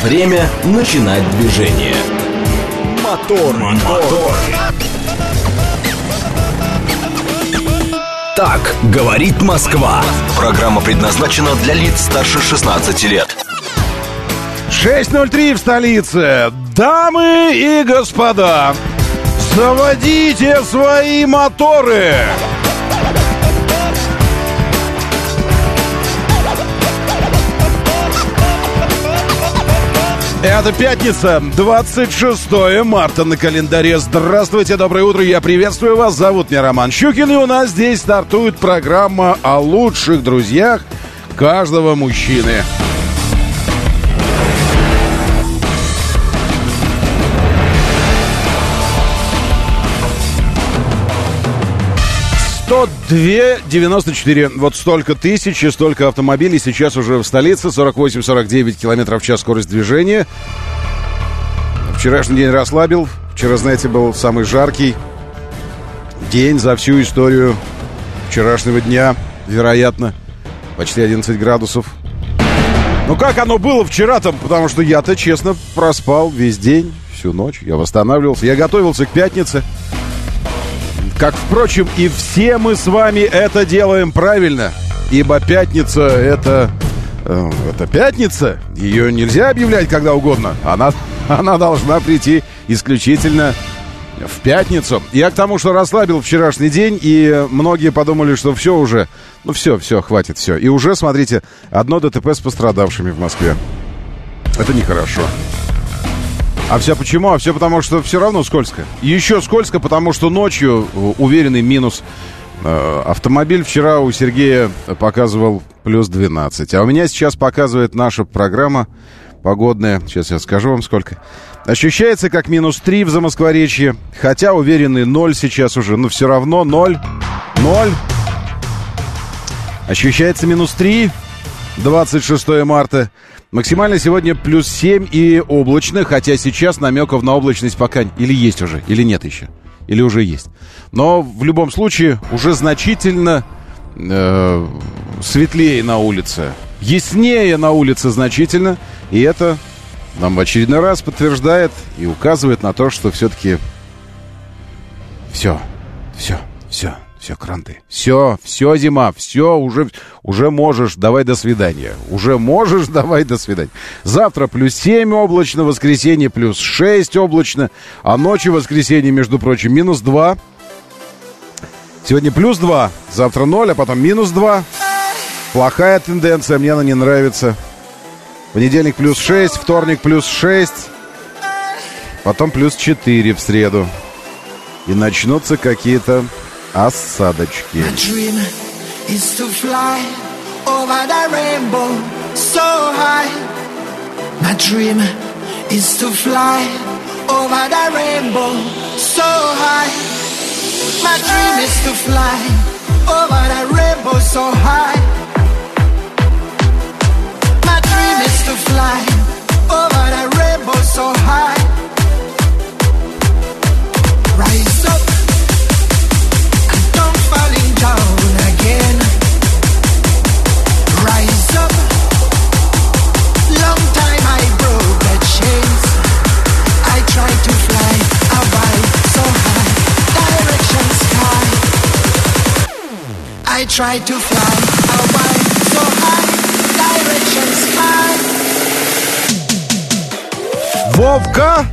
Время начинать движение. Мотор. Так говорит Москва. Программа предназначена для лиц старше 16 лет. 6:03 в столице. Дамы и господа, заводите свои моторы. Это пятница, 26 марта на календаре. Здравствуйте, доброе утро, я приветствую вас. Зовут меня Роман Щукин, и у нас здесь стартует программа о лучших друзьях каждого мужчины. $102.94. Вот столько тысяч и столько автомобилей сейчас уже в столице. 48-49 километров в час скорость движения. Вчерашний день расслабил. Вчера, знаете, был самый жаркий день за всю историю вчерашнего дня. Вероятно, почти 11 градусов. Ну как оно было вчера-то? Потому что я-то, честно, проспал весь день, всю ночь. Я восстанавливался. Я готовился к пятнице. Как, впрочем, и все мы с вами это делаем правильно. Ибо пятница это пятница. Ее нельзя объявлять когда угодно. Она должна прийти исключительно в пятницу. Я к тому, что расслабил вчерашний день, и многие подумали, что все уже. Ну все, хватит, все. И уже, смотрите, одно ДТП с пострадавшими в Москве. Это нехорошо. А все почему? А все потому, что все равно скользко. Еще скользко, потому что ночью уверенный минус. Автомобиль вчера у Сергея показывал плюс 12. А у меня сейчас показывает наша программа погодная. Сейчас я скажу вам сколько. Ощущается как минус 3 в Замоскворечье. Хотя уверенный 0 сейчас уже. Но все равно 0. Ощущается минус 3. 26 марта. Максимально сегодня плюс 7 и облачно, хотя сейчас намеков на облачность пока или есть уже, или нет еще, или уже есть. Но в любом случае уже значительно светлее на улице, яснее на улице значительно, и это нам в очередной раз подтверждает и указывает на то, что все-таки все, кранты. Все, зима, все, уже можешь, давай до свидания. Уже можешь, давай до свидания. Завтра плюс 7 облачно, воскресенье плюс 6 облачно, а ночью воскресенье, между прочим, минус 2. Сегодня плюс 2, завтра 0, а потом минус 2. Плохая тенденция, мне она не нравится. Понедельник плюс 6, вторник плюс 6, потом плюс 4 в среду. И начнутся какие-то осадочки. My dream is to fly over the rainbow so high. My dream is to fly over the rainbow so high. My dream is to fly over the rainbow so high. My dream is to fly over the rainbow so high. Rise up, falling down again. Rise up. Long time I broke the chains. I tried to fly above so high, direction sky. I tried to fly above so high, direction sky.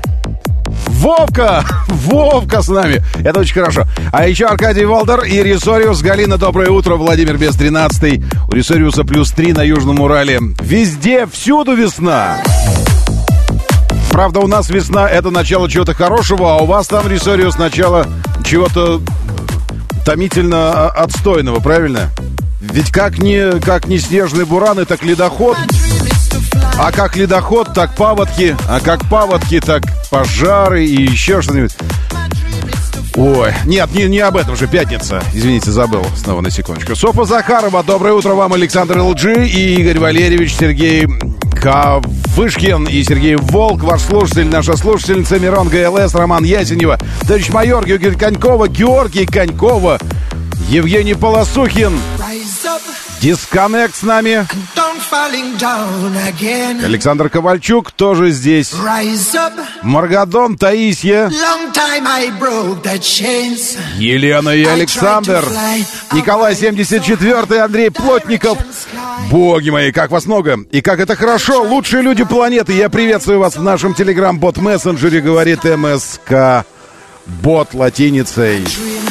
Вовка с нами. Это очень хорошо. А еще Аркадий Волдер и Ресориус. Галина, доброе утро. Владимир Без 13. У Ресориуса плюс 3 на Южном Урале. Везде, всюду весна. Правда, у нас весна — это начало чего-то хорошего, а у вас там, Ресориус, начало чего-то томительно отстойного, правильно? Ведь как не снежные бураны, так ледоход. А как ледоход, так паводки. А как паводки, так пожары и еще что-нибудь. Ой, нет, не об этом же, пятница. Извините, забыл снова на секундочку. Софа Захарова, доброе утро вам, Александр ЛГ и Игорь Валерьевич, Сергей Кавышкин и Сергей Волк, ваш слушатель, наша слушательница Мирон ГЛС, Роман Ясенева, товарищ майор Георгий Конькова, Евгений Полосухин. Дисконнект с нами. Don't falling down again. Александр Ковальчук тоже здесь. Rise up. Маргадон, Таисия. Long time I broke the chains. Елена и Александр. Николай 74-й, Андрей Плотников. Боги мои, как вас много. И как это хорошо. Лучшие люди планеты. Я приветствую вас в нашем телеграм-бот-мессенджере, говорит МСК. Бот латиницей.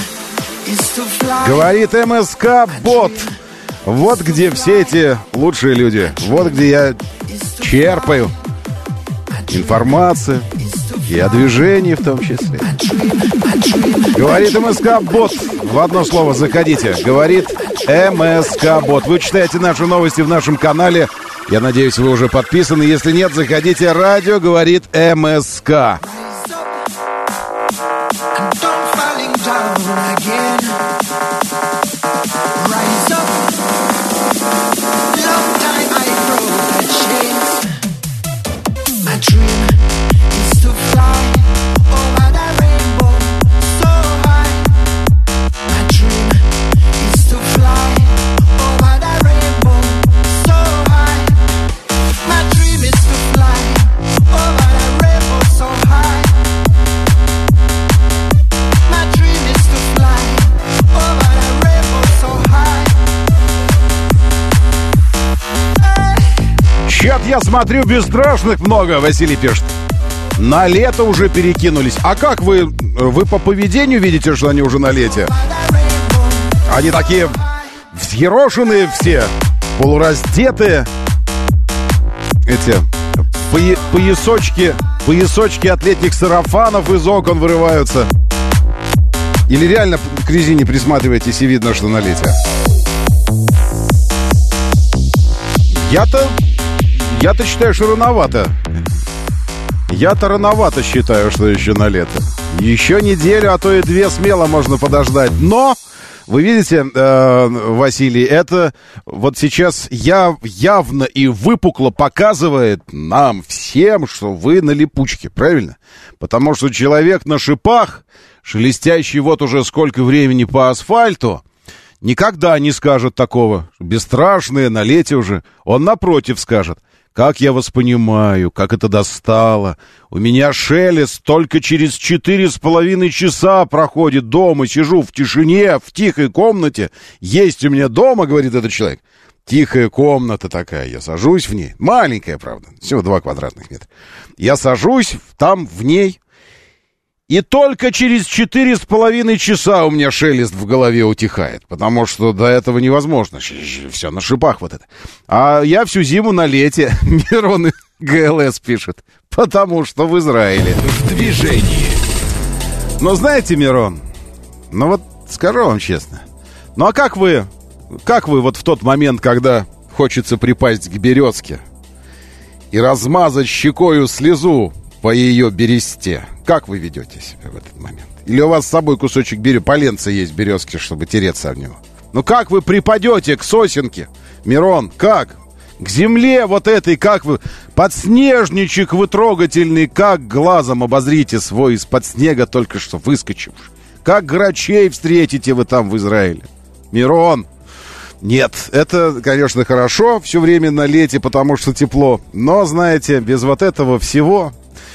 Говорит МСК Бот. Вот где все эти лучшие люди. Вот где я черпаю информацию. И о движении в том числе. Говорит МСК Бот. В одно слово заходите. Говорит МСК Бот. Вы читаете наши новости в нашем канале. Я надеюсь, вы уже подписаны. Если нет, заходите. Радио говорит МСК. Я смотрю, бесстрашных много, Василий пишет. На лето уже перекинулись. А как вы по поведению видите, что они уже на лете? Они такие взъерошенные все, полураздетые. Эти поясочки от летних сарафанов из окон вырываются. Или реально к резине присматриваетесь и видно, что на лете? Я-то считаю, что рановато. Я-то рановато считаю, что еще на лето. Еще неделю, а то и 2 смело можно подождать. Но, вы видите, Василий, это вот сейчас явно и выпукло показывает нам всем, что вы на липучке, правильно? Потому что человек на шипах, шелестящий вот уже сколько времени по асфальту, никогда не скажет такого. Бесстрашные, на лете уже. Он напротив скажет: как я вас понимаю, как это достало. У меня шелест только через 4,5 часа проходит дома. Сижу в тишине, в тихой комнате. Есть у меня дома, говорит этот человек, тихая комната такая. Я сажусь в ней. Маленькая, правда, всего 2 квадратных метра. Я сажусь там в ней. И только через 4,5 часа у меня шелест в голове утихает. Потому что до этого невозможно. Все на шипах вот это. А я всю зиму на лете. Мирон ГЛС пишет. Потому что в Израиле. В движении. Но знаете, Мирон, ну вот скажу вам честно. Ну а как вы вот в тот момент, когда хочется припасть к березке и размазать щекою слезу по ее бересте, как вы ведете себя в этот момент? Или у вас с собой кусочек поленца есть березки, чтобы тереться об него? Ну как вы припадете к сосенке, Мирон, как? К земле вот этой, как вы... Подснежничек вы трогательный, как глазом обозрите свой из-под снега только что выскочивший. Как грачей встретите вы там в Израиле. Мирон, нет, это, конечно, хорошо все время на лете, потому что тепло. Но, знаете, без вот этого всего...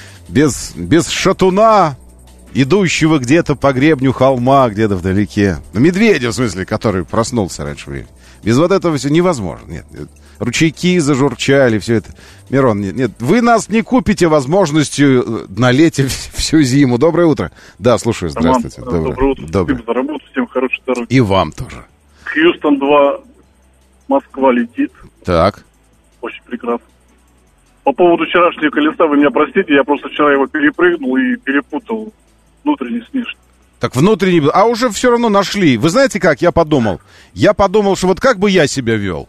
Без шатуна, идущего где-то по гребню холма, где-то вдалеке. Медведя, в смысле, который проснулся раньше времени. Без вот этого все невозможно. Нет, ручейки зажурчали, все это. Мирон, нет, вы нас не купите возможностью на лете всю зиму. Доброе утро. Да, слушаю, здравствуйте. Доброе утро. Доброе. Спасибо за работу, всем хорошей дороги. И вам тоже. Хьюстон 2, Москва летит. Так. Очень прекрасно. По поводу вчерашнего колеса, вы меня простите, я просто вчера его перепрыгнул и перепутал внутренний с внешним. Так внутренний... А уже все равно нашли. Вы знаете, как я подумал? Я подумал, что вот как бы я себя вел?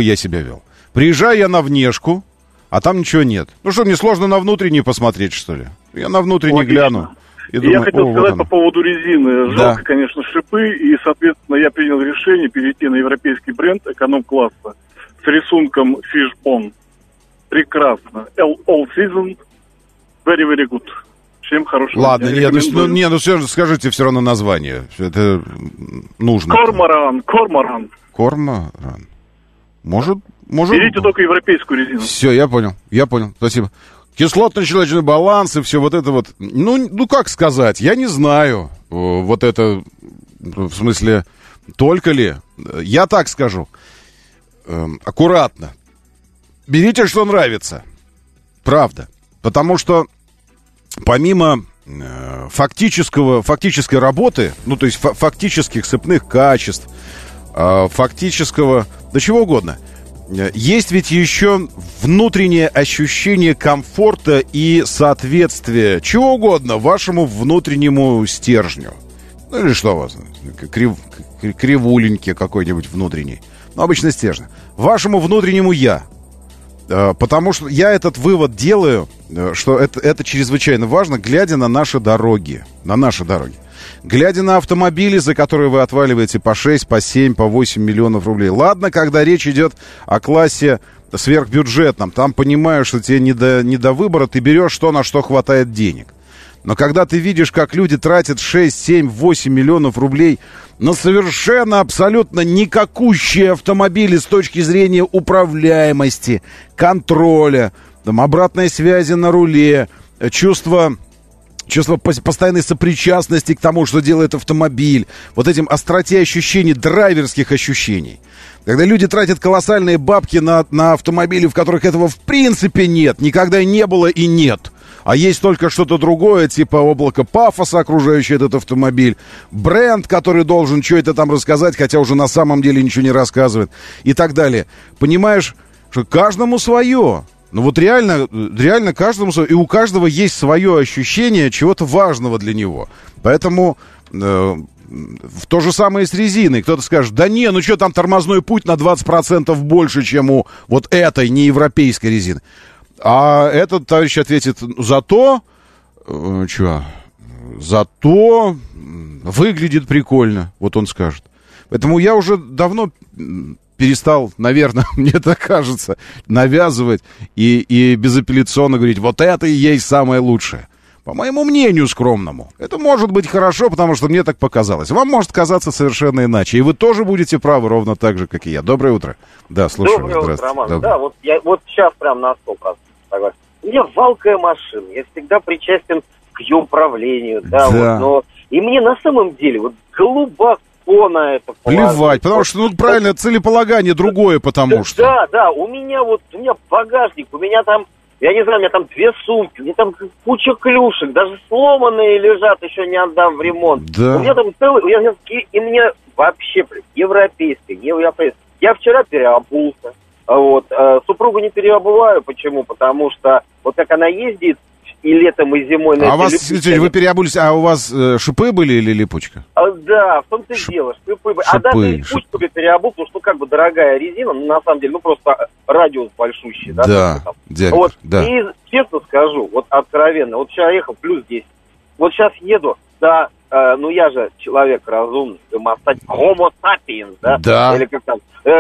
Приезжаю я на внешку, а там ничего нет. Ну что, мне сложно на внутренний посмотреть, что ли? Я на внутренний гляну. И думаю, я хотел сказать по поводу резины. Да. Жалко, конечно, шипы, и, соответственно, я принял решение перейти на европейский бренд эконом-класса с рисунком Fishbone. Прекрасно. All season. Very, very good. Всем хорошего дня. Ладно, все же скажите все равно название. Это нужно. Корморан. Корморан. Может. Берите только европейскую резину. Все, я понял, спасибо. Кислотно-щелочной баланс и все вот это вот. Ну, как сказать, я не знаю. Вот это, в смысле, только ли. Я так скажу. Аккуратно. Берите, что нравится. Правда. Потому что помимо фактической работы, ну, то есть фактических сыпных качеств, фактического, да чего угодно, есть ведь еще внутреннее ощущение комфорта и соответствия чего угодно вашему внутреннему стержню. Ну или что у вас? Кривуленький какой-нибудь внутренний. Ну, обычно стержень. Вашему внутреннему «я». Потому что я этот вывод делаю, что это чрезвычайно важно, глядя на наши дороги. Глядя на автомобили, за которые вы отваливаете по 6, по 7, по 8 миллионов рублей. Ладно, когда речь идет о классе сверхбюджетном, там понимаешь, что тебе не до выбора, ты берешь то, на что хватает денег. Но когда ты видишь, как люди тратят 6, 7, 8 миллионов рублей на совершенно, абсолютно никакущие автомобили с точки зрения управляемости, контроля, там, обратной связи на руле, чувство постоянной сопричастности к тому, что делает автомобиль, вот этим остроте ощущений, драйверских ощущений. Когда люди тратят колоссальные бабки на автомобили, в которых этого в принципе нет, никогда не было и нет. А есть только что-то другое, типа облако пафоса, окружающее этот автомобиль, бренд, который должен что-то там рассказать, хотя уже на самом деле ничего не рассказывает, и так далее. Понимаешь, что каждому свое. Ну вот реально каждому свое. И у каждого есть свое ощущение чего-то важного для него. Поэтому то же самое с резиной. Кто-то скажет, да не, ну что там тормозной путь на 20% больше, чем у вот этой неевропейской резины. А этот товарищ ответит, зато выглядит прикольно, вот он скажет. Поэтому я уже давно перестал, наверное, мне так кажется, навязывать и безапелляционно говорить, вот это и есть самое лучшее. По моему мнению скромному. Это может быть хорошо, потому что мне так показалось. Вам может казаться совершенно иначе. И вы тоже будете правы, ровно так же, как и я. Доброе утро. Да, слушаю. Доброе утро, Роман. Да, вот сейчас прям на 100% согласен. У меня валкая машина. Я всегда причастен к ее управлению. Да. Вот, но... И мне на самом деле вот глубоко на это плевать, потому что, ну, правильно, целеполагание другое, потому что... Да, у меня багажник, у меня там, я не знаю, у меня там 2 сумки, у меня там куча клюшек, даже сломанные лежат, еще не отдам в ремонт. Да. У меня там и мне вообще европейский. Я вчера переобулся, вот, супругу не переобуваю, почему? Потому что вот как она ездит и летом, и зимой... А у вас, смотрите, вы переобулись, а у вас шипы были или липучка? Да, в том-то и дело, шипы были. А даже липучку бы переобул, потому что, как бы, дорогая резина, ну, на самом деле, ну, просто радиус большущий, да? Да, диаметр, вот, да. И, честно скажу, вот откровенно, вот сейчас ехал плюс 10. Вот сейчас еду, да, ну, я же человек разумный, homo sapiens, да? Да. Или как там,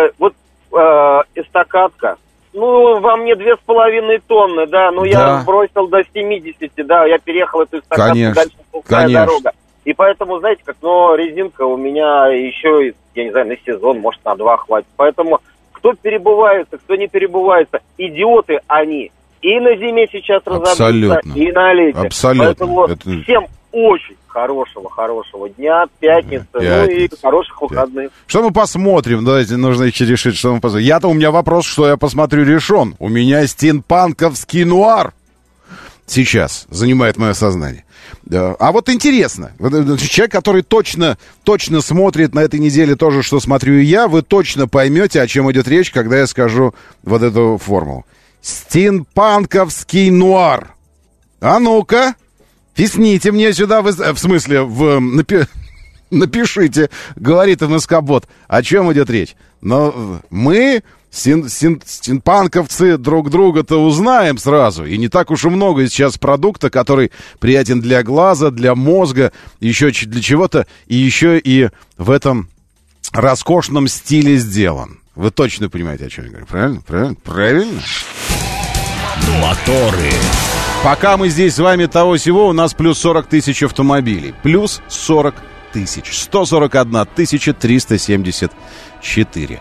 эстакадка. Ну, во мне 2,5 тонны, да, но я бросил до 70, да, я переехал эту эстакадку, дальше пустая дорога. И поэтому, знаете, резинка у меня еще, я не знаю, на сезон, может, на 2 хватит. Поэтому кто перебывается, кто не перебывается, идиоты они. И на зиме сейчас разобьются, и на лете. Абсолютно. Поэтому всем очень хорошего дня, пятницы, ну и хороших выходных. Что мы посмотрим? Давайте, нужно еще решить, что мы посмотрим. У меня вопрос, что я посмотрю, решен. У меня стимпанковский нуар сейчас занимает мое сознание. Да. А вот интересно, человек, который точно смотрит на этой неделе то же, что смотрю и я, вы точно поймете, о чем идет речь, когда я скажу вот эту формулу. Стимпанковский нуар. А ну-ка, писните мне сюда, в смысле, напишите, говорит МСК-бот, о чем идет речь. Но мы, стимпанковцы, друг друга-то узнаем сразу. И не так уж и много сейчас продукта, который приятен для глаза, для мозга, еще для чего-то, и еще и в этом роскошном стиле сделан. Вы точно понимаете, о чем я говорю, правильно? Правильно? Моторы. Пока мы здесь с вами того-сего, у нас плюс 40 тысяч автомобилей. Плюс 40 тысяч. 141 374.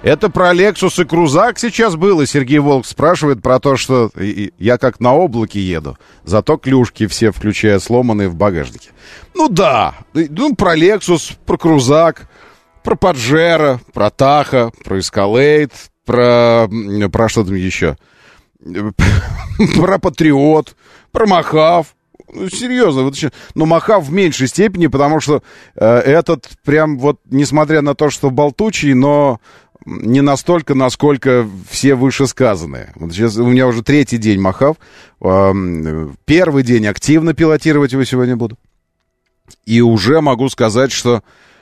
Это про Lexus и крузак сейчас было. Сергей Волк спрашивает про то, что я как на облаке еду, зато клюшки все, включая сломанные, в багажнике. Ну да, ну, про Lexus, про крузак, про Паджеро, про Tahoe, про Escalade, про что там еще? Про Патриот, про Мохав. Ну, серьезно, вот еще. Но Мохав в меньшей степени, потому что этот прям вот, несмотря на то, что болтучий, но не настолько, насколько все вышесказанные. Вот сейчас у меня уже 3-й день Мохав. Первый день активно пилотировать его сегодня буду. И уже могу сказать, что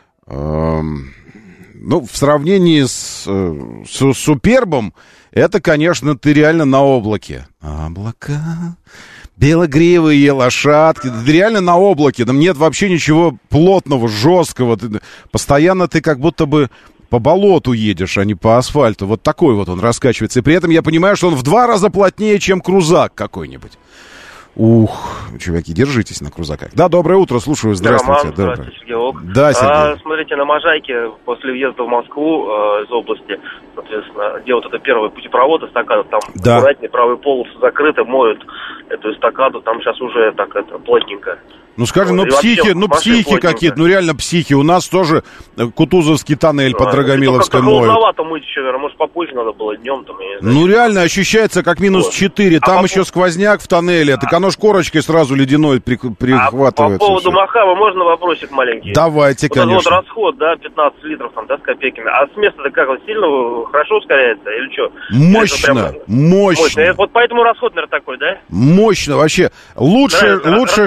в сравнении с Супербом, это, конечно, ты реально на облаке. Облака, белогривые лошадки. Ты реально на облаке. Там нет вообще ничего плотного, жесткого. Постоянно ты как будто бы по болоту едешь, а не по асфальту. Вот такой вот он раскачивается. И при этом я понимаю, что он в 2 раза плотнее, чем крузак какой-нибудь. Ух, чуваки, держитесь на крузаках. Да, доброе утро, слушаю, здравствуйте. Роман, здравствуйте, Сергей Волк. Да, Сергей. Смотрите, на Можайке после въезда в Москву из области, соответственно, где вот это первый путепровод, эстакада, там аккуратнее, правые полосы закрыты, моют эту эстакаду, там сейчас уже так это плотненько. Ну, скажем, психи какие-то, реально психи. У нас тоже Кутузовский тоннель под Драгомиловской моют. Холодновато мыть еще, наверное, может, попозже надо было днем, там, я не знаю. Ну, реально ощущается как минус 4. Там еще сквозняк в тоннеле. Так оно ж корочкой сразу ледяной прихватывается. По поводу Мохава можно вопросик маленький? Давайте, конечно. Вот расход, 15 литров, там, с копейками. А с места-то как, он сильно хорошо ускоряется или что? Мощно. Вот поэтому расход, наверное, такой, да? Мощно, вообще. Лучшее,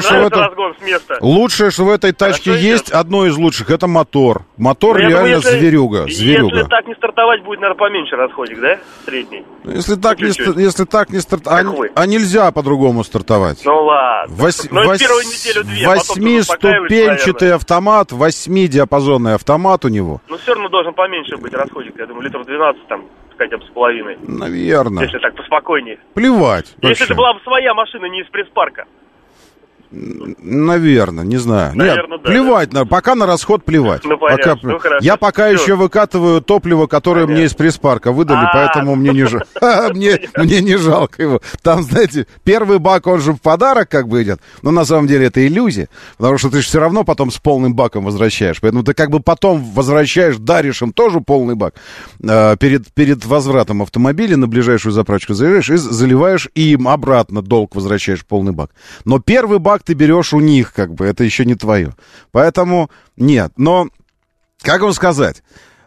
что в этой тачке есть, одно из лучших, это мотор. Мотор реально зверюга. Если так не стартовать, будет, наверное, поменьше расходик, да? Средний. Если так не стартовать. А нельзя по-другому стартовать. Ну ладно. Первую неделю-две. 8-ступенчатый автомат, 8-диапазонный автомат у него. Ну все равно должен поменьше быть расходик. Я думаю, литров 12 там. Хотя бы с половиной. Наверное. Если так поспокойнее. Плевать. Если это была бы своя машина, не из пресс-парка. Наверное, не знаю. Наверное, нет, плевать, пока на расход плевать. Ну, понятно. Ну, я пока еще выкатываю топливо, которое мне из пресс-парка выдали, поэтому мне не жалко его. Там, знаете, первый бак, он же в подарок как бы идет, но на самом деле это иллюзия, потому что ты же все равно потом с полным баком возвращаешь, поэтому ты как бы потом возвращаешь, даришь им тоже полный бак. Перед возвратом автомобиля на ближайшую заправочку заезжаешь и заливаешь, и им обратно долг возвращаешь полный бак. Но первый бак ты берешь у них, как бы, это еще не твое. Поэтому нет. Но, как вам сказать,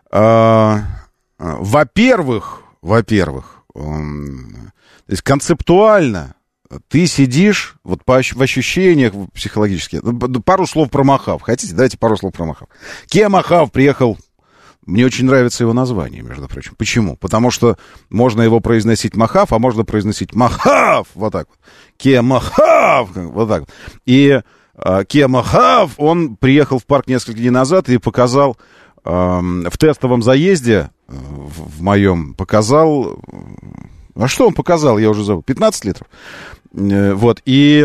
во-первых, то есть концептуально ты сидишь, вот в ощущениях психологически, пару слов про Мохав. Хотите? Давайте пару слов про Мохав. Kia Мохав приехал. Мне очень нравится его название, между прочим. Почему? Потому что можно его произносить Мохав, а можно произносить Мохав. Вот так вот. Kia Мохав. Вот так вот. И Kia Мохав, он приехал в парк несколько дней назад и показал в тестовом заезде, в моем, показал... А что он показал? Я уже забыл. 15 литров. Вот. И...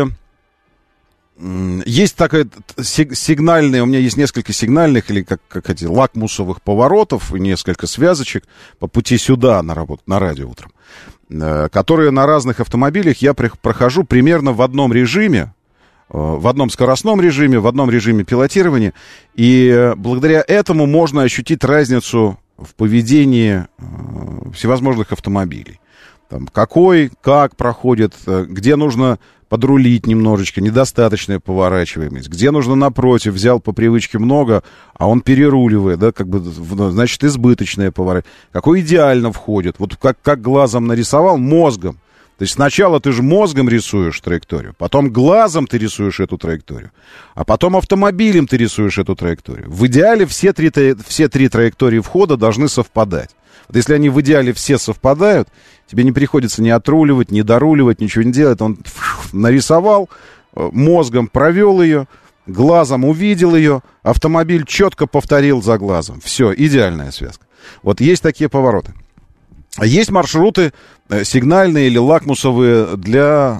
Есть такая сигнальная, у меня есть несколько сигнальных или как эти лакмусовых поворотов и несколько связочек по пути сюда на работу, на радио утром, которые на разных автомобилях я прохожу примерно в одном режиме, в одном скоростном режиме, в одном режиме пилотирования, и благодаря этому можно ощутить разницу в поведении всевозможных автомобилей. Там, как проходит, где нужно подрулить немножечко, недостаточная поворачиваемость, где нужно напротив, взял по привычке много, а он переруливает, да, как бы, значит, избыточная поворачиваемость. Какой идеально входит, вот как глазом нарисовал, мозгом. То есть сначала ты же мозгом рисуешь траекторию, потом глазом ты рисуешь эту траекторию, а потом автомобилем ты рисуешь эту траекторию. В идеале все три траектории входа должны совпадать. Вот если они в идеале все совпадают, тебе не приходится ни отруливать, ни доруливать, ничего не делать. Он нарисовал, мозгом провел ее, глазом увидел ее, автомобиль четко повторил за глазом. Все, идеальная связка. Вот есть такие повороты. Есть маршруты сигнальные или лакмусовые для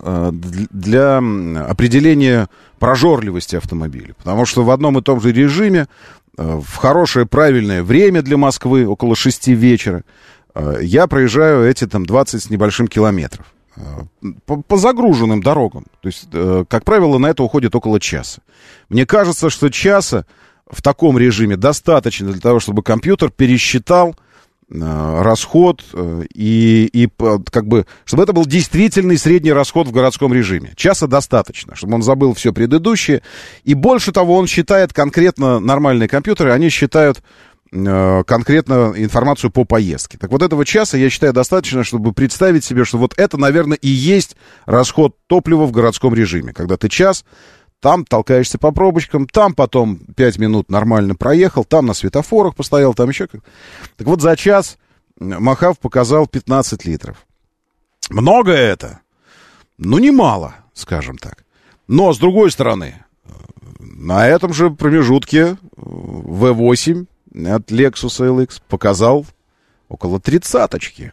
определения прожорливости автомобиля. Потому что в одном и том же режиме в хорошее, правильное время для Москвы, около 6 вечера, я проезжаю эти там 20 с небольшим километров. По загруженным дорогам. То есть, как правило, на это уходит около часа. Мне кажется, что часа в таком режиме достаточно для того, чтобы компьютер пересчитал расход и как бы, чтобы это был действительный средний расход в городском режиме. Часа достаточно, чтобы он забыл все предыдущее. И больше того, он считает конкретно, нормальные компьютеры, они считают конкретно информацию по поездке. Так вот этого часа, я считаю, достаточно, чтобы представить себе, что вот это, наверное, и есть расход топлива в городском режиме. Когда ты час там толкаешься по пробочкам, там потом 5 минут нормально проехал, там на светофорах постоял, там еще как. Так вот за час Мохав показал 15 литров. Много это? Ну, немало, скажем так. Но, с другой стороны, на этом же промежутке V8 от Lexus LX показал около 30-очки.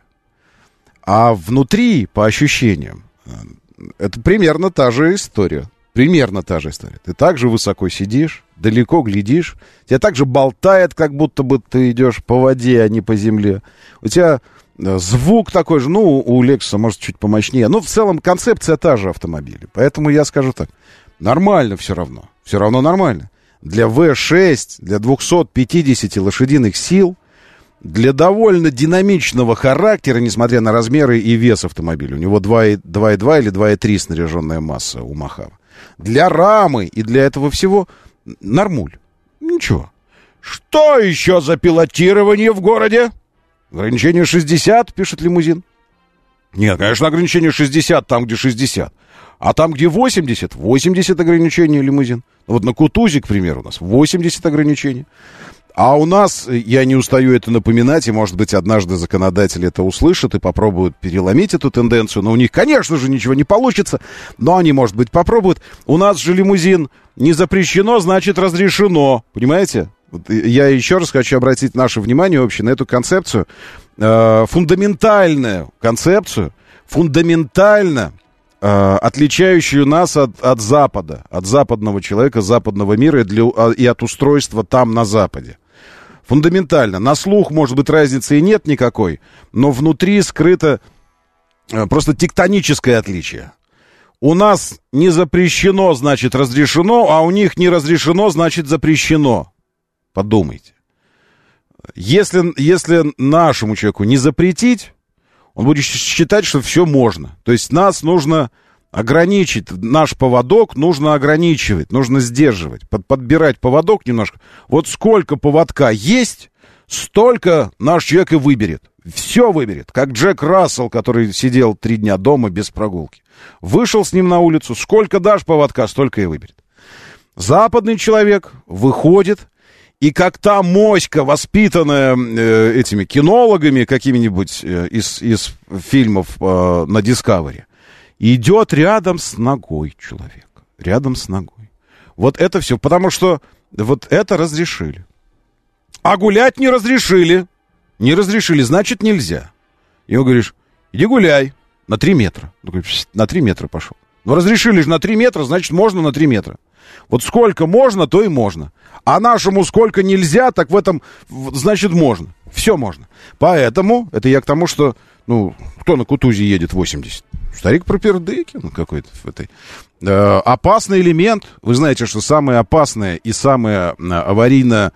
А внутри, по ощущениям, это примерно та же история. Примерно та же история. Ты так же высоко сидишь, далеко глядишь, тебя так же болтает, как будто бы ты идешь по воде, а не по земле. У тебя звук такой же, ну, у Lexus, может, чуть помощнее. Но в целом концепция та же автомобиля. Поэтому я скажу так, нормально все равно. Все равно нормально. Для V6, для 250 лошадиных сил, для довольно динамичного характера, несмотря на размеры и вес автомобиля. У него 2,2 или 2,3 снаряженная масса у Мохава. Для рамы и для этого всего нормуль. Ничего. Что еще за пилотирование в городе? Ограничение 60, пишет лимузин. Нет, конечно, ограничение 60 там, где 60. А там, где 80, 80 ограничений лимузин. Вот на Кутузе, к примеру, у нас 80 ограничений. А у нас, я не устаю это напоминать, и, может быть, однажды законодатели это услышат и попробуют переломить эту тенденцию. Но у них, конечно же, ничего не получится, но они, может быть, попробуют. У нас же лимузин не запрещено, значит, разрешено. Понимаете? Вот я еще раз хочу обратить наше внимание вообще на эту концепцию. Фундаментальную концепцию, фундаментально отличающую нас от Запада, от западного человека, западного мира и от устройства там на Западе. Фундаментально. На слух, может быть, разницы и нет никакой, но внутри скрыто просто тектоническое отличие. У нас не запрещено, значит, разрешено, а у них не разрешено, значит, запрещено. Подумайте. Если нашему человеку не запретить, он будет считать, что все можно. То есть нас нужно ограничить, наш поводок нужно ограничивать, нужно сдерживать, подбирать поводок немножко. Вот сколько поводка есть, столько наш человек и выберет. Все выберет. Как Джек Рассел, который сидел 3 дня дома без прогулки. Вышел с ним на улицу, сколько дашь поводка, столько и выберет. Западный человек выходит, и как та моська, воспитанная этими кинологами какими-нибудь из фильмов на Discovery, идет рядом с ногой человека. Рядом с ногой. Вот это все. Потому что вот это разрешили. А гулять не разрешили. Не разрешили, значит, нельзя. И ему говоришь, иди гуляй на 3 метра. Он говорит, на 3 метра пошел. Ну, разрешили же на 3 метра, значит, можно на 3 метра. Вот сколько можно, то и можно. А нашему сколько нельзя, так в этом, значит, можно. Все можно. Поэтому, это я к тому, что, ну, кто на Кутузе едет 80? Старик Пропердыки, ну, какой-то в этой. Опасный элемент. Вы знаете, что самое опасное и самое аварийно,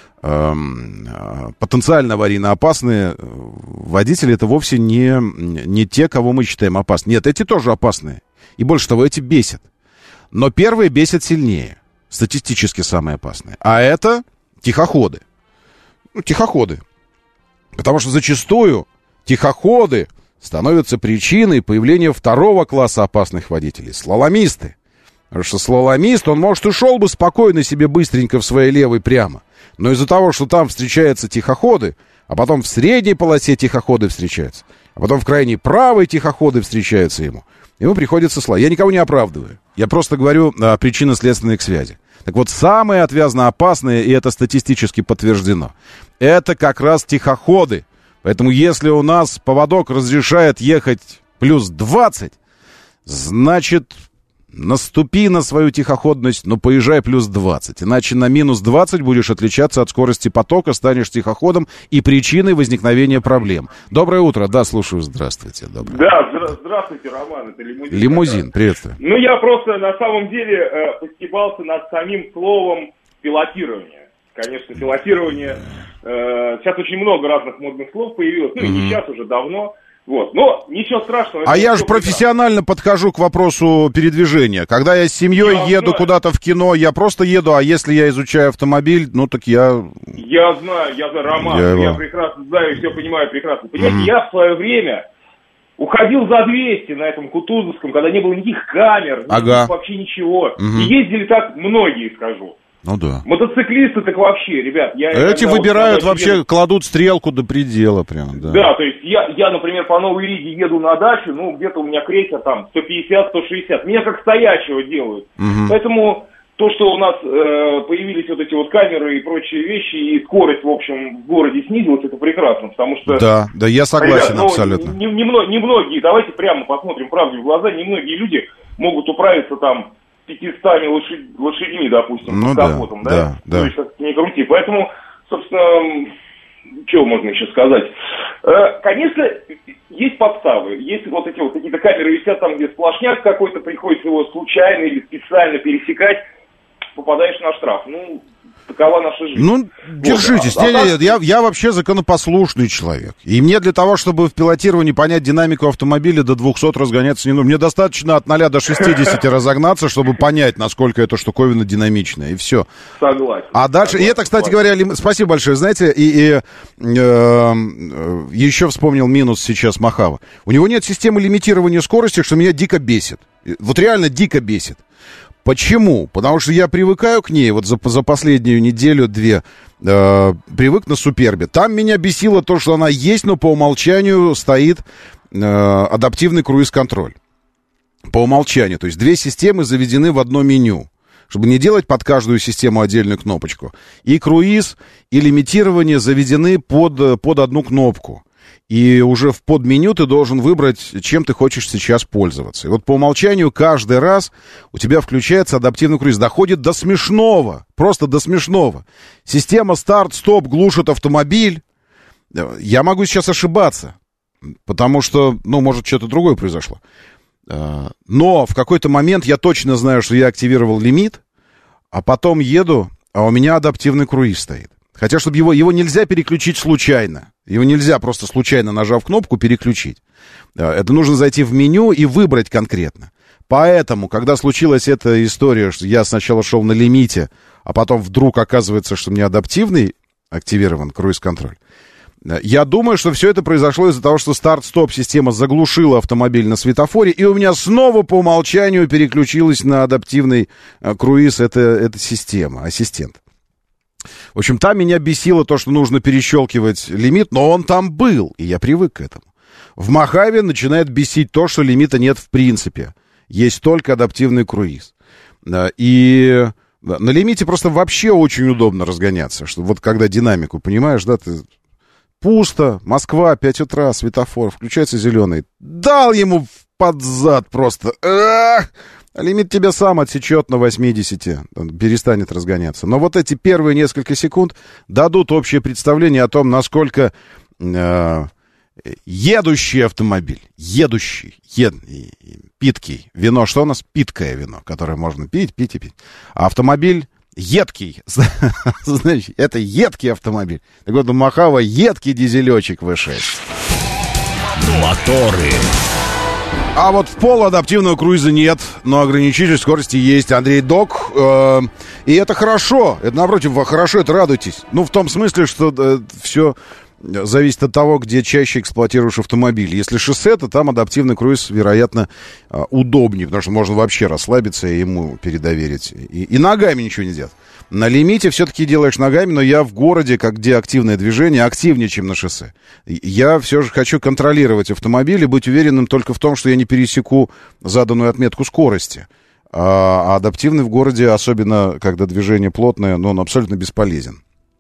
потенциально аварийно опасные водители, это вовсе не те, кого мы считаем опасными. Нет, эти тоже опасные. И больше того, эти бесят. Но первые бесят сильнее. Статистически самые опасные. А это тихоходы. Ну, тихоходы. Потому что зачастую тихоходы становятся причиной появления второго класса опасных водителей. Слаломисты. Потому что слаломист, он, может, и шел бы спокойно себе быстренько в своей левой прямо. Но из-за того, что там встречаются тихоходы, а потом в средней полосе тихоходы встречаются, а потом в крайней правой тихоходы встречаются ему приходится Я никого не оправдываю. Я просто говорю о причинно-следственной связи. Так вот, самые отвязно опасные, и это статистически подтверждено, это как раз тихоходы. Поэтому если у нас поводок разрешает ехать плюс 20, значит, наступи на свою тихоходность, но поезжай плюс 20. Иначе на минус 20 будешь отличаться от скорости потока, станешь тихоходом и причиной возникновения проблем. Доброе утро. Да, слушаю. Здравствуйте. Доброе. Да, здравствуйте, Роман. Это Лимузин. Лимузин, приветствую. Ну, я просто на самом деле постебался над самим словом пилотирование. Конечно, пилотирование. Сейчас очень много разных модных слов появилось. Ну, и не сейчас, уже давно. Вот. Но ничего страшного. А я же профессионально подхожу к вопросу передвижения. Когда я с семьей еду куда-то в кино, я просто еду, а если я изучаю автомобиль, ну так я... Я знаю, Роман, я прекрасно знаю, все понимаю прекрасно. Понимаете, я в свое время уходил за 200 на этом Кутузовском, когда не было никаких камер, вообще ничего. И ездили так многие, скажу. Ну да. Мотоциклисты так вообще, ребят. Эти выбирают вообще, кладут стрелку до предела прям, да. Да, то есть я, например, по Новой Риге еду на дачу, ну, где-то у меня крейсер там 150-160. Меня как стоячего делают. Поэтому то, что у нас появились вот эти вот камеры и прочие вещи, и скорость, в общем, в городе снизилась, это прекрасно, потому что... Да, я согласен, ребят, абсолютно. Немногие, давайте прямо посмотрим правде в глаза, немногие люди могут управиться там 500 лошадьми, допустим, с капотом, да? То есть, как не крути. Поэтому, собственно, что можно еще сказать? Конечно, есть подставы. Есть вот эти вот какие-то камеры висят там, где сплошняк какой-то, приходится его случайно или специально пересекать, попадаешь на штраф. Ну, такова наша жизнь. Ну, держитесь. Я вообще законопослушный человек. И мне для того, чтобы в пилотировании понять динамику автомобиля, до 200 разгоняться не нужно. Мне достаточно от 0 до 60 разогнаться, чтобы понять, насколько эта штуковина динамичная. И все. Согласен. А дальше... И это, кстати говоря, спасибо большое. Знаете, еще вспомнил минус сейчас Мохава. У него нет системы лимитирования скорости, что меня дико бесит. Вот реально дико бесит. Почему? Потому что я привыкаю к ней, вот за последнюю неделю-две привык на Супербе. Там меня бесило то, что она есть, но по умолчанию стоит адаптивный круиз-контроль. По умолчанию. То есть две системы заведены в одно меню, чтобы не делать под каждую систему отдельную кнопочку. И круиз, и лимитирование заведены под одну кнопку. И уже в подменю ты должен выбрать, чем ты хочешь сейчас пользоваться. И вот по умолчанию каждый раз у тебя включается адаптивный круиз. Доходит до смешного, просто до смешного. Система старт-стоп глушит автомобиль. Я могу сейчас ошибаться, потому что, может, что-то другое произошло. Но в какой-то момент я точно знаю, что я активировал лимит, а потом еду, а у меня адаптивный круиз стоит. Хотя, чтобы его нельзя переключить случайно. Его нельзя просто случайно, нажав кнопку, переключить. Это нужно зайти в меню и выбрать конкретно. Поэтому, когда случилась эта история, что я сначала шел на лимите, а потом вдруг оказывается, что мне адаптивный активирован круиз-контроль, я думаю, что все это произошло из-за того, что старт-стоп система заглушила автомобиль на светофоре, и у меня снова по умолчанию переключилась на адаптивный круиз эта система, ассистент. В общем, там меня бесило то, что нужно перещелкивать лимит, но он там был, и я привык к этому. В Мохаве начинает бесить то, что лимита нет в принципе. Есть только адаптивный круиз. И на лимите просто вообще очень удобно разгоняться. Что вот когда динамику, понимаешь, да, ты... Пусто, Москва, 5 утра, светофор, включается зеленый. Дал ему под зад просто. Лимит тебя сам отсечет на 80, перестанет разгоняться. Но вот эти первые несколько секунд дадут общее представление о том, насколько едущий автомобиль, питкий. Вино, что у нас? Питкое вино, которое можно пить. А автомобиль едкий. Значит, это едкий автомобиль. Так вот, у Мохава едкий дизелечек V6. Моторы. А вот в пол адаптивного круиза нет, но ограничитель скорости есть. Андрей Док. И это хорошо. Это, напротив, хорошо, это радуйтесь. Ну, в том смысле, что все зависит от того, где чаще эксплуатируешь автомобиль. Если шоссе, то там адаптивный круиз, вероятно, удобнее, потому что можно вообще расслабиться и ему передоверить. И ногами ничего не делать. На лимите все-таки делаешь ногами, но я в городе, где активное движение, активнее, чем на шоссе. Я все же хочу контролировать автомобиль и быть уверенным только в том, что я не пересеку заданную отметку скорости. А адаптивный в городе, особенно когда движение плотное, он абсолютно бесполезен.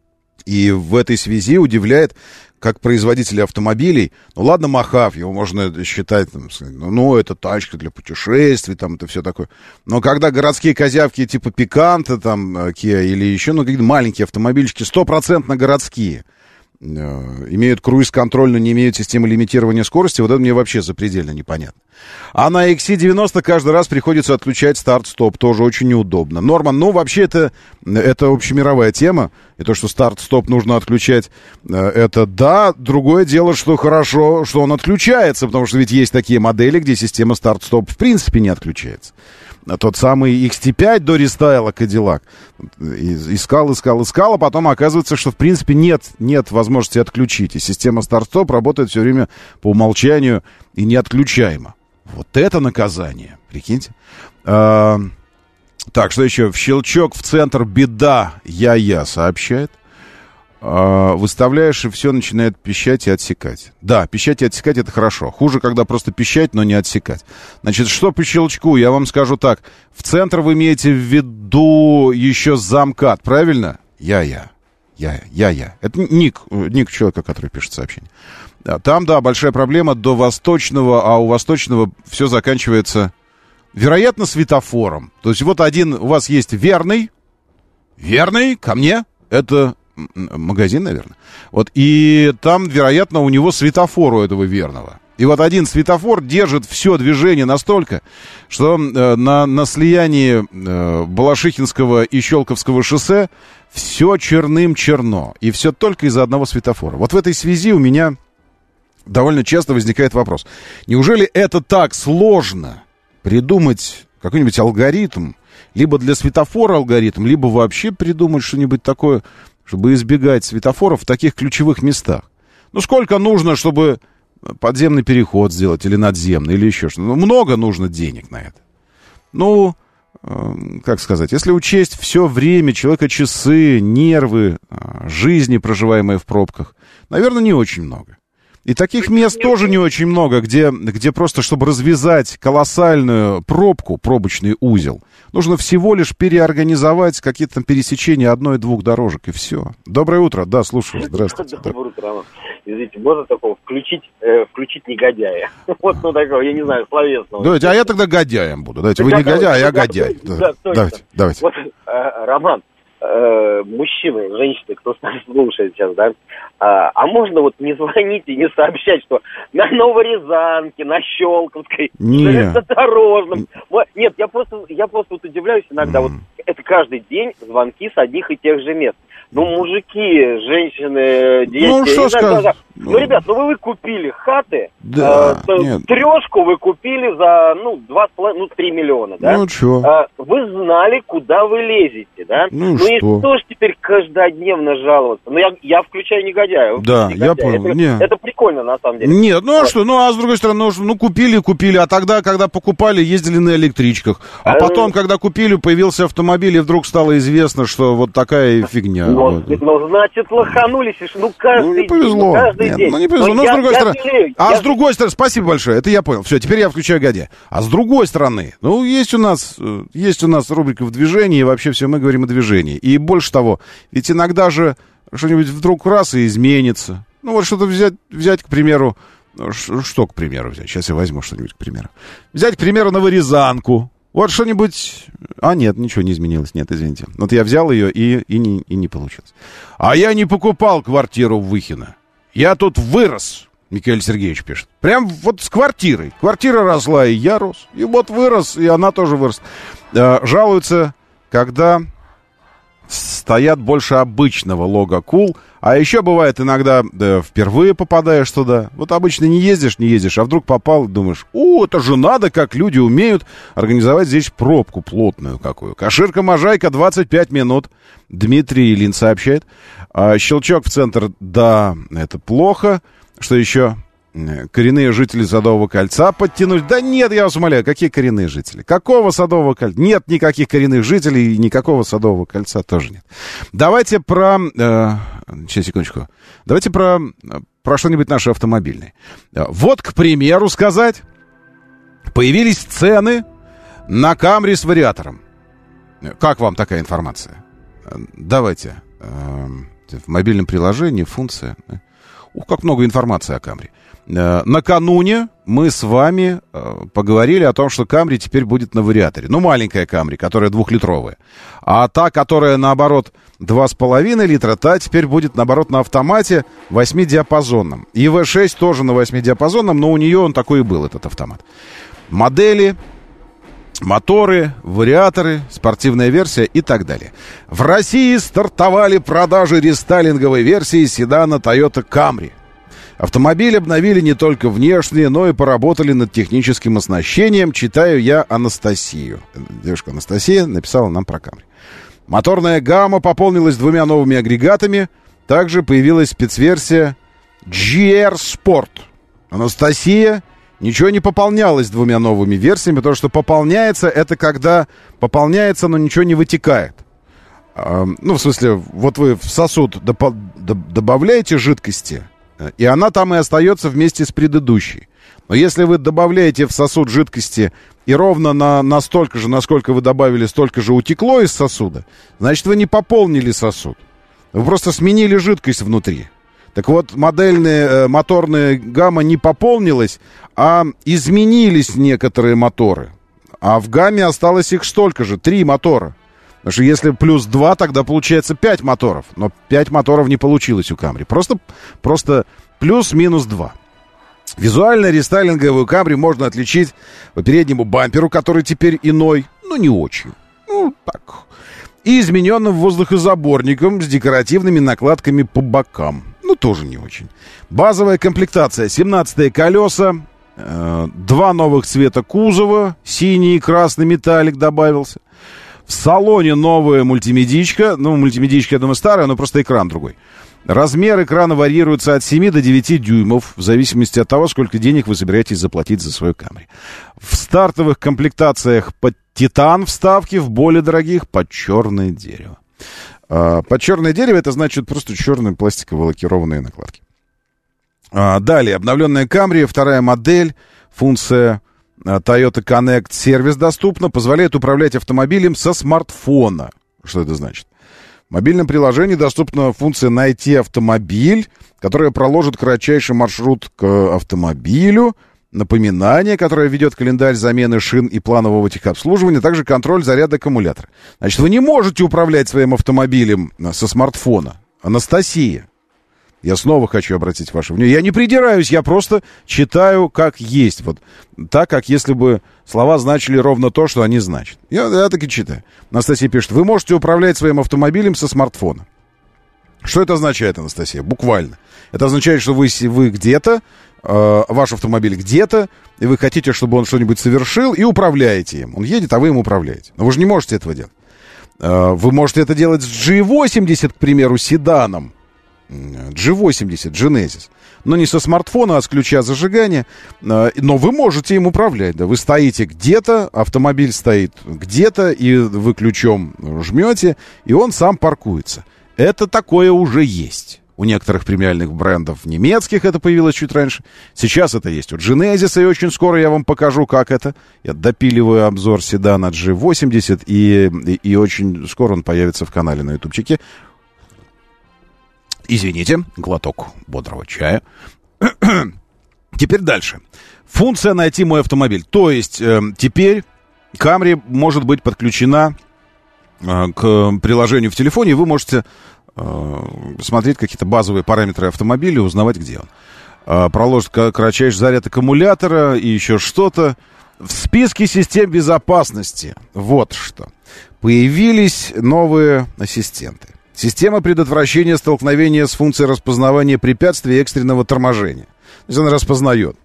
И в этой связи удивляет, как производители автомобилей, ну ладно, Мохав, его можно считать, там, ну, это тачка для путешествий, там, это все такое. Но когда городские козявки типа Пиканта, там, Kia или еще, ну, какие-то маленькие автомобильчики, 100% городские, имеют круиз-контроль, но не имеют системы лимитирования скорости, вот это мне вообще запредельно непонятно. А на XC90 каждый раз приходится отключать старт-стоп, тоже очень неудобно. Норман, ну, вообще это общемировая тема, и то, что старт-стоп нужно отключать, это да. Другое дело, что хорошо, что он отключается, потому что ведь есть такие модели, где система старт-стоп в принципе не отключается. Тот самый XT5 до рестайла Cadillac. Искал, а потом оказывается, что в принципе нет возможности отключить. И система старт-стоп работает все время по умолчанию и неотключаемо. Вот это наказание, прикиньте. Так, что еще? В щелчок в центр беда, я сообщает. Выставляешь, и все начинает пищать и отсекать. Да, пищать и отсекать — это хорошо. Хуже, когда просто пищать, но не отсекать. Значит, что по щелчку? Я вам скажу так. В центр вы имеете в виду еще замкат, правильно? Я. Это ник человека, который пишет сообщение. Там, да, большая проблема до восточного, а у восточного все заканчивается, вероятно, светофором. То есть вот у вас есть верный, ко мне, это магазин, наверное. Вот, и там, вероятно, у него светофор у этого верного. И вот один светофор держит все движение настолько, что на слиянии Балашихинского и Щелковского шоссе все черным-черно. И все только из-за одного светофора. Вот в этой связи у меня довольно часто возникает вопрос. Неужели это так сложно придумать какой-нибудь алгоритм, либо для светофора алгоритм, либо вообще придумать что-нибудь такое, чтобы избегать светофоров в таких ключевых местах? Ну, сколько нужно, чтобы подземный переход сделать, или надземный, или еще что-то? Ну, много нужно денег на это. Ну, как сказать, если учесть все время человека, часы, нервы, жизни, проживаемые в пробках, наверное, не очень много. И таких мест тоже не очень много, где просто, чтобы развязать колоссальную пробку, пробочный узел, нужно всего лишь переорганизовать какие-то там пересечения одной и двух дорожек, и все. Доброе утро, да, слушаю, здравствуйте. Доброе утро, Роман. Извините, можно такого включить негодяя? Вот, ну, такого, я не знаю, словесного. Давайте, а я тогда годяем буду. Давайте, вы негодяй, а я годяй. Давайте. Вот, Роман, мужчины, женщины, кто нас слушает сейчас, да, а можно вот не звонить и не сообщать, что на Новорязанке, на Щелковской, на железнодорожном. Нет, я просто вот удивляюсь иногда, вот это каждый день звонки с одних и тех же мест. Ну, мужики, женщины, дети... Ну, что сказать? Ну, ребят, вы купили хаты, да, трешку вы купили за, 3 миллиона, да? Ну, что? Вы знали, куда вы лезете, да? Ну и что ж теперь каждодневно жаловаться? Ну, я включаю негодяя. Да, я понял. Это прикольно, на самом деле. Нет, ну, а что? Ну, а с другой стороны, купили, а тогда, когда покупали, ездили на электричках. А потом, когда купили, появился автомобиль, и вдруг стало известно, что вот такая фигня. Ну, значит, лоханулись, каждый не повезло. день, каждый день. Ну, не повезло, но с другой стороны... С другой стороны, спасибо большое, это я понял. Все, теперь я включаю годя. А с другой стороны, есть у нас рубрика «В движении», и вообще все мы говорим о движении. И больше того, ведь иногда же что-нибудь вдруг раз и изменится. Ну, вот что-то взять, к примеру, что, к примеру, взять? Сейчас я возьму что-нибудь, к примеру. Взять, к примеру, Новорязанку. Вот что-нибудь... нет, ничего не изменилось. Нет, извините. Вот я взял ее, и не получилось. А я не покупал квартиру в Выхино. Я тут вырос, Михаил Сергеевич пишет. Прям вот с квартирой. Квартира росла, и я рос. И вот вырос, и она тоже выросла. Жалуются, когда стоят больше обычного лого «Кул». А еще бывает иногда впервые попадаешь туда. Вот обычно не ездишь, а вдруг попал и думаешь, это же надо, как люди умеют организовать здесь пробку плотную какую. Каширка-можайка, 25 минут. Дмитрий Ильин сообщает. Щелчок в центр, да, это плохо. Что еще? Коренные жители Садового кольца подтянули. Да нет, я вас умоляю, какие коренные жители? Какого Садового кольца? Нет никаких коренных жителей, и никакого Садового кольца тоже нет. Давайте сейчас, секундочку. Давайте про что-нибудь наше автомобильное. Вот, к примеру, сказать, появились цены на Камри с вариатором. Как вам такая информация? Давайте. В мобильном приложении функция. Ух, как много информации о Камри. Накануне мы с вами поговорили о том, что Камри теперь будет на вариаторе. Ну, маленькая Камри, которая 2-литровая. А та, которая, наоборот, 2,5 литра, та теперь будет, наоборот, на автомате 8-диапазонном. И V6 тоже на 8-диапазонном, но у нее он такой и был, этот автомат. Модели, моторы, вариаторы, спортивная версия и так далее. В России стартовали продажи рестайлинговой версии седана Toyota Camry. Автомобиль обновили не только внешне, но и поработали над техническим оснащением. Читаю я Анастасию. Девушка Анастасия написала нам про Camry. Моторная гамма пополнилась 2 новыми агрегатами. Также появилась спецверсия GR Sport. Анастасия, ничего не пополнялось 2 новыми версиями, потому что пополняется, это когда пополняется, но ничего не вытекает. Ну, в смысле, вот вы в сосуд добавляете жидкости, и она там и остается вместе с предыдущей. Но если вы добавляете в сосуд жидкости, и ровно на столько же, насколько вы добавили, столько же утекло из сосуда, значит, вы не пополнили сосуд. Вы просто сменили жидкость внутри. Так вот, моторная гамма не пополнилась, а изменились некоторые моторы. А в гамме осталось их столько же, 3 мотора. Потому что если плюс 2, тогда получается 5 моторов. Но 5 моторов не получилось у Camry. Просто плюс-минус 2. Визуально рестайлинговую Camry можно отличить по переднему бамперу, который теперь иной, но не очень. Ну, так. И измененным воздухозаборником с декоративными накладками по бокам. Ну, тоже не очень. Базовая комплектация. 17-е колеса, 2 новых цвета кузова, синий и красный металлик добавился. В салоне новая мультимедичка. Ну, мультимедичка, я думаю, старая, но просто экран другой. Размер экрана варьируется от 7 до 9 дюймов, в зависимости от того, сколько денег вы собираетесь заплатить за свою Camry. В стартовых комплектациях под титан вставки, в более дорогих под черное дерево. Под черное дерево это значит просто черные пластиковые лакированные накладки. Далее, обновленная Camry, 2-я модель, функция Toyota Connect сервис доступна, позволяет управлять автомобилем со смартфона. Что это значит? В мобильном приложении доступна функция «Найти автомобиль», которая проложит кратчайший маршрут к автомобилю, напоминание, которое ведет календарь замены шин и планового техобслуживания, также контроль заряда аккумулятора. Значит, вы не можете управлять своим автомобилем со смартфона. Анастасия, я снова хочу обратить ваше внимание. Я не придираюсь, я просто читаю как есть. Вот так, как если бы слова значили ровно то, что они значат. Я так и читаю. Анастасия пишет: вы можете управлять своим автомобилем со смартфона. Что это означает, Анастасия? Буквально. Это означает, что вы где-то, ваш автомобиль где-то, и вы хотите, чтобы он что-нибудь совершил, и управляете им. Он едет, а вы им управляете. Но вы же не можете этого делать. Вы можете это делать с G80, к примеру, седаном. G80, Genesis. Но не со смартфона, а с ключа зажигания. Но вы можете им управлять. Да. Вы стоите где-то, автомобиль стоит где-то, и вы ключом жмете, и он сам паркуется. Это такое уже есть. У некоторых премиальных брендов немецких это появилось чуть раньше. Сейчас это есть у Genesis, и очень скоро я вам покажу, как это. Я допиливаю обзор седана G80, и очень скоро он появится в канале на ютубчике. Извините, глоток бодрого чая. Теперь дальше. Функция «Найти мой автомобиль». То есть теперь Camry может быть подключена к приложению в телефоне, и вы можете смотреть какие-то базовые параметры автомобиля, узнавать, где он. Проложит кратчайший заряд аккумулятора и еще что-то. В списке систем безопасности вот что. Появились новые ассистенты. Система предотвращения столкновения с функцией распознавания препятствий и экстренного торможения. То есть она распознает.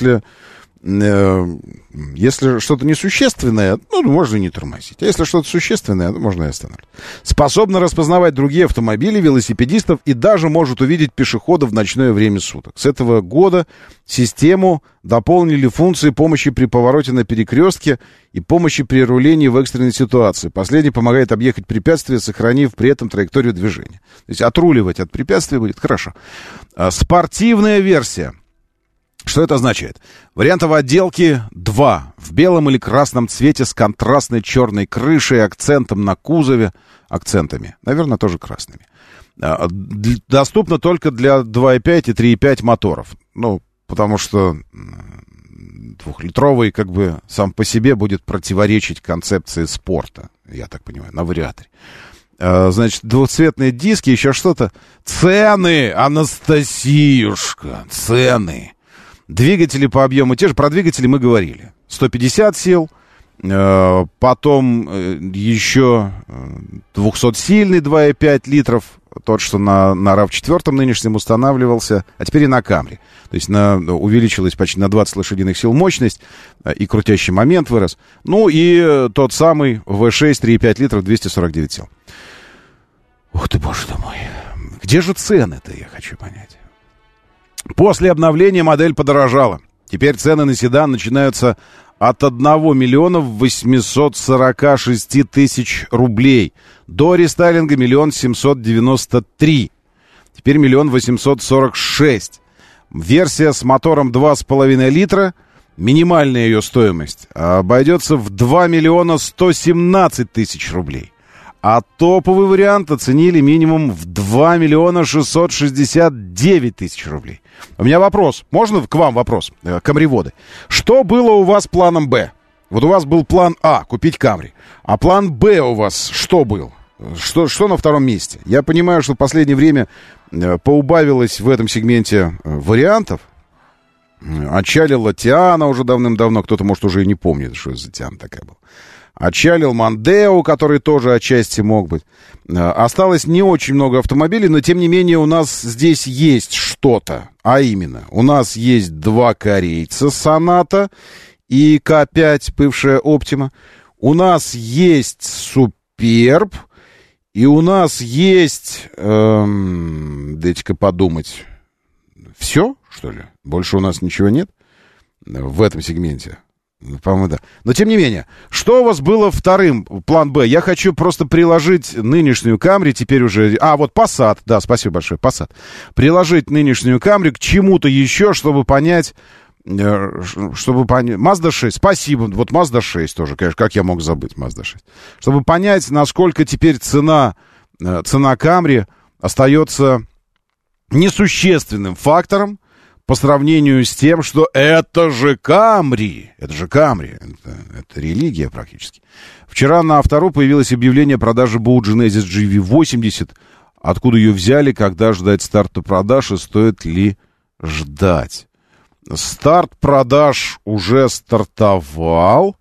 Если что-то несущественное, можно и не тормозить. А если что-то существенное, можно и остановить. Способна распознавать другие автомобили, велосипедистов и даже может увидеть пешеходов в ночное время суток. С этого года систему дополнили функции помощи при повороте на перекрестке и помощи при рулении в экстренной ситуации. Последний помогает объехать препятствие, сохранив при этом траекторию движения. То есть отруливать от препятствия будет хорошо. Спортивная версия. Что это означает? Вариантов отделки 2. В белом или красном цвете с контрастной черной крышей, акцентом на кузове. Акцентами. Наверное, тоже красными. доступна только для 2.5 и 3.5 моторов. Ну, потому что 2-литровый, как бы, сам по себе будет противоречить концепции спорта, я так понимаю, на вариаторе. Значит, двухцветные диски, еще что-то. Цены, Анастасиюшка, цены. Двигатели по объему те же, про двигатели мы говорили. 150 сил, потом еще 200-сильный 2,5 литров, тот, что на RAV4 нынешнем устанавливался, а теперь и на Камри. То есть увеличилась почти на 20 лошадиных сил мощность, и крутящий момент вырос. Ну и тот самый V6 3,5 литров, 249 сил. Ух ты, боже ты мой. Где же цены-то, я хочу понять. После обновления модель подорожала. Теперь цены на седан начинаются от 1 миллиона 846 тысяч рублей. До рестайлинга 1 793 000. Теперь 1 846 000. Версия с мотором 2,5 литра, минимальная ее стоимость, обойдется в 2 117 000 рублей. А топовый вариант оценили минимум в 2 669 000 рублей. У меня вопрос. Можно к вам вопрос, камриводы? Что было у вас планом «Б»? Вот у вас был план А, купить Камри. А план «Б» у вас что был? Что на втором месте? Я понимаю, что в последнее время поубавилось в этом сегменте вариантов. Отчалила Тиана уже давным-давно. Кто-то, может, уже и не помнит, что за Тиана такая была. Отчалил Мандео, который тоже отчасти мог быть. Осталось не очень много автомобилей, но, тем не менее, у нас здесь есть что-то. А именно, у нас есть 2 корейца Соната и К5, бывшая Оптима. У нас есть Суперб. И у нас есть... дайте-ка подумать. Все, что ли? Больше у нас ничего нет в этом сегменте? По-моему, да. Но, тем не менее, что у вас было вторым, план «Б»? Я хочу просто приложить нынешнюю Камри, теперь уже... вот Passat, да, спасибо большое, Passat. Приложить нынешнюю Камри к чему-то еще, чтобы понять... Mazda 6, спасибо. Вот Mazda 6 тоже, конечно, как я мог забыть Mazda 6. Чтобы понять, насколько теперь цена Камри остается несущественным фактором по сравнению с тем, что это же Камри. Это же Камри. Это религия практически. Вчера на Автору появилось объявление о продаже БУ Genesis GV80. Откуда ее взяли, когда ждать старта продаж и стоит ли ждать? Старт продаж уже стартовал.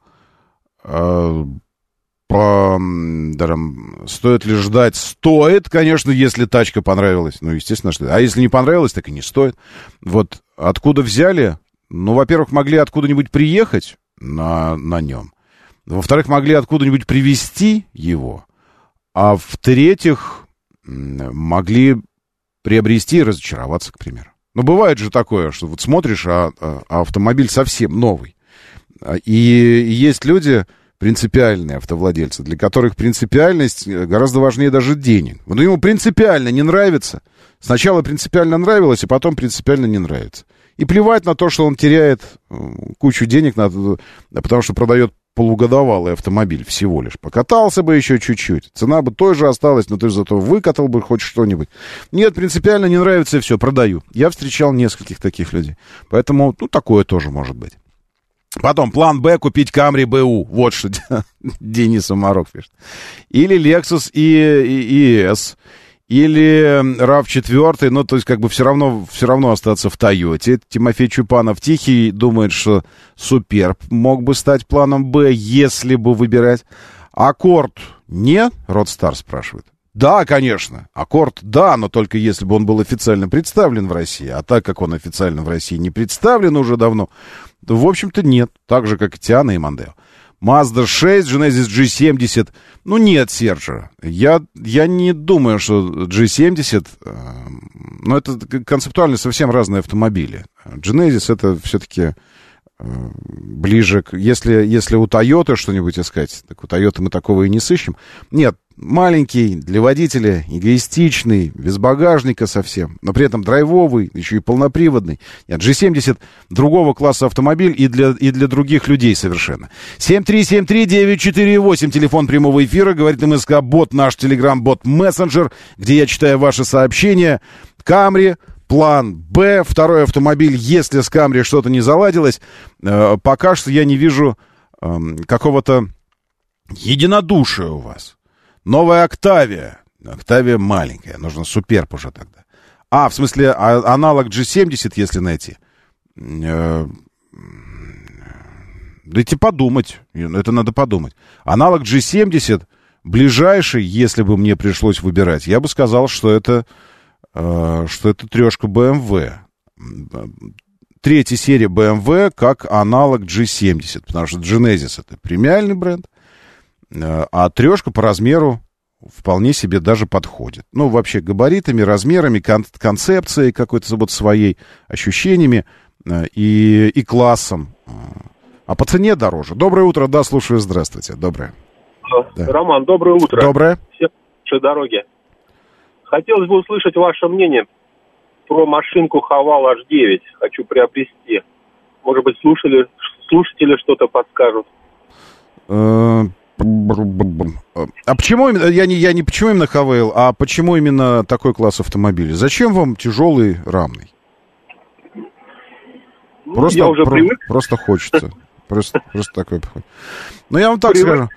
Стоит ли ждать? Стоит, конечно, если тачка понравилась. Ну, естественно, что... А если не понравилась, так и не стоит. Вот откуда взяли? Ну, во-первых, могли откуда-нибудь приехать на нем. Во-вторых, могли откуда-нибудь привезти его. А в-третьих, могли приобрести и разочароваться, к примеру. Но бывает же такое, что вот смотришь, а автомобиль совсем новый. И есть люди... принципиальные автовладельцы, для которых принципиальность гораздо важнее даже денег. Вот ему принципиально не нравится. Сначала принципиально нравилось, а потом принципиально не нравится. И плевать на то, что он теряет кучу денег, потому что продает полугодовалый автомобиль всего лишь. Покатался бы еще чуть-чуть. Цена бы той же осталась, но ты зато выкатал бы хоть что-нибудь. Нет, принципиально не нравится, и все, продаю. Я встречал нескольких таких людей. Поэтому, такое тоже может быть. Потом, план «Б» — купить Камри БУ. Вот что Денис Умарок пишет. Или Lexus ES. Или RAV4. То есть, как бы все равно остаться в Тойоте. Тимофей Чупанов Тихий думает, что Суперб мог бы стать планом «Б», если бы выбирать. Аккорд нет? Родстар спрашивает. Да, конечно. Аккорд, да, но только если бы он был официально представлен в России. А так как он официально в России не представлен уже давно, то, в общем-то, нет. Так же, как и Тиана и Мандео. Mazda 6, Genesis G70. Нет, Серджа. Я не думаю, что G70... это концептуально совсем разные автомобили. Genesis — это все-таки... ближе к... Если у Toyota что-нибудь искать, так у Toyota мы такого и не сыщем. Нет, маленький, для водителя эгоистичный, без багажника совсем, но при этом драйвовый, еще и полноприводный. Нет, G70 другого класса автомобиль и для других людей совершенно. 7373948, телефон прямого эфира, говорит МСК-бот, наш телеграм-бот мессенджер, где я читаю ваши сообщения. Камри, план Б, второй автомобиль, если с Камри что-то не заладилось, пока что я не вижу какого-то единодушие у вас. Новая Октавия. Октавия маленькая. Нужно Суперб уже тогда. В смысле, аналог G70, если найти. Дайте подумать. Это надо подумать. Аналог G70, ближайший, если бы мне пришлось выбирать, я бы сказал, что это трешка BMW. Третья серия BMW как аналог G70. Потому что Genesis — это премиальный бренд. А трешка по размеру вполне себе даже подходит. Ну, вообще, габаритами, размерами, концепцией какой-то вот своей, ощущениями и классом. А по цене дороже. Доброе утро, да, слушаю, здравствуйте. Доброе. Да. Роман, доброе утро. Доброе. Все ваши дороги. Хотелось бы услышать ваше мнение про машинку Haval H9. Хочу приобрести. Может быть, слушатели что-то подскажут. А почему именно, я не почему именно Haval, а почему именно такой класс автомобиля? Зачем вам тяжелый рамный? Просто, я уже привык. Просто хочется. Просто такой. Ну, я вам так скажу.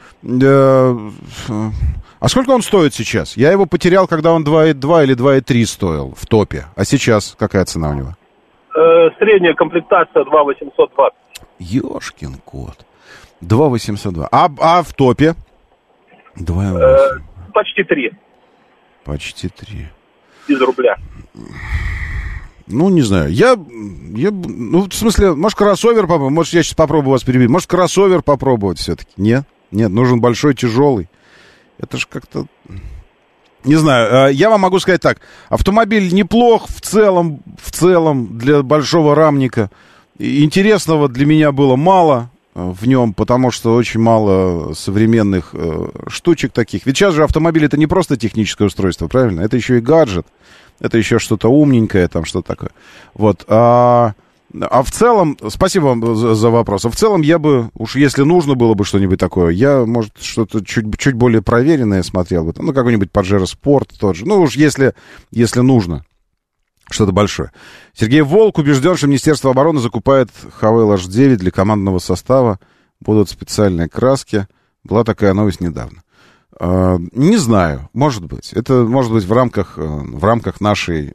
А сколько он стоит сейчас? Я его потерял, когда он 2,2 или 2,3 стоил в топе. А сейчас какая цена у него? Средняя комплектация 2,820. Ёшкин кот. 2,802. А в топе? 2,8. Почти 3. Почти 3. Из рубля. Ну, не знаю. Ну, в смысле, может, кроссовер попробовать? Может, я сейчас попробую вас перебить. Может, кроссовер попробовать все-таки? Нет, нужен большой, тяжелый. Это же как-то... Не знаю, я вам могу сказать так. Автомобиль неплох в целом для большого рамника. Интересного для меня было мало в нем, потому что очень мало современных штучек таких. Ведь сейчас же автомобиль — это не просто техническое устройство, правильно? Это еще и гаджет. Это еще что-то умненькое, там что-то такое. Вот. А в целом, спасибо вам за вопрос. А в целом я бы, уж если нужно было бы что-нибудь такое, я, может, что-то чуть более проверенное смотрел бы. Ну, какой-нибудь Pajero Sport тот же. Ну, уж если нужно что-то большое. Сергей Волк убежден, что Министерство обороны закупает Haval H9 для командного состава. Будут специальные краски. Была такая новость недавно. Не знаю, может быть. Это может быть в рамках нашей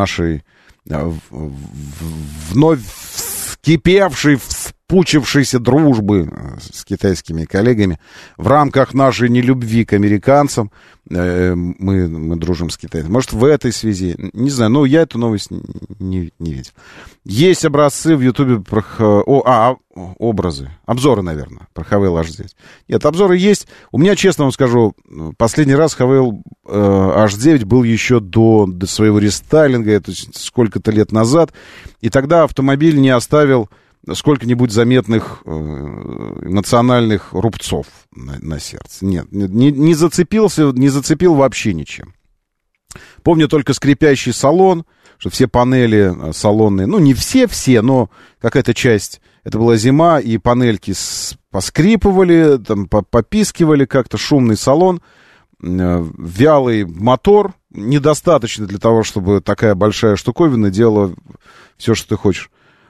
вновь вскипевшей, вспучившейся дружбы с китайскими коллегами, в рамках нашей нелюбви к американцам. Мы дружим с Китаем. Может, в этой связи. Не знаю, но я эту новость не видел. Есть образцы в Ютубе про... образы. Обзоры, наверное, про Haval H9. Нет, обзоры есть. У меня, честно вам скажу, последний раз Haval H9 был еще до своего рестайлинга, это сколько-то лет назад. И тогда автомобиль не оставил сколько-нибудь заметных эмоциональных рубцов на сердце. Нет, не зацепил вообще ничем. Помню только скрипящий салон, что все панели салонные, ну, не все, но какая-то часть, это была зима, и панельки поскрипывали, там, попискивали как-то, шумный салон, вялый мотор, недостаточно для того, чтобы такая большая штуковина делала все, что ты хочешь.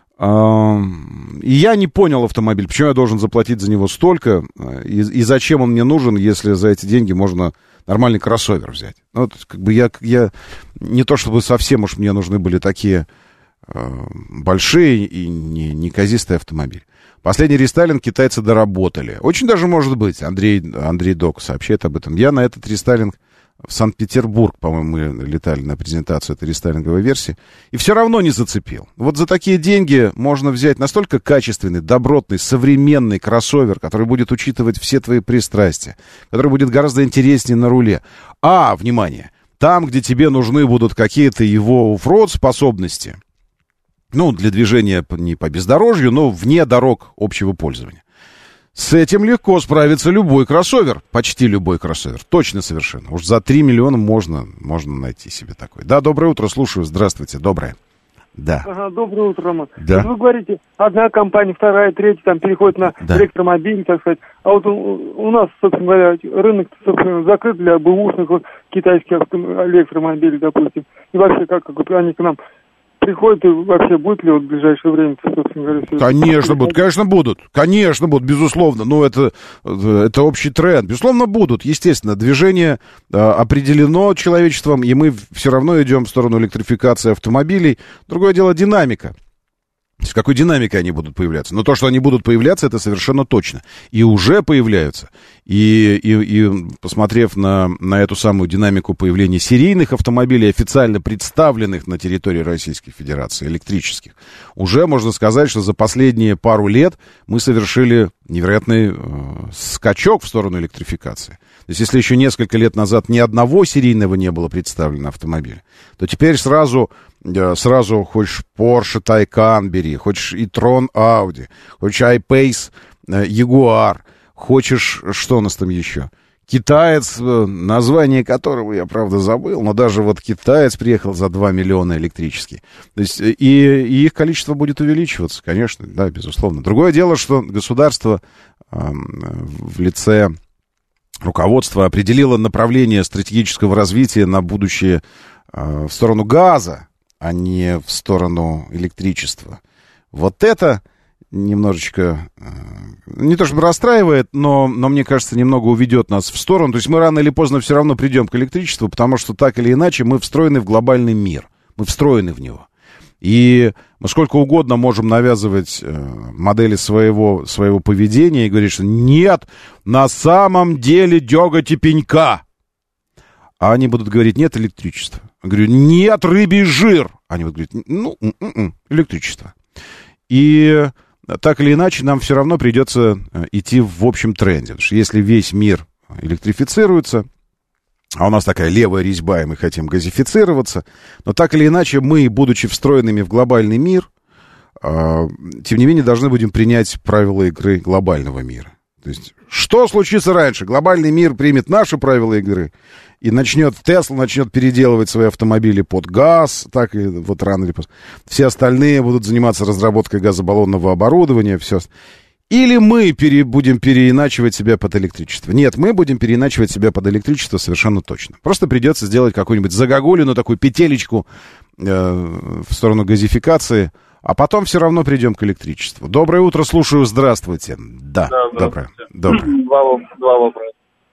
И я не понял автомобиль, почему я должен заплатить за него столько, и зачем он мне нужен, если за эти деньги можно нормальный кроссовер взять. Ну, вот, как бы я не то чтобы совсем уж мне нужны были такие большие и неказистые автомобили. Последний рестайлинг китайцы доработали. Очень даже может быть. Андрей Док сообщает об этом. Я на этот рестайлинг в Санкт-Петербург, по-моему, мы летали на презентацию этой рестайлинговой версии, и все равно не зацепил. Вот за такие деньги можно взять настолько качественный, добротный, современный кроссовер, который будет учитывать все твои пристрастия, который будет гораздо интереснее на руле. Внимание, там, где тебе нужны будут какие-то его оффроуд способности, ну, для движения не по бездорожью, но вне дорог общего пользования. С этим легко справится любой кроссовер. Почти любой кроссовер. Точно совершенно. Уж за 3 миллиона можно найти себе такой. Да, доброе утро, слушаю. Здравствуйте, доброе. Да. Ага, доброе утро, Роман. Да. Вы говорите, одна компания, вторая, третья, там переходит на электромобили, так сказать. А вот у нас, собственно говоря, рынок, собственно, закрыт для бэушных китайских электромобилей, допустим. И вообще, как они к нам приходят, и вообще будет ли вот в ближайшее время, собственно говоря, все Конечно будут, безусловно. Ну, это общий тренд. Безусловно, будут, естественно. Движение определено человечеством, и мы все равно идем в сторону электрификации автомобилей. Другое дело динамика. С какой динамикой они будут появляться? Но то, что они будут появляться, это совершенно точно. И уже появляются. И посмотрев на эту самую динамику появления серийных автомобилей, официально представленных на территории Российской Федерации, электрических, уже можно сказать, что за последние пару лет мы совершили невероятный скачок в сторону электрификации. То есть, если еще несколько лет назад ни одного серийного не было представлено автомобиля, то теперь сразу хочешь Porsche Taycan бери, хочешь e-tron Audi, хочешь I-Pace Jaguar, хочешь, что у нас там еще? Китаец, название которого я, правда, забыл, но даже вот китаец приехал за 2 миллиона электрический. То есть, и их количество будет увеличиваться, конечно, да, безусловно. Другое дело, что государство в лице руководства определило направление стратегического развития на будущее в сторону газа, а не в сторону электричества. Вот это немножечко, не то чтобы расстраивает, но мне кажется, немного уведет нас в сторону. То есть мы рано или поздно все равно придем к электричеству, потому что так или иначе мы встроены в глобальный мир. Мы встроены в него. И мы сколько угодно можем навязывать модели своего поведения и говорить, что нет, на самом деле деготь и пенька. А они будут говорить, нет электричества. Я говорю, нет, рыбий жир. Они будут говорить, электричество. И так или иначе нам все равно придется идти в общем тренде. Потому что если весь мир электрифицируется, а у нас такая левая резьба, и мы хотим газифицироваться, но так или иначе мы, будучи встроенными в глобальный мир, тем не менее должны будем принять правила игры глобального мира. То есть, что случится раньше? Глобальный мир примет наши правила игры, и Tesla начнет переделывать свои автомобили под газ, так и вот рано или поздно. Все остальные будут заниматься разработкой газобаллонного оборудования, все. Или мы будем переиначивать себя под электричество. Нет, мы будем переиначивать себя под электричество совершенно точно. Просто придется сделать какую-нибудь загогулину, такую петелечку в сторону газификации, а потом все равно придем к электричеству. Доброе утро, слушаю, здравствуйте. Да, доброе. Два вопроса.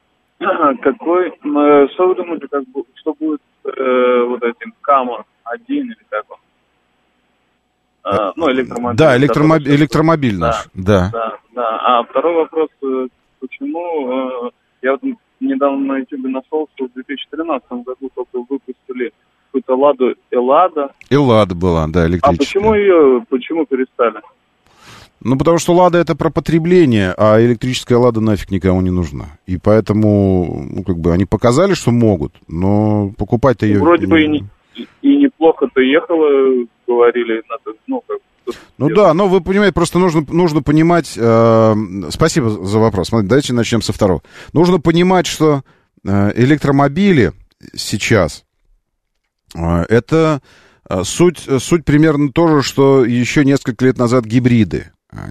Что вы думаете, что будет вот этим Камон 1 или как он? Электромобиль. Да, электромобиль наш. Да. А второй вопрос, почему я вот недавно на YouTube нашел, что в 2013 году только выпустили какую-то Ладу Эллада. Эллада была, да, электрическая. А почему перестали? Ну, потому что Лада это про потребление, а электрическая Лада нафиг никому не нужна. И поэтому, они показали, что могут, но покупать-то ее... Вроде бы и неплохо-то ехала, говорили, надо, да, но вы понимаете, просто нужно понимать... Спасибо за вопрос. Смотрите, давайте начнем со второго. Нужно понимать, что электромобили сейчас это суть примерно то же, что еще несколько лет назад гибриды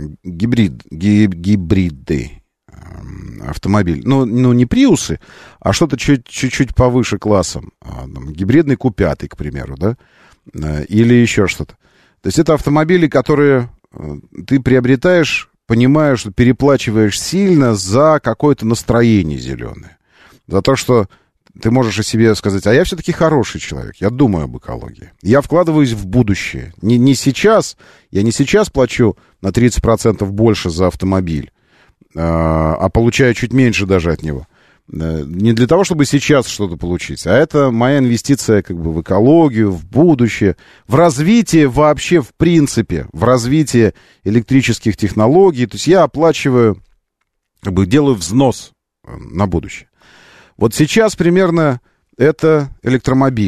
автомобиль. Ну, не приусы, а что-то чуть-чуть повыше классом. Гибридный Q5, к примеру, да? Или еще что-то. То есть это автомобили, которые ты приобретаешь, понимая, что переплачиваешь сильно за какое-то настроение зеленое. За то, что ты можешь о себе сказать, а я все-таки хороший человек, я думаю об экологии. Я вкладываюсь в будущее. Не сейчас, я не сейчас плачу на 30% больше за автомобиль, а получаю чуть меньше даже от него. Не для того, чтобы сейчас что-то получить, а это моя инвестиция в экологию, в будущее, в развитие вообще, в принципе, в развитие электрических технологий. То есть я оплачиваю, делаю взнос на будущее. Вот сейчас примерно это электромобили.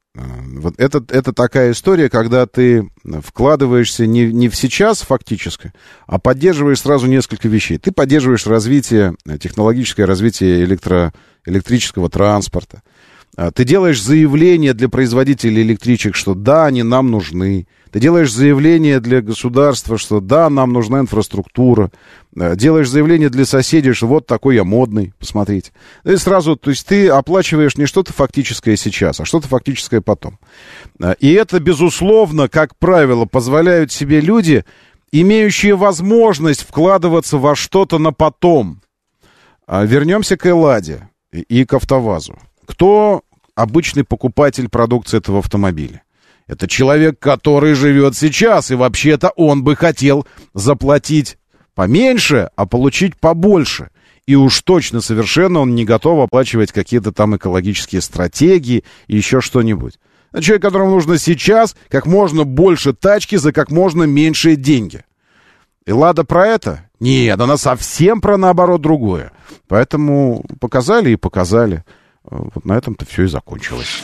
Вот это такая история, когда ты вкладываешься не в сейчас фактически, а поддерживаешь сразу несколько вещей. Ты поддерживаешь технологическое развитие электрического транспорта. Ты делаешь заявление для производителей электричек, что да, они нам нужны. Ты делаешь заявление для государства, что да, нам нужна инфраструктура. Делаешь заявление для соседей, что вот такой я модный, посмотрите. И сразу, то есть ты оплачиваешь не что-то фактическое сейчас, а что-то фактическое потом. И это, безусловно, как правило, позволяют себе люди, имеющие возможность вкладываться во что-то на потом. Вернемся к Элладе и к АвтоВАЗу. Кто обычный покупатель продукции этого автомобиля? Это человек, который живет сейчас, и вообще-то он бы хотел заплатить поменьше, а получить побольше. И уж точно совершенно он не готов оплачивать какие-то там экологические стратегии и еще что-нибудь. Это человек, которому нужно сейчас как можно больше тачки за как можно меньшие деньги. И Лада про это? Нет, она совсем про наоборот другое. Поэтому показали и показали. Вот на этом-то все и закончилось.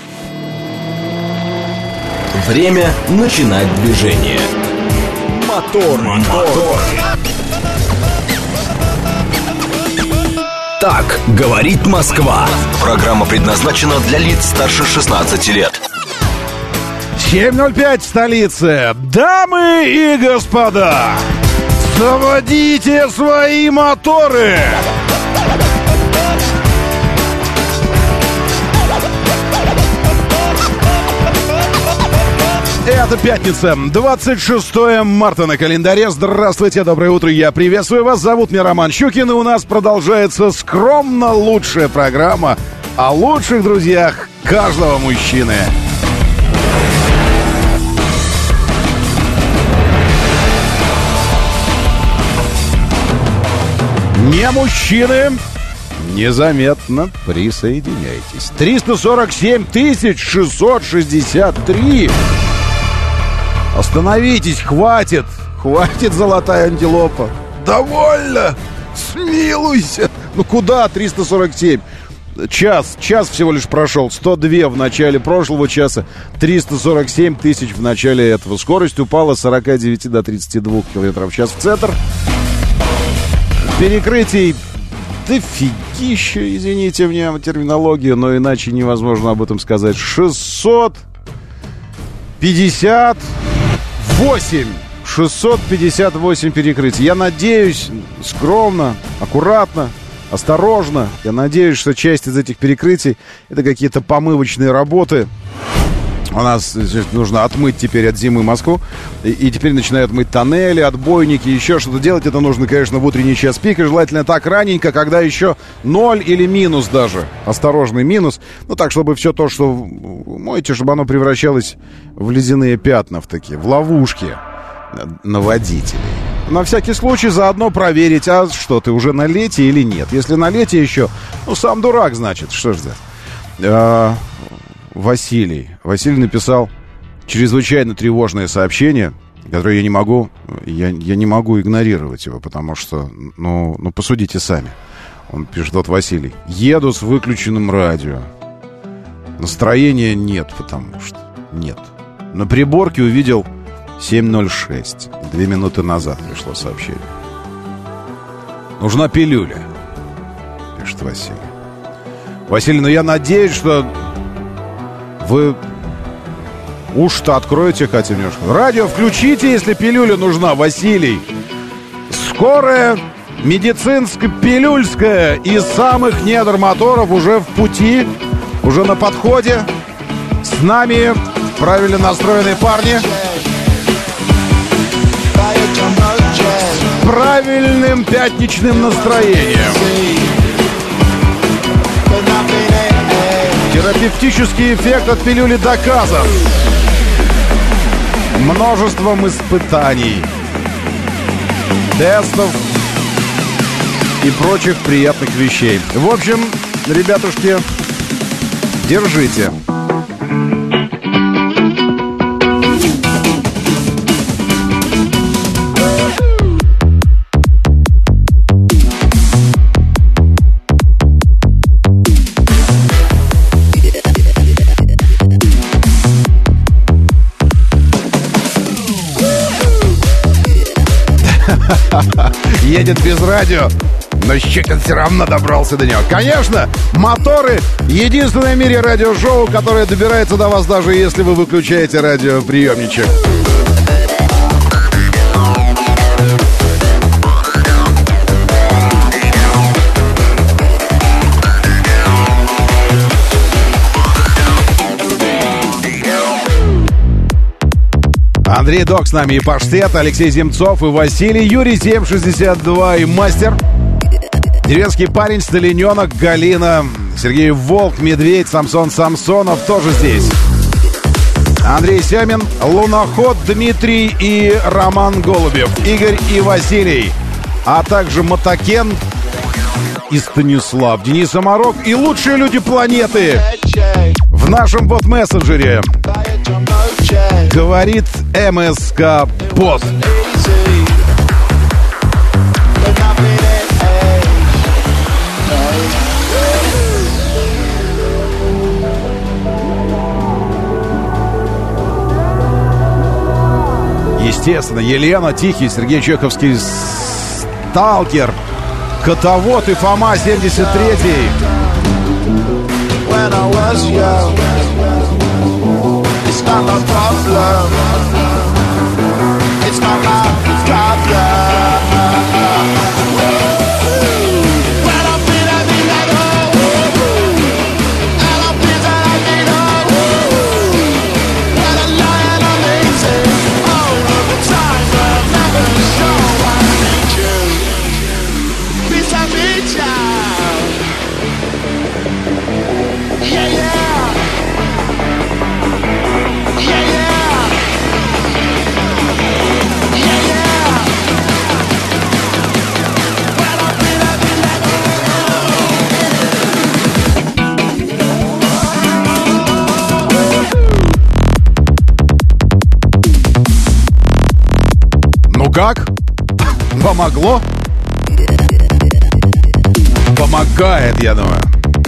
Время начинать движение. Мотор. Так говорит Москва. Программа предназначена для лиц старше 16 лет. 7:05 в столице. Дамы и господа, заводите свои моторы. Это пятница, 26 марта на календаре. Здравствуйте, доброе утро, я приветствую вас. Зовут меня Роман Щукин, и у нас продолжается скромно лучшая программа о лучших друзьях каждого мужчины. Не мужчины, незаметно присоединяйтесь. 347 663. Остановитесь, хватит, золотая антилопа. Довольно, смилуйся. Ну куда 347? Час всего лишь прошел. 102 в начале прошлого часа, 347 тысяч в начале этого. Скорость упала с 49 до 32 км в час в центр. Перекрытий дофигища, извините меня терминологию, но иначе невозможно об этом сказать. 658 перекрытий. Я надеюсь, скромно, аккуратно, осторожно. Я надеюсь, что часть из этих перекрытий это какие-то помывочные работы. У нас нужно отмыть теперь от зимы Москву. И теперь начинают мыть тоннели, отбойники, еще что-то делать. Это нужно, конечно, в утренний час пик. И желательно так раненько, когда еще 0 или минус даже. Осторожный минус. Ну так, чтобы все то, что моете, чтобы оно превращалось в ледяные пятна, в ловушки на водителей. На всякий случай заодно проверить, а что, ты уже на лете или нет. Если на лете еще, ну сам дурак, значит. Что ж за... Василий написал чрезвычайно тревожное сообщение, которое я не могу игнорировать его, потому что, ну посудите сами. Он пишет, вот Василий: еду с выключенным радио. Настроения нет, потому что нет. На приборке увидел 7:06. 2 минуты назад пришло сообщение. Нужна пилюля, пишет Василий. Василий, я надеюсь, что вы уши-то откроете хотя бы немножко. Радио включите, если пилюля нужна, Василий. Скорая медицинско-пилюльская из самых недр моторов уже в пути, уже на подходе. С нами правильно настроенные парни. С правильным пятничным настроением. Терапевтический эффект от пилюли доказан. Множеством испытаний, тестов и прочих приятных вещей. В общем, ребятушки, держите. едет без радио, но Щекин все равно добрался до него. Конечно, «Моторы» — единственное в мире радиошоу, которое добирается до вас, даже если вы выключаете радиоприемничек. Андрей Док с нами и Паштет, Алексей Земцов и Василий, Юрий 762 и Мастер. Деревенский парень, Сталиненок, Галина, Сергей Волк, Медведь, Самсон Самсонов тоже здесь. Андрей Семин, Луноход, Дмитрий и Роман Голубев, Игорь и Василий, а также Мотокен и Станислав, Денис Амарок и лучшие люди планеты в нашем бот-мессенджере. Говорит МСК Бот. Естественно, Елена, Тихий, Сергей Чеховский, Сталкер, Котовод и Фома 73-й. It's not my problem. It's not my problem. When I feel I feel like and I feel that I need when I lie and I'm lazy all of the time, but I'm never sure I need you. Please I need you. Yeah, yeah. Как? Помогло? Помогает, я думаю.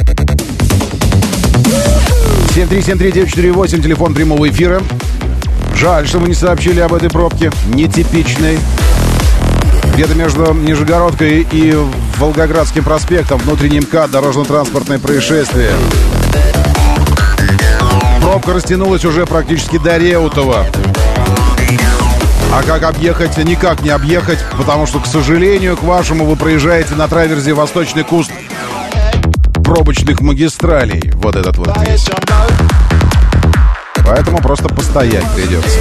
7373948, телефон прямого эфира. Жаль, что мы не сообщили об этой пробке. Нетипичной. Где-то между Нижегородкой и Волгоградским проспектом, внутренний МКАД, дорожно-транспортное происшествие. Пробка растянулась уже практически до Реутова. А как объехать? Никак не объехать, потому что, к сожалению, к вашему вы проезжаете на траверзе восточный куст пробочных магистралей. Вот этот вот весь. Поэтому просто постоять придется.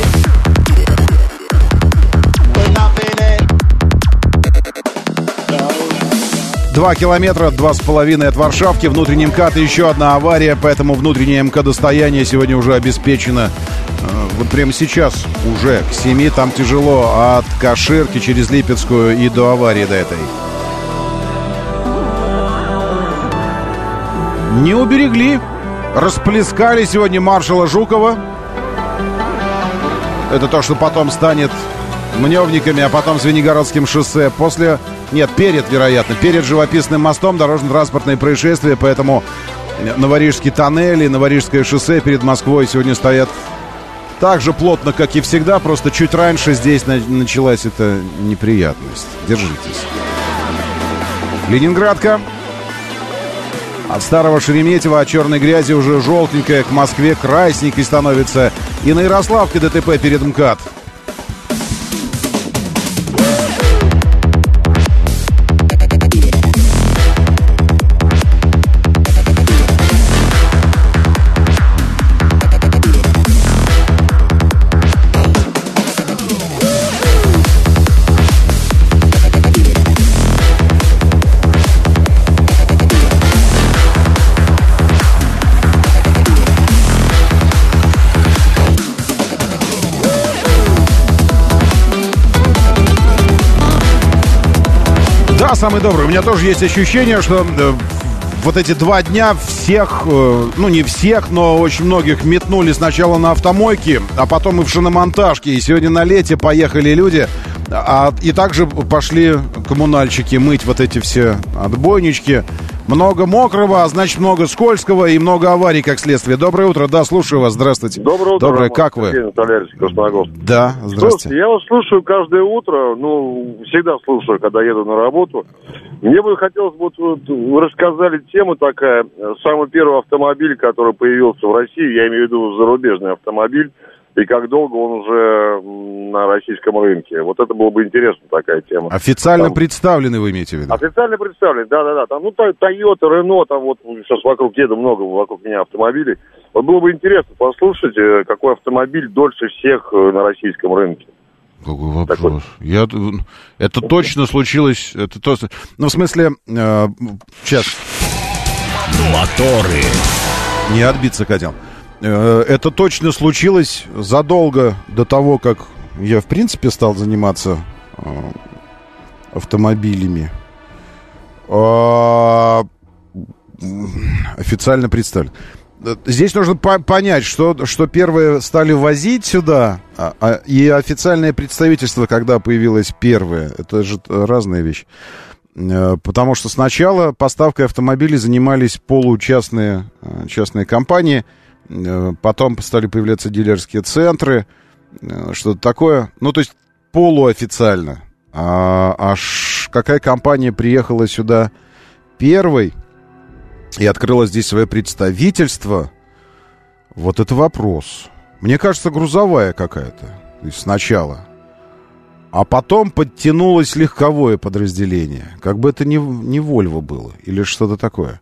2 километра, 2,5 от Варшавки, внутренний МКАД и еще одна авария, поэтому внутреннее МКАДостояние сегодня уже обеспечено. Вот прямо сейчас уже к 7 там тяжело, от Каширки через Липецкую и до аварии до этой. Не уберегли. Расплескали сегодня маршала Жукова. Это то, что потом станет Мневниками, а потом Звенигородским шоссе. Перед живописным мостом дорожно-транспортные происшествия, поэтому Новорижский тоннель и Новорижское шоссе перед Москвой сегодня стоят так же плотно, как и всегда, просто чуть раньше здесь началась эта неприятность. Держитесь. Ленинградка. От старого Шереметьево, от черной грязи уже желтенькая, к Москве красненькой становится. И на Ярославке ДТП перед МКАД. Да, самый добрый. У меня тоже есть ощущение, что вот эти 2 дня всех, не всех, но очень многих метнули сначала на автомойки, а потом и в шиномонтажки. И сегодня на лете поехали люди, и также пошли коммунальщики мыть вот эти все отбойнички. много мокрого, а значит много скользкого и много аварий, как следствие. Доброе утро, да, слушаю вас, здравствуйте. Доброе утро, Доброе, как вы? Да, здравствуйте. Слушайте, я вас слушаю каждое утро, всегда слушаю, когда еду на работу. Мне бы хотелось, вы рассказали тему такая, самый первый автомобиль, который появился в России, я имею в виду зарубежный автомобиль, и как долго он уже на российском рынке. Вот это было бы интересно, такая тема. Официально представлены, вы имеете в виду? Официально представлены, да. Там, Toyota, Renault, там вот сейчас вокруг еду много, вокруг меня автомобилей. Вот было бы интересно послушать, какой автомобиль дольше всех на российском рынке. Какой вопрос? Это точно случилось... в смысле... сейчас. Моторы. Не отбиться хотел. Это точно случилось задолго до того, как я, в принципе, стал заниматься автомобилями. Официально представлен. Здесь нужно понять, что первые стали возить сюда, и официальное представительство, когда появилось первое, это же разные вещи. Потому что сначала поставкой автомобилей занимались частные компании, потом стали появляться дилерские центры, что-то такое. То есть полуофициально. Какая компания приехала сюда первой и открыла здесь свое представительство, вот это вопрос. Мне кажется, грузовая какая-то, то есть сначала. А потом подтянулось легковое подразделение. Как бы это не Volvo было или что-то такое.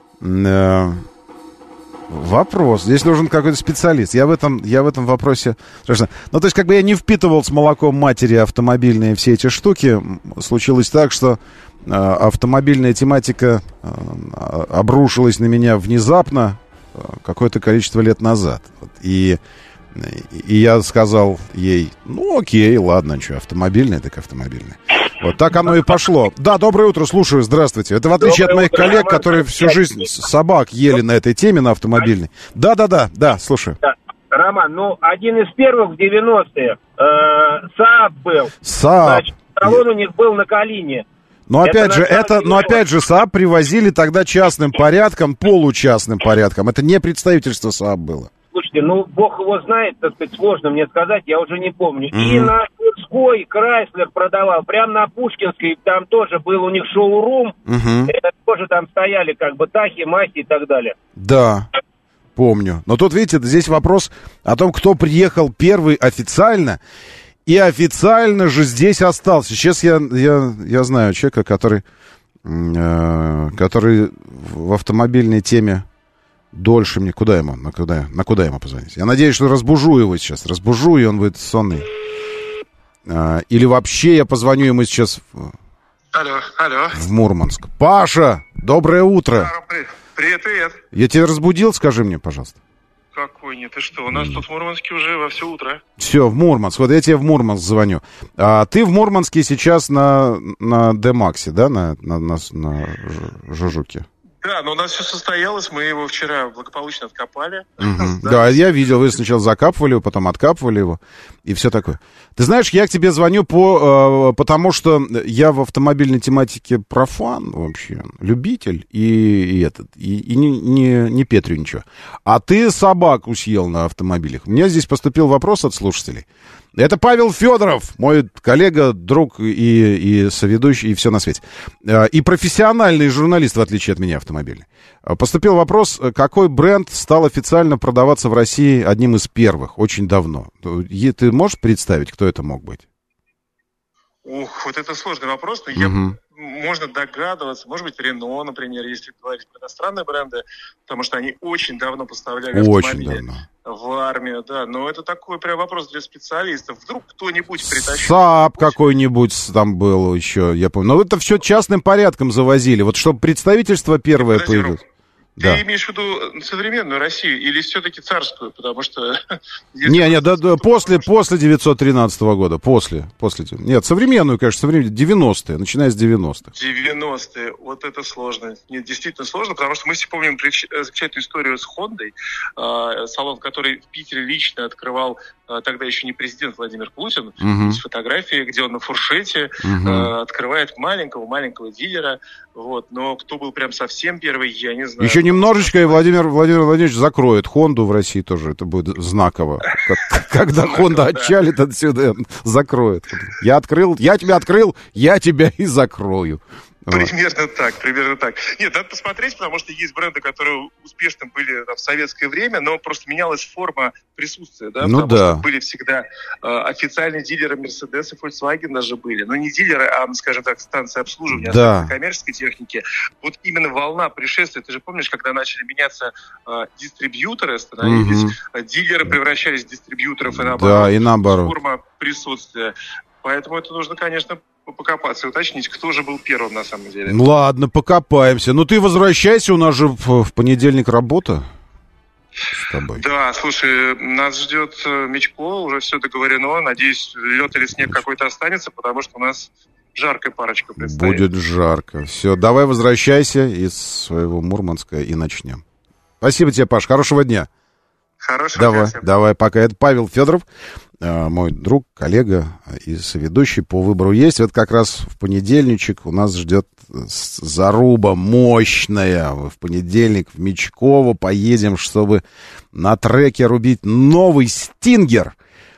Вопрос. Здесь нужен какой-то специалист. Я в этом вопросе... То есть, я не впитывал с молоком матери автомобильные все эти штуки. Случилось так, что автомобильная тематика обрушилась на меня внезапно какое-то количество лет назад. И я сказал ей, окей, ладно, что, автомобильное, так автомобильное. Вот так оно и пошло. Да, доброе утро, слушаю, здравствуйте. Это в отличие от моих коллег, которые всю жизнь собак ели на этой теме, на автомобильной. Да, слушаю. Роман, один из первых в 90-е СААБ был. СААБ. Значит, салон у них был на Калине. Но опять же, СААБ привозили тогда частным порядком, получастным порядком. Это не представительство СААБ было. Слушайте, бог его знает, так сказать, сложно мне сказать, я уже не помню. И на Тверской Крайслер продавал, прямо на Пушкинской, там тоже был у них шоурум, тоже там стояли Тахи, Махи и так далее. Да, помню. Но тут, видите, здесь вопрос о том, кто приехал первый официально, и официально же здесь остался. Сейчас я знаю человека, который в автомобильной теме дольше мне. Куда ему позвонить? Я надеюсь, что разбужу его сейчас. Разбужу, и он будет сонный. Или вообще я позвоню ему сейчас Алло. В Мурманск. Паша, доброе утро. Привет. Я тебя разбудил, скажи мне, пожалуйста. Какой нет, ты что? У нас тут в Мурманске уже во все утро. Все, в Мурманск. Вот я тебе в Мурманск звоню. А ты в Мурманске сейчас на Д-Максе, да? На Жужуке. Да, но у нас все состоялось, мы его вчера благополучно откопали. Да, я видел, вы сначала закапывали его, потом откапывали его, и все такое. Ты знаешь, я к тебе звоню потому что я в автомобильной тематике профан вообще, любитель, и не петрю ничего. А ты собаку съел на автомобилях. У меня здесь поступил вопрос от слушателей. Это Павел Федоров, мой коллега, друг и соведущий, и все на свете. И профессиональный журналист, в отличие от меня, автомобильный. Поступил вопрос, какой бренд стал официально продаваться в России одним из первых, очень давно. Ты можешь представить, кто это мог быть? Вот это сложный вопрос, но можно догадываться. Может быть, Рено, например, если говорить про иностранные бренды, потому что они очень давно поставляли автомобили в армию, да. Но это такой прям вопрос для специалистов. Вдруг кто-нибудь притащил... СААБ какой-нибудь там был еще, я помню. Но это все частным порядком завозили. Вот чтобы представительство первое появилось. Ты имеешь в виду современную Россию или все-таки царскую? Потому что... после 913 года. После. Нет, современную, конечно, 90-е, начиная с 90-х. 90-е. Вот это сложно. Нет, действительно сложно, потому что мы все помним замечательную историю с Хондой. Салон, который в Питере лично открывал тогда еще не президент Владимир Путин. Есть фотографии, где он на фуршете открывает маленького дилера. Вот. Но кто был прям совсем первый, я не знаю. Еще немножечко, и Владимир Владимирович закроет Хонду в России тоже. Это будет знаково. Когда Хонда отчалит отсюда, закроет. Я тебя открыл, я тебя и закрою. Примерно так. Нет, надо посмотреть, потому что есть бренды, которые успешно были в советское время, но просто менялась форма присутствия, да? Ну потому что были всегда официальные дилеры Mercedes и Volkswagen даже были. Но не дилеры, а, скажем так, станции обслуживания коммерческой техники. Вот именно волна пришествия, ты же помнишь, когда начали меняться дистрибьюторы, становились дилеры превращались в дистрибьюторов, и наоборот. Да, и наоборот. Форма присутствия. Поэтому это нужно, конечно, покопаться и уточнить, кто же был первым на самом деле. Ладно, покопаемся. Ну, ты возвращайся, у нас же в понедельник работа с тобой. Да, слушай, нас ждет Мечко, уже все договорено. Надеюсь, лед или снег какой-то останется, потому что у нас жаркая парочка предстоит. Будет жарко. Все, давай возвращайся из своего Мурманска и начнем. Спасибо тебе, Паш, хорошего дня. Хорошего дня. Давай, пока. Это Павел Федоров, мой друг, коллега и соведущий по «Выбору есть». Вот как раз в понедельничек у нас ждет заруба мощная. В понедельник в Мечково поедем, чтобы на треке рубить новый «Стингер».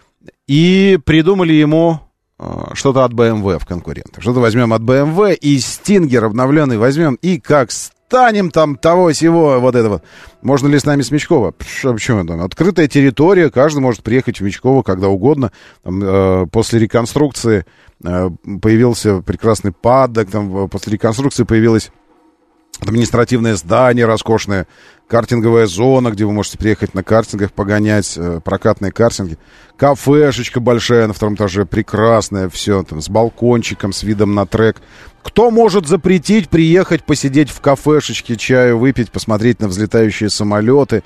И придумали ему что-то от BMW в конкурентах. Что-то возьмем от BMW и «Стингер» обновленный возьмем, и как станем там того-сего, вот этого. Можно ли с нами с Мечково? Почему там? Открытая территория, каждый может приехать в Мечково когда угодно. Там, после реконструкции появился прекрасный паддок, там, после реконструкции появилось административное здание роскошное, картинговая зона, где вы можете приехать на картингах погонять, прокатные картинги. Кафешечка большая на втором этаже, прекрасная, все там с балкончиком, с видом на трек. Кто может запретить приехать посидеть в кафешечке, чаю выпить, посмотреть на взлетающие самолеты?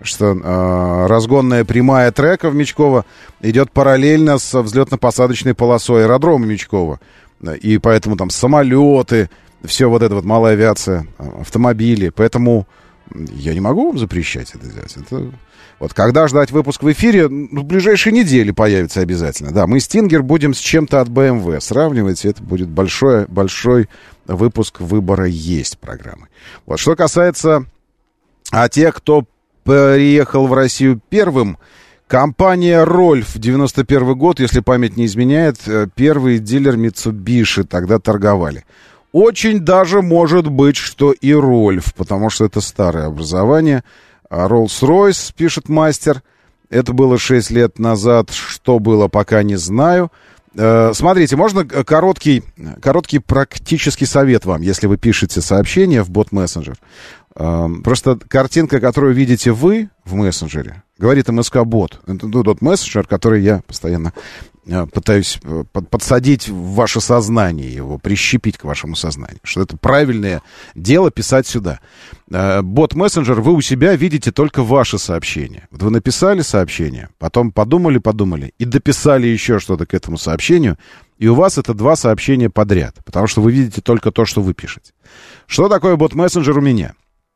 Что разгонная прямая трека в Мечково идет параллельно с взлетно-посадочной полосой аэродрома Мечково. И поэтому там самолеты, все вот это вот, малая авиация, автомобили. Поэтому я не могу вам запрещать это делать. Вот когда ждать выпуск в эфире, в ближайшие недели появится обязательно. Да, мы «Стингер» будем с чем-то от BMW сравнивать. Это будет большой выпуск «Выбора есть» программы. Вот что касается тех, кто приехал в Россию первым, компания «Рольф», 91 год, если память не изменяет, первый дилер Mitsubishi тогда торговали. Очень даже может быть, что и «Рольф», потому что это старое образование. Rolls-Royce, пишет мастер. Это было 6 лет назад. Что было, пока не знаю. Смотрите, можно короткий практический совет вам, если вы пишете сообщение в бот-мессенджер. Просто картинка, которую видите вы в мессенджере, говорит МСК-бот. Это тот мессенджер, который я постоянно пытаюсь подсадить в ваше сознание, его прищепить к вашему сознанию, что это правильное дело писать сюда. Бот-мессенджер, вы у себя видите только ваши сообщения. Вот вы написали сообщение, потом подумали и дописали еще что-то к этому сообщению, и у вас это 2 сообщения подряд, потому что вы видите только то, что вы пишете. Что такое бот-мессенджер у меня?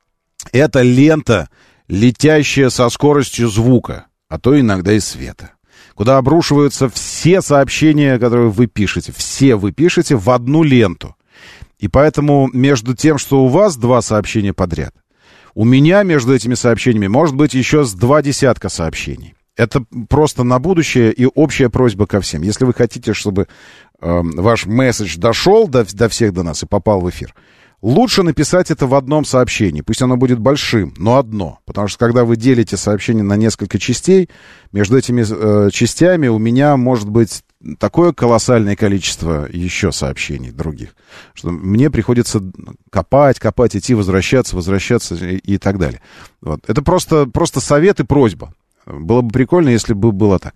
Это лента, летящая со скоростью звука, а то иногда и света, куда обрушиваются все сообщения, которые вы пишете. Все вы пишете в одну ленту. И поэтому между тем, что у вас 2 сообщения подряд, у меня между этими сообщениями может быть еще с 20 сообщений. Это просто на будущее и общая просьба ко всем. Если вы хотите, чтобы ваш месседж дошел до всех, до нас и попал в эфир, лучше написать это в одном сообщении. Пусть оно будет большим, но одно. Потому что когда вы делите сообщение на несколько частей, между этими частями у меня может быть такое колоссальное количество еще сообщений других, что мне приходится копать, идти, возвращаться и так далее. Вот. Это просто совет и просьба. Было бы прикольно, если бы было так.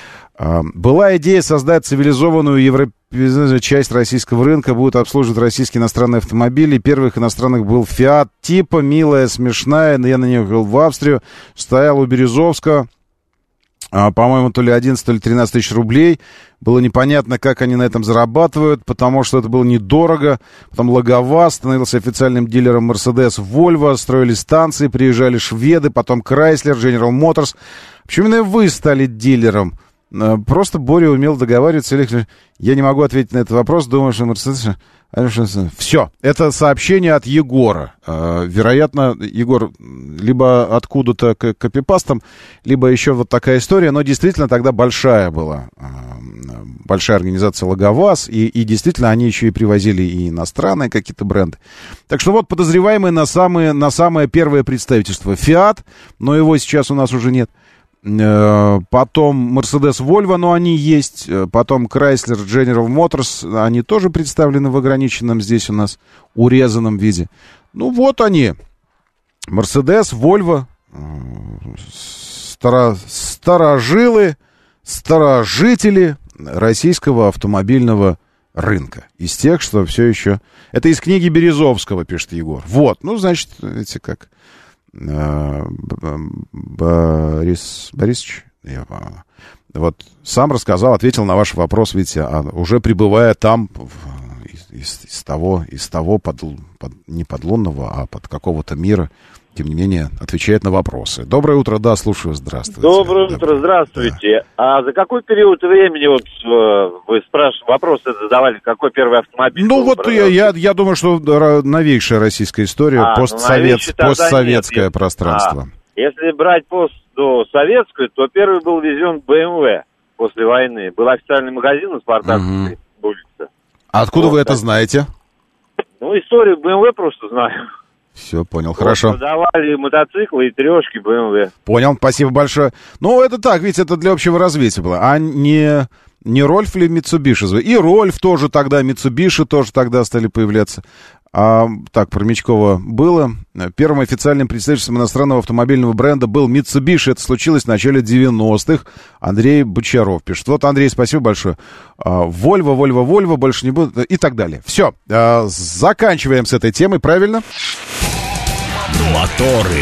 Была идея создать цивилизованную европейскую часть российского рынка, будут обслуживать российские иностранные автомобили. Первых иностранных был Fiat Tipo, милая, смешная. Я на нее ехал в Австрию, стоял у Березовского. По-моему, то ли 11, то ли 13 тысяч рублей. Было непонятно, как они на этом зарабатывают, потому что это было недорого. Потом Логоваз становился официальным дилером Mercedes, Volvo, строили станции, приезжали шведы, потом Chrysler, General Motors. Почему именно вы стали дилером Просто Боря умел договариваться. Я не могу ответить на этот вопрос. Думаю, что Мерседес... Все, это сообщение от Егора. Вероятно, Егор либо откуда-то копипастом, либо еще вот такая история. Но действительно тогда большая была. Большая организация «Логоваз». И действительно они еще и привозили и иностранные какие-то бренды. Так что вот подозреваемые на самое первое представительство. «Фиат», но его сейчас у нас уже нет. Потом Mercedes, Volvo, но они есть. Потом Chrysler, General Motors, они тоже представлены в ограниченном здесь у нас урезанном виде. Ну вот они. Mercedes, Volvo, старожители российского автомобильного рынка. Из тех, что все еще... Это из книги Березовского, пишет Егор. Вот, ну, значит, видите, как... Борисович, вот сам рассказал, ответил на ваш вопрос, видите, уже пребывая там из того не подлунного, а под какого-то мира, тем не менее, отвечает на вопросы. Доброе утро, да, слушаю, здравствуйте. Доброе утро, здравствуйте. Да. А за какой период времени, вот вы вопросы задавали, какой первый автомобиль? Ну вот я думаю, что новейшая российская история, постсоветское пространство. Если брать постсоветскую, то первый был везен BMW после войны. Был официальный магазин на Спартаковской улице. А откуда вы это знаете? Ну, историю BMW просто знаю. Все, понял, хорошо. Продавали мотоциклы и трешки BMW. Понял, спасибо большое. Ну, это так, видите, это для общего развития было. А не Рольф ли Mitsubishi? И Рольф тоже тогда, Mitsubishi тоже тогда стали появляться. Так, про Мечкова было. Первым официальным представительством иностранного автомобильного бренда был Mitsubishi. Это случилось в начале 90-х. Андрей Бочаров пишет. Вот, Андрей, спасибо большое. Volvo, больше не буду. И так далее. Все, заканчиваем с этой темой, правильно? Моторы.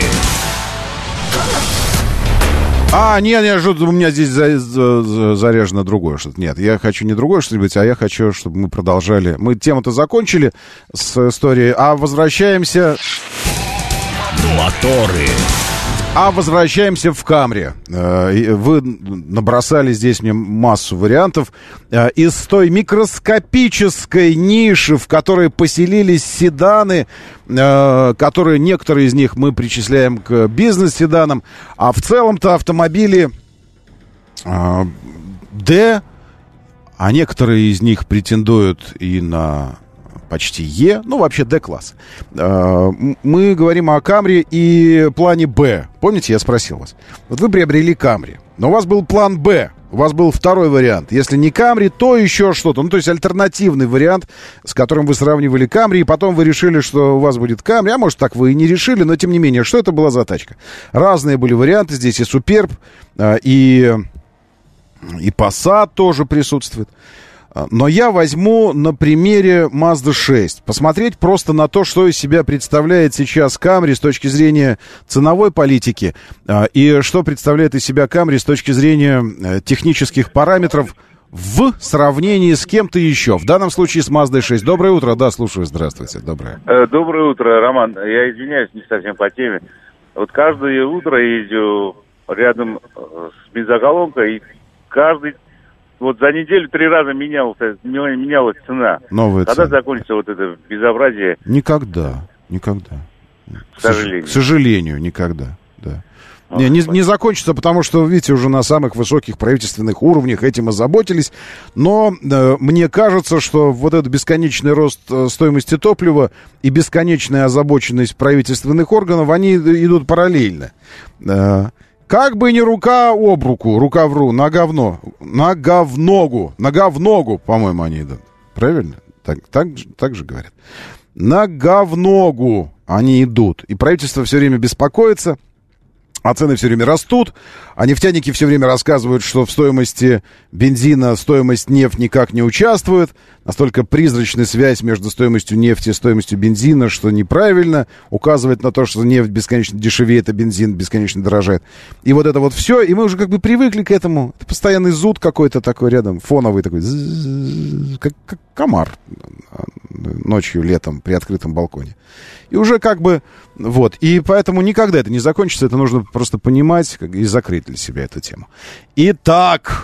Нет, у меня здесь заряжено другое что-то. Нет, я хочу не другое что-нибудь, а я хочу, чтобы мы продолжали. Мы тему-то закончили с историей, а возвращаемся... Моторы. Возвращаемся в Камри. Вы набросали здесь мне массу вариантов. Из той микроскопической ниши, в которой поселились седаны, которые некоторые из них мы причисляем к бизнес-седанам, а в целом-то автомобили D, а некоторые из них претендуют и на... почти Е, ну, вообще D-класс. Мы говорим о Камри и плане Б. Помните, я спросил вас? Вот вы приобрели Камри, но у вас был план Б, у вас был второй вариант. Если не Камри, то еще что-то. Ну, то есть альтернативный вариант, с которым вы сравнивали Камри, и потом вы решили, что у вас будет Камри. А может, так вы и не решили, но тем не менее, что это была за тачка? Разные были варианты. Здесь и Суперб, и Passat тоже присутствует. Но я возьму на примере Mazda 6. Посмотреть просто на то, что из себя представляет сейчас Camry с точки зрения ценовой политики. И что представляет из себя Camry с точки зрения технических параметров в сравнении с кем-то еще. В данном случае с Mazda 6. Доброе утро. Да, слушаю. Здравствуйте. Доброе. Доброе утро, Роман. Я извиняюсь, не совсем по теме. Вот каждое утро езжу рядом с бензоколонкой, и каждый... Вот за неделю 3 раза менялась цена. Новая Когда цена. закончится вот это безобразие? Никогда. К сожалению. К сожалению, никогда, да. Не закончится, потому что, видите, уже на самых высоких правительственных уровнях этим озаботились. Но мне кажется, что вот этот бесконечный рост стоимости топлива и бесконечная озабоченность правительственных органов, они идут параллельно. Как бы не рука об руку, рука в ру, нога в ногу, по-моему, они идут. Правильно? Так же говорят. Нога в ногу они идут. И правительство все время беспокоится, а цены все время растут, а нефтяники все время рассказывают, что в стоимости бензина стоимость нефти никак не участвует. Настолько призрачная связь между стоимостью нефти и стоимостью бензина, что неправильно. Указывает на то, что нефть бесконечно дешевеет, а бензин бесконечно дорожает. И вот это вот все, и мы уже как бы привыкли к этому. Это постоянный зуд какой-то такой рядом, фоновый такой, как комар ночью, летом при открытом балконе. И уже как бы, вот, и поэтому никогда это не закончится, это нужно просто понимать и закрыть для себя эту тему. Итак,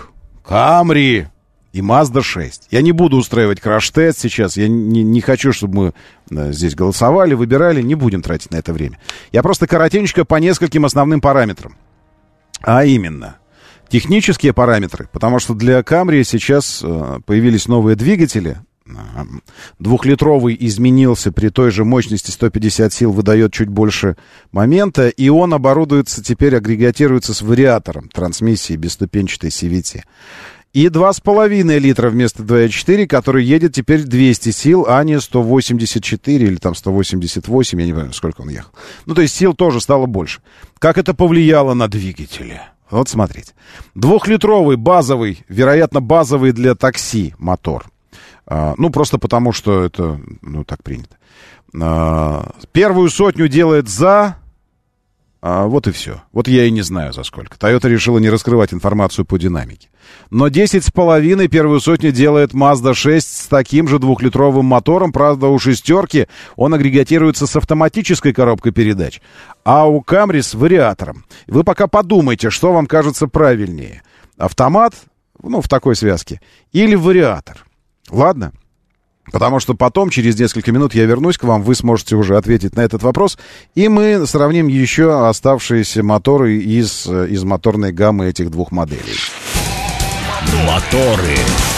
Camry и Mazda 6. Я не буду устраивать краш-тест сейчас. Я не хочу, чтобы мы здесь голосовали, выбирали. Не будем тратить на это время. Я просто коротенько по нескольким основным параметрам. А именно, технические параметры. Потому что для Camry сейчас появились новые двигатели. 2-литровый изменился при той же мощности 150 сил, выдает чуть больше момента. И он оборудуется, теперь агрегатируется с вариатором трансмиссии бесступенчатой CVT. И 2,5 литра вместо 2,4, который едет теперь 200 сил, а не 184 или там 188, я не помню, сколько он ехал. Ну, то есть сил тоже стало больше. Как это повлияло на двигатели? Вот смотрите. 2-литровый базовый, вероятно, базовый для такси мотор. Ну, просто потому, что это, ну, так принято. Первую сотню делает за... Вот и все. Вот я и не знаю, за сколько. Toyota решила не раскрывать информацию по динамике. Но 10,5 первую сотню делает Mazda 6 с таким же 2-литровым мотором. Правда, у шестерки он агрегатируется с автоматической коробкой передач, а у Camry с вариатором. Вы пока подумайте, что вам кажется правильнее. Автомат, ну, в такой связке, или вариатор. Ладно? Потому что потом, через несколько минут, я вернусь к вам, вы сможете уже ответить на этот вопрос, и мы сравним еще оставшиеся моторы из моторной гаммы этих двух моделей. Моторы.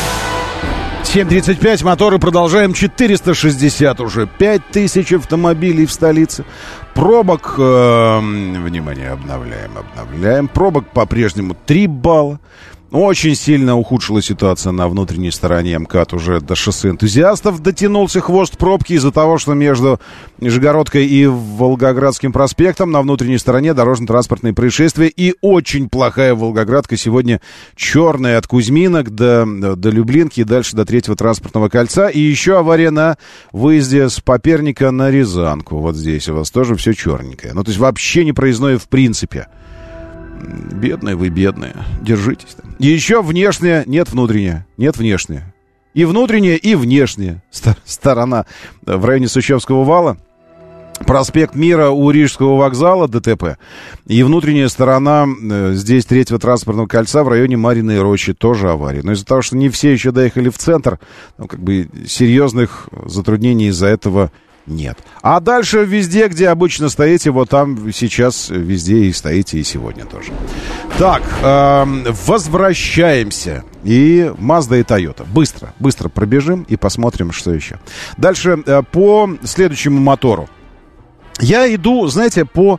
7:35, моторы, продолжаем. 460 уже, 5000 автомобилей в столице. Пробок, внимание, обновляем. Пробок по-прежнему 3 балла. Очень сильно ухудшилась ситуация на внутренней стороне МКАД. Уже до шоссе энтузиастов дотянулся хвост пробки из-за того, что между Нижегородкой и Волгоградским проспектом на внутренней стороне дорожно-транспортные происшествия. И очень плохая Волгоградка сегодня черная от Кузьминок до Люблинки и дальше до 3-го транспортного кольца. И еще авария на выезде с Поперника на Рязанку. Вот здесь у вас тоже все черненькое. Ну, то есть вообще не проездное в принципе. Бедные вы, бедные. Держитесь там. И еще внешняя, нет внутренняя. Нет внешняя. И внутренняя, и внешняя сторона в районе Сущевского вала. Проспект Мира у Рижского вокзала, ДТП. И внутренняя сторона здесь 3-го транспортного кольца в районе Мариной Рощи. Тоже авария. Но из-за того, что не все еще доехали в центр, ну, как бы серьезных затруднений из-за этого нет. А дальше везде, где обычно стоите, вот там сейчас везде и стоите, и сегодня тоже. Так, возвращаемся. И Mazda и Toyota. Быстро пробежим и посмотрим, что еще. Дальше по следующему мотору. Я иду, знаете, как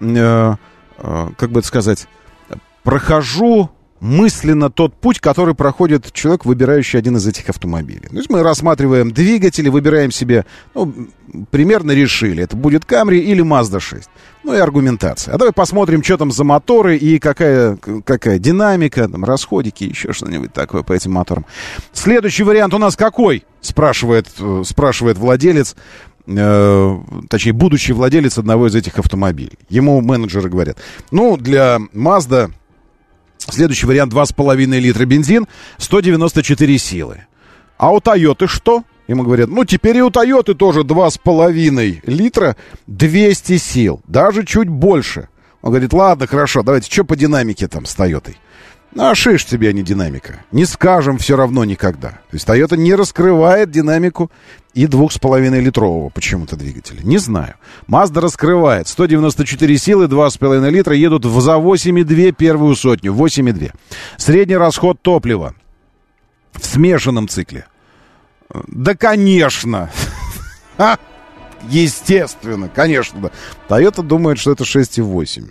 бы это сказать, прохожу мысленно тот путь, который проходит человек, выбирающий один из этих автомобилей. То есть мы рассматриваем двигатели, выбираем себе, ну, примерно решили, это будет Camry или Mazda 6. Ну и аргументация. А давай посмотрим, что там за моторы и какая динамика, там, расходики, еще что-нибудь такое по этим моторам. Следующий вариант у нас какой? Спрашивает владелец, точнее, будущий владелец одного из этих автомобилей. Ему менеджеры говорят, ну, для Mazda следующий вариант 2,5 литра бензин, 194 силы. А у Toyota что? Ему говорят, ну, теперь и у Toyota тоже 2,5 литра, 200 сил, даже чуть больше. Он говорит, ладно, хорошо, давайте, что по динамике там с Toyota? А шиш тебе, а не динамика. Не скажем все равно никогда. То есть Toyota не раскрывает динамику и 2,5-литрового почему-то двигателя. Не знаю. Mazda раскрывает. 194 силы, 2,5 литра едут за 8,2 первую сотню. 8,2. Средний расход топлива в смешанном цикле. Да, конечно. Естественно, конечно, да. Toyota думает, что это 6,8.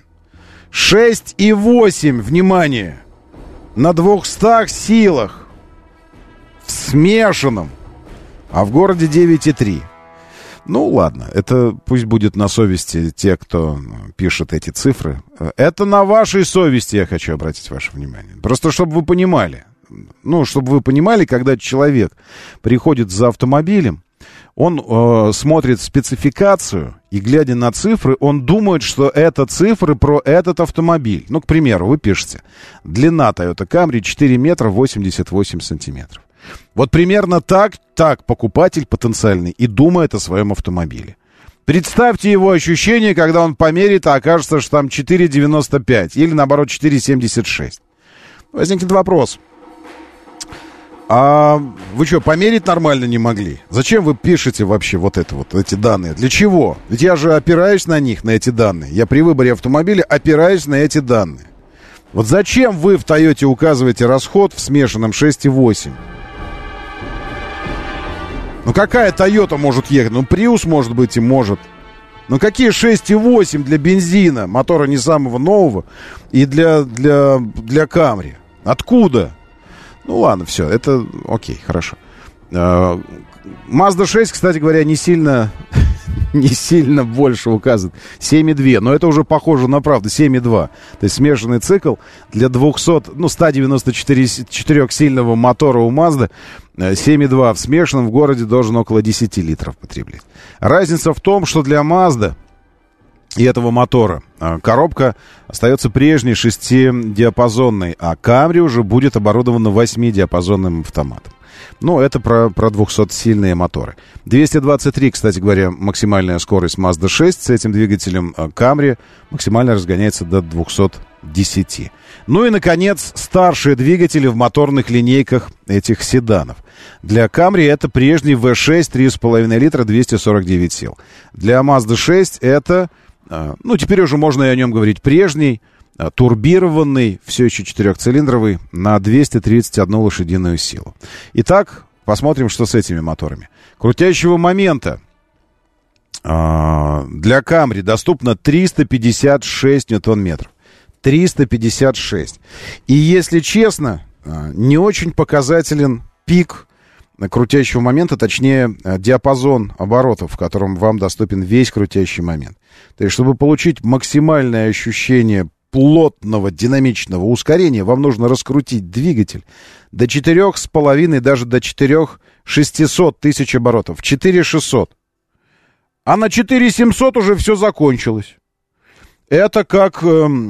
6,8, внимание! На 200 силах. В смешанном. А в городе 9,3. Ну, ладно, это пусть будет на совести те, кто пишет эти цифры. Это на вашей совести, я хочу обратить ваше внимание. Просто чтобы вы понимали. Ну, чтобы вы понимали, когда человек приходит за автомобилем, он смотрит спецификацию, и, глядя на цифры, он думает, что это цифры про этот автомобиль. Ну, к примеру, вы пишете, длина Toyota Camry 4 метра 88 сантиметров. Вот примерно так покупатель потенциальный и думает о своем автомобиле. Представьте его ощущение, когда он померит, а окажется, что там 4,95 или, наоборот, 4,76. Возникнет вопрос. А вы что, померить нормально не могли? Зачем вы пишете вообще вот это вот, эти данные? Для чего? Ведь я же опираюсь на них, на эти данные. Я при выборе автомобиля опираюсь на эти данные. Вот зачем вы в Тойоте указываете расход в смешанном 6,8? Ну какая Тойота может ехать? Ну Приус, может быть, и может. Но какие 6,8 для бензина, мотора не самого нового, и для Камри? Откуда? Ну ладно, все, это окей, хорошо. Mazda 6, кстати говоря, не сильно больше указывает. 7,2, но это уже похоже на правду, 7,2. То есть смешанный цикл для 194-сильного мотора у Mazda 7,2 в смешанном в городе должен около 10 литров потреблять. Разница в том, что для Mazda и этого мотора коробка остается прежней 6-диапазонной, а Camry уже будет оборудована 8-диапазонным автоматом. Ну, это про 200-сильные моторы. 223, кстати говоря, максимальная скорость Mazda 6. С этим двигателем Camry максимально разгоняется до 210. Ну и, наконец, старшие двигатели в моторных линейках этих седанов. Для Camry это прежний V6 3,5 литра, 249 сил. Для Mazda 6 это... Ну, теперь уже можно и о нем говорить. Прежний, турбированный, все еще 4-цилиндровый, на 231 лошадиную силу. Итак, посмотрим, что с этими моторами. Крутящего момента для Camry доступно 356 ньютон-метров. 356. И, если честно, не очень показателен пик крутящего момента, точнее, диапазон оборотов, в котором вам доступен весь крутящий момент. То есть, чтобы получить максимальное ощущение плотного, динамичного ускорения, вам нужно раскрутить двигатель до 4,5, даже до 4,600 тысяч оборотов. 4,600. А на 4,700 уже все закончилось. Это как,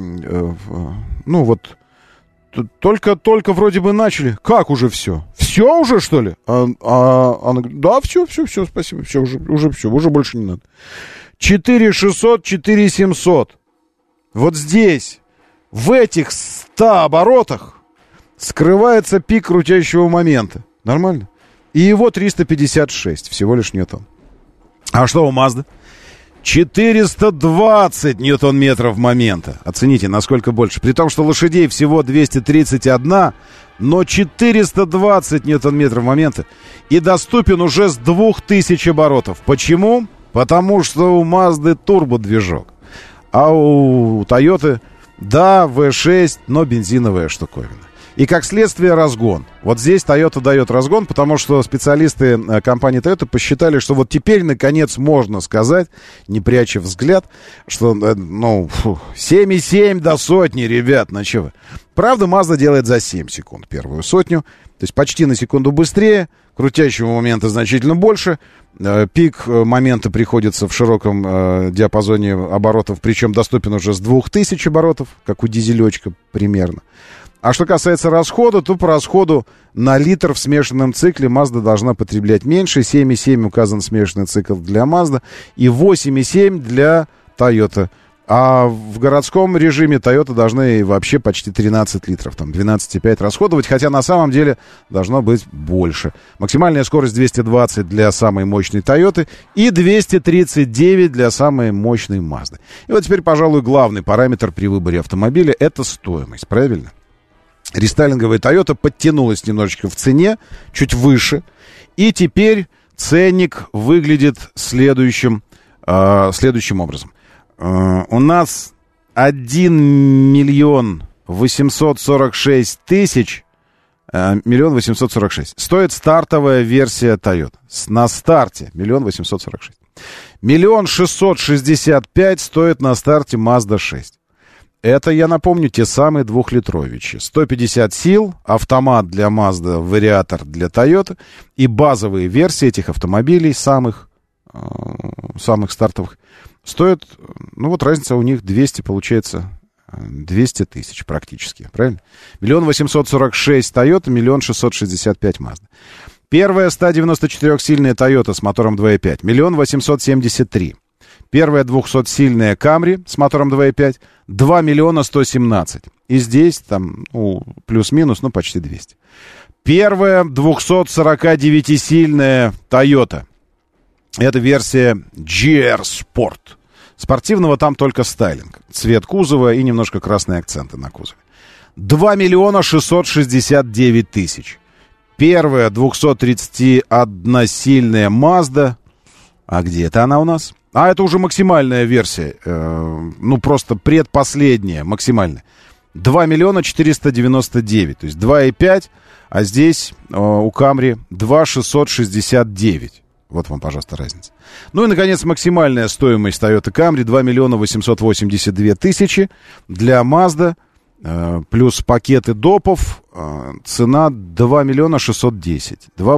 только вроде бы начали. Как уже все? Все уже, что ли? Она говорит, да, все, спасибо, все, уже больше не надо. 4,600, 4,700. Вот здесь, в этих 100 оборотах, скрывается пик крутящего момента. Нормально? И его 356, всего лишь ньютон. А что у Mazda? 420 ньютон-метров момента. Оцените, насколько больше. При том, что лошадей всего 231, но 420 ньютон-метров момента. И доступен уже с 2000 оборотов. Почему? Потому что у Mazda турбодвижок. А у Toyota, да, V6, но бензиновая штуковина. И как следствие разгон. Вот здесь Toyota дает разгон, потому что специалисты компании Toyota посчитали, что вот теперь наконец можно сказать, не пряча взгляд, что 7,7 до сотни, ребят, ну что вы. Правда, Mazda делает за 7 секунд первую сотню, то есть почти на секунду быстрее, крутящего момента значительно больше, пик момента приходится в широком диапазоне оборотов, причем доступен уже с 2000 оборотов, как у дизелечка примерно. А что касается расхода, то по расходу на литр в смешанном цикле Mazda должна потреблять меньше. 7,7 указан смешанный цикл для Mazda и 8,7 для Toyota. А в городском режиме Toyota должны вообще почти 13 литров, там 12,5 расходовать, хотя на самом деле должно быть больше. Максимальная скорость 220 для самой мощной Toyota и 239 для самой мощной Mazda. И вот теперь, пожалуй, главный параметр при выборе автомобиля — это стоимость, правильно? Рестайлинговая Toyota подтянулась немножечко в цене, чуть выше. И теперь ценник выглядит следующим образом. У нас 1 миллион 846 тысяч, 1 846. Стоит стартовая версия Toyota. На старте 1 846. 1 665 стоит на старте Mazda 6. Это, я напомню, те самые двухлитровичи. 150 сил, автомат для Mazda, вариатор для Toyota. И базовые версии этих автомобилей, самых стартовых, стоят, разница у них 200, получается, 200 тысяч практически, правильно? 1 846 Toyota, 1 665 Mazda. Первая 194-сильная Toyota с мотором 2.5, 1 873. Первая 200-сильная Camry с мотором 2.5, 2 117. И здесь, плюс-минус, почти 200. Первая 249-сильная Toyota. Это версия GR Sport. Спортивного там только стайлинг. Цвет кузова и немножко красные акценты на кузове. 2 миллиона 669 тысяч. Первая 231-сильная Mazda. А где это она у нас? А это уже максимальная версия. Просто предпоследняя, максимальная. 2 миллиона 499. То есть 2,5. А здесь у Camry 2,669. Вот вам, пожалуйста, разница. Ну и, наконец, максимальная стоимость Toyota Camry 2 миллиона 882 тысячи. Для Mazda плюс пакеты допов цена 2 миллиона 610. 2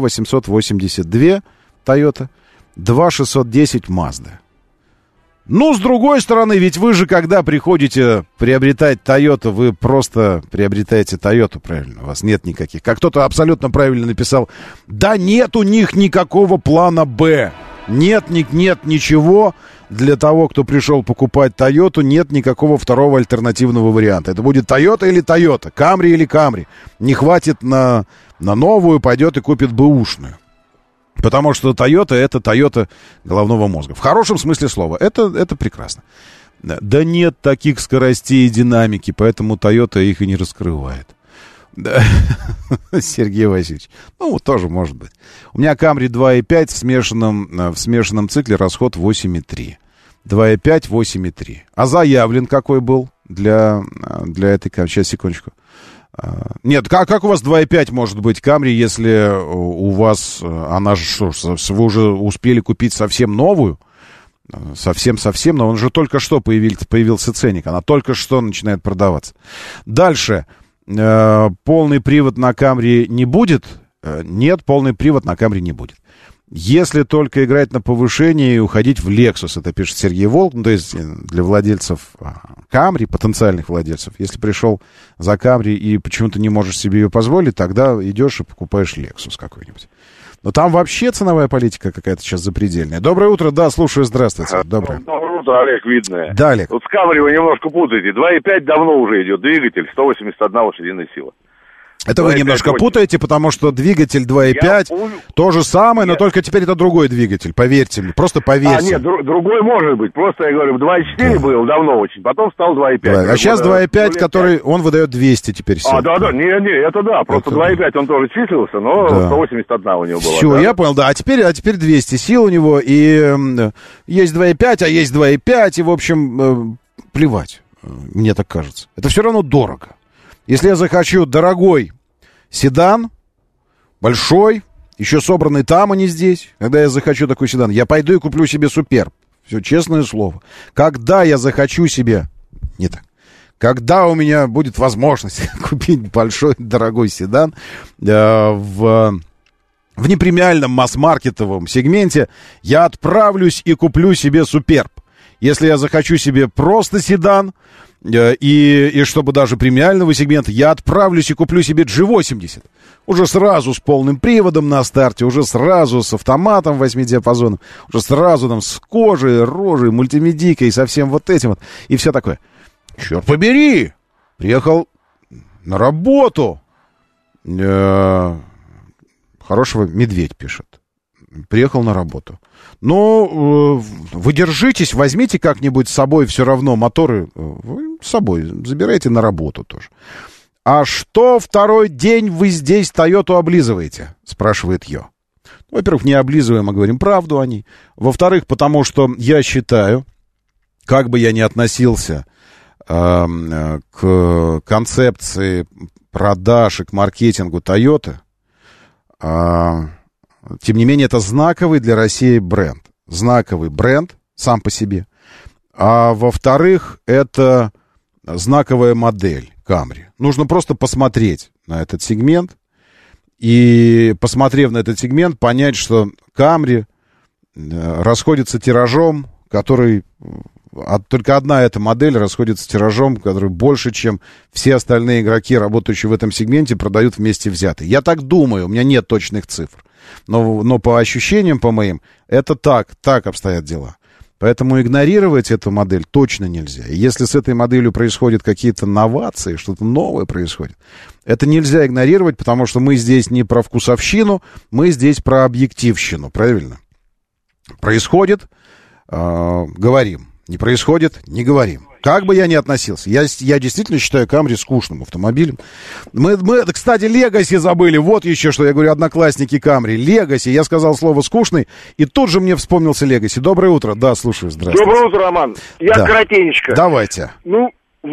882 Toyota, 2 610 Mazda. Ну, с другой стороны, ведь вы же, когда приходите приобретать Toyota, вы просто приобретаете Toyota, правильно? У вас нет никаких. Как кто-то абсолютно правильно написал, да нет у них никакого плана «Б». Нет ничего для того, кто пришел покупать Toyota, нет никакого второго альтернативного варианта. Это будет Toyota или Toyota, Camry или Camry. Не хватит на новую, пойдет и купит бэушную. Потому что Toyota — это Toyota головного мозга. В хорошем смысле слова. Это прекрасно. Да нет таких скоростей и динамики, поэтому Toyota их и не раскрывает. Да. Сергей Васильевич. Ну, тоже может быть. У меня Camry 2.5 в смешанном цикле, расход 8.3. 2.5, 8.3. А заявлен какой был для этой Camry? Сейчас, секундочку. Нет, как у вас 2.5 может быть Camry, если у вас она же что, вы уже успели купить совсем новую? Совсем, но он же только что появился ценник, она только что начинает продаваться. Дальше. Полный привод на Camry не будет? Нет, полный привод на Camry не будет. Если только играть на повышение и уходить в Lexus, это пишет Сергей Волк, то есть для владельцев Camry, потенциальных владельцев, если пришел за Camry и почему-то не можешь себе ее позволить, тогда идешь и покупаешь Lexus какой-нибудь. Но там вообще ценовая политика какая-то сейчас запредельная. Доброе утро, да, слушаю, здравствуйте. Доброе утро, Олег, видное. Да, Олег. Вот с Camry вы немножко путаете. 2.5 давно уже идет двигатель, 181 лошадиная сила. Это вы немножко путаете, потому что двигатель 2.5 то же самое, но только теперь это другой двигатель, поверьте мне, просто поверьте. Нет, другой может быть, просто я говорю, 2.4 был давно очень, потом стал 2.5. А сейчас 2.5, который, он выдает 200 теперь. Да, это да, просто 2.5 он тоже числился, но 181 у него было. Все, я понял, да, а теперь 200 сил у него, и есть 2.5, а есть 2.5, и, в общем, плевать, мне так кажется. Это все равно дорого. Если я захочу дорогой седан, большой, еще собранный там, а не здесь, когда я захочу такой седан, я пойду и куплю себе Суперб. Все, честное слово. Когда я захочу себе... Не так. Когда у меня будет возможность купить большой, дорогой седан в непремиальном масс-маркетовом сегменте, я отправлюсь и куплю себе Суперб. Если я захочу себе просто седан, и чтобы даже премиального сегмента, я отправлюсь и куплю себе G80. Уже сразу с полным приводом на старте, уже сразу с автоматом 8 диапазоном, уже сразу там с кожей, рожей, мультимедийкой и со всем вот этим вот. И все такое. Черт побери! Приехал на работу. Хорошего медведь пишет. Приехал на работу. Ну, вы держитесь, возьмите как-нибудь с собой все равно моторы. Вы с собой забирайте на работу тоже. А что второй день вы здесь Тойоту облизываете? Спрашивает Йо. Во-первых, не облизываем, а говорим правду о ней. Во-вторых, потому что я считаю, как бы я ни относился к концепции продаж и к маркетингу Тойоты, тем не менее, это знаковый для России бренд. Знаковый бренд сам по себе. А во-вторых, это знаковая модель Camry. Нужно просто посмотреть на этот сегмент. И, посмотрев на этот сегмент, понять, что Camry расходится тиражом, который... только одна эта модель расходится тиражом, который больше, чем все остальные игроки, работающие в этом сегменте, продают вместе взятые. Я так думаю, у меня нет точных цифр. Но по ощущениям, по моим, это так обстоят дела. Поэтому игнорировать эту модель точно нельзя. И если с этой моделью происходят какие-то новации, что-то новое происходит, это нельзя игнорировать, потому что мы здесь не про вкусовщину, мы здесь про объективщину, правильно? Происходит, говорим. Не происходит, не говорим. Как бы я ни относился. Я действительно считаю Камри скучным автомобилем. Мы, кстати, Легаси забыли. Вот еще что я говорю, одноклассники Камри. Легаси. Я сказал слово скучный, и тут же мне вспомнился Легаси. Доброе утро. Да, слушаю. Здравствуйте. Доброе утро, Роман. Я коротенечко. Давайте. Вот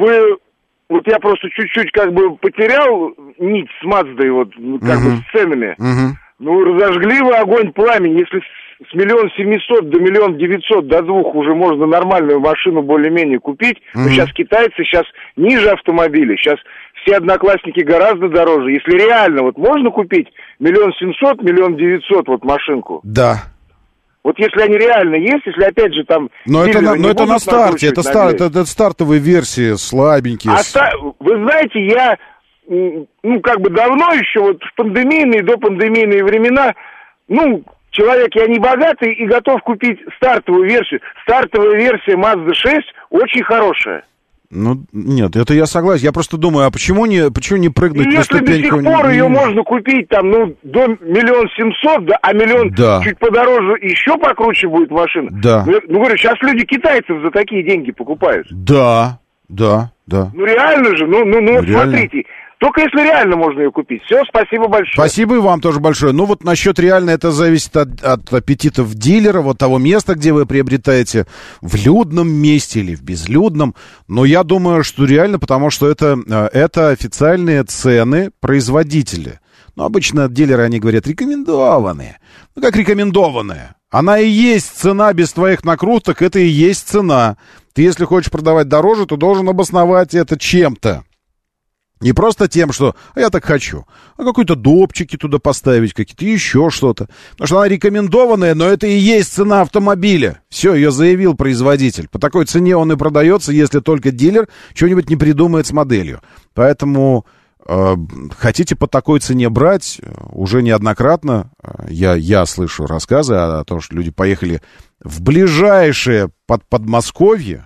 я просто чуть-чуть как бы потерял нить с Маздой, вот как бы с ценами. Разожгли вы огонь пламени. Если с 1 700 000 до 1 900 000 до 2 уже можно нормальную машину более-менее купить. Но сейчас китайцы, сейчас ниже автомобили. Сейчас все одноклассники гораздо дороже. Если реально, вот можно купить 1 700 000, 1 900 000 вот машинку? Да. Вот если они реально есть, если опять же там... Но это на старте, это стартовые версии, слабенькие. Вы знаете, я, как бы давно еще, вот в пандемийные, допандемийные времена, человек, я не богатый и готов купить стартовую версию. Стартовая версия Mazda 6 очень хорошая. Нет, это я согласен. Я просто думаю, а почему не прыгнуть на ступеньку? Если до сих пор ее можно купить там, до 1 700 000, а миллион чуть подороже, еще покруче будет машина. Да. Говорю, сейчас люди китайцев за такие деньги покупают. Да. Реально же, вот смотрите. Только если реально можно ее купить. Все, спасибо большое. Спасибо и вам тоже большое. Вот насчет реально, это зависит от аппетитов дилера, вот того места, где вы приобретаете, в людном месте или в безлюдном. Но я думаю, что реально, потому что это официальные цены производителя. Обычно дилеры, они говорят, рекомендованные. Как рекомендованные? Она и есть цена без твоих накруток, это и есть цена. Ты, если хочешь продавать дороже, то должен обосновать это чем-то. Не просто тем, что я так хочу, а какие-то допчики туда поставить, какие-то еще что-то. Потому что она рекомендованная, но это и есть цена автомобиля. Все, ее заявил производитель. По такой цене он и продается, если только дилер что-нибудь не придумает с моделью. Поэтому хотите по такой цене брать, уже неоднократно я слышу рассказы о том, что люди поехали в ближайшее Подмосковье,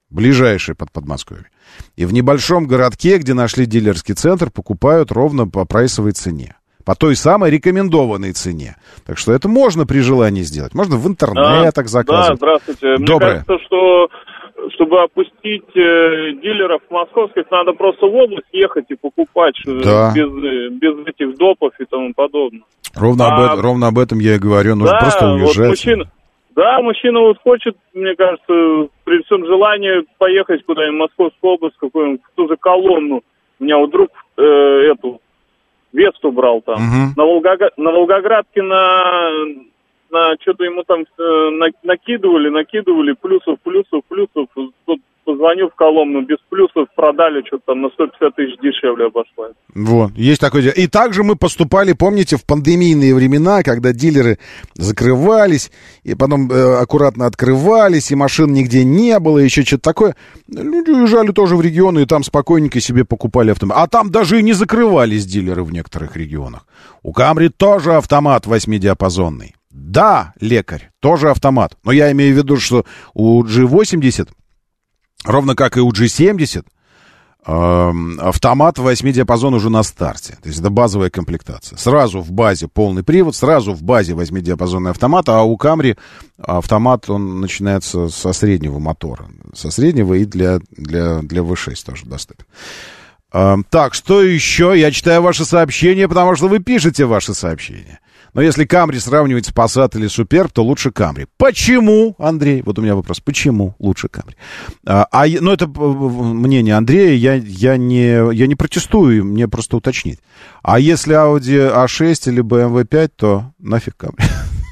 и в небольшом городке, где нашли дилерский центр, покупают ровно по прайсовой цене. По той самой рекомендованной цене. Так что это можно при желании сделать. Можно в интернетах заказывать. Да, здравствуйте. Доброе. Мне кажется, что чтобы опустить дилеров московских, надо просто в область ехать и покупать без этих допов и тому подобное. Ровно об этом я и говорю. Нужно просто уезжать. Мужчина хочет, мне кажется, при всем желании поехать куда-нибудь в Московскую область, какую-нибудь, в ту же Коломну. У меня друг эту Весту брал там. На Волгоградке на что-то ему там накидывали, плюсов. Тут позвоню в Коломну, без плюсов продали, что-то там на 150 000 дешевле обошлось. Вот, есть такое дело. И также мы поступали, помните, в пандемийные времена, когда дилеры закрывались, и потом аккуратно открывались, и машин нигде не было, еще что-то такое. Люди уезжали тоже в регионы, и там спокойненько себе покупали автомобиль. А там даже и не закрывались дилеры в некоторых регионах. У Камри тоже автомат 8-диапазонный. Да, лекарь, тоже автомат. Но я имею в виду, что у G80, ровно как и у G70, автомат 8-диапазон уже на старте. То есть это базовая комплектация. Сразу в базе полный привод, сразу в базе 8-диапазонный автомат, а у Camry автомат, он начинается со среднего мотора. Со среднего и для V6 тоже доступен. Так, что еще? Я читаю ваши сообщения, потому что вы пишете ваши сообщения. Но если Camry сравнивать с Passat или Superb, то лучше Camry. Почему, Андрей? Вот у меня вопрос. Почему лучше Camry? Это мнение Андрея, я не протестую, мне просто уточнить. А если Audi A6 или BMW 5, то нафиг Camry.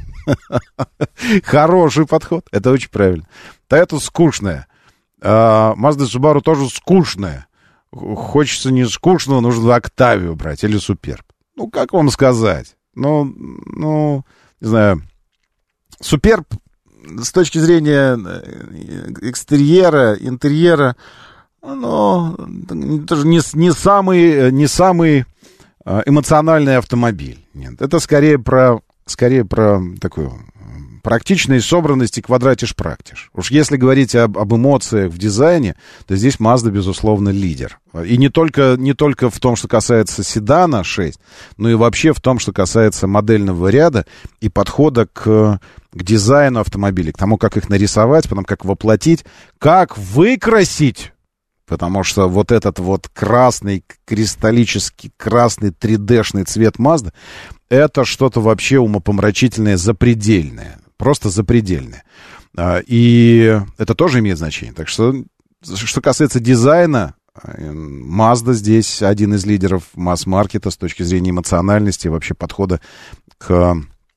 Хороший подход, это очень правильно. Toyota скучная. Mazda Subaru тоже скучная. Хочется не скучного, нужно Octavia брать или Superb. Как вам сказать? Не знаю, Superb с точки зрения экстерьера, интерьера, тоже не самый эмоциональный автомобиль. Нет, это скорее про такую Практичность, собранность и квадратиш-практиш. Уж если говорить об эмоциях в дизайне, то здесь Mazda, безусловно, лидер. И не только в том, что касается седана 6, но и вообще в том, что касается модельного ряда и подхода к дизайну автомобилей, к тому, как их нарисовать, потом как воплотить, как выкрасить. Потому что вот этот вот красный, кристаллический красный 3D-шный цвет Mazda, это что-то вообще умопомрачительное, запредельное. Просто запредельное. И это тоже имеет значение. Так что касается дизайна, Mazda здесь один из лидеров масс-маркета с точки зрения эмоциональности, вообще подхода к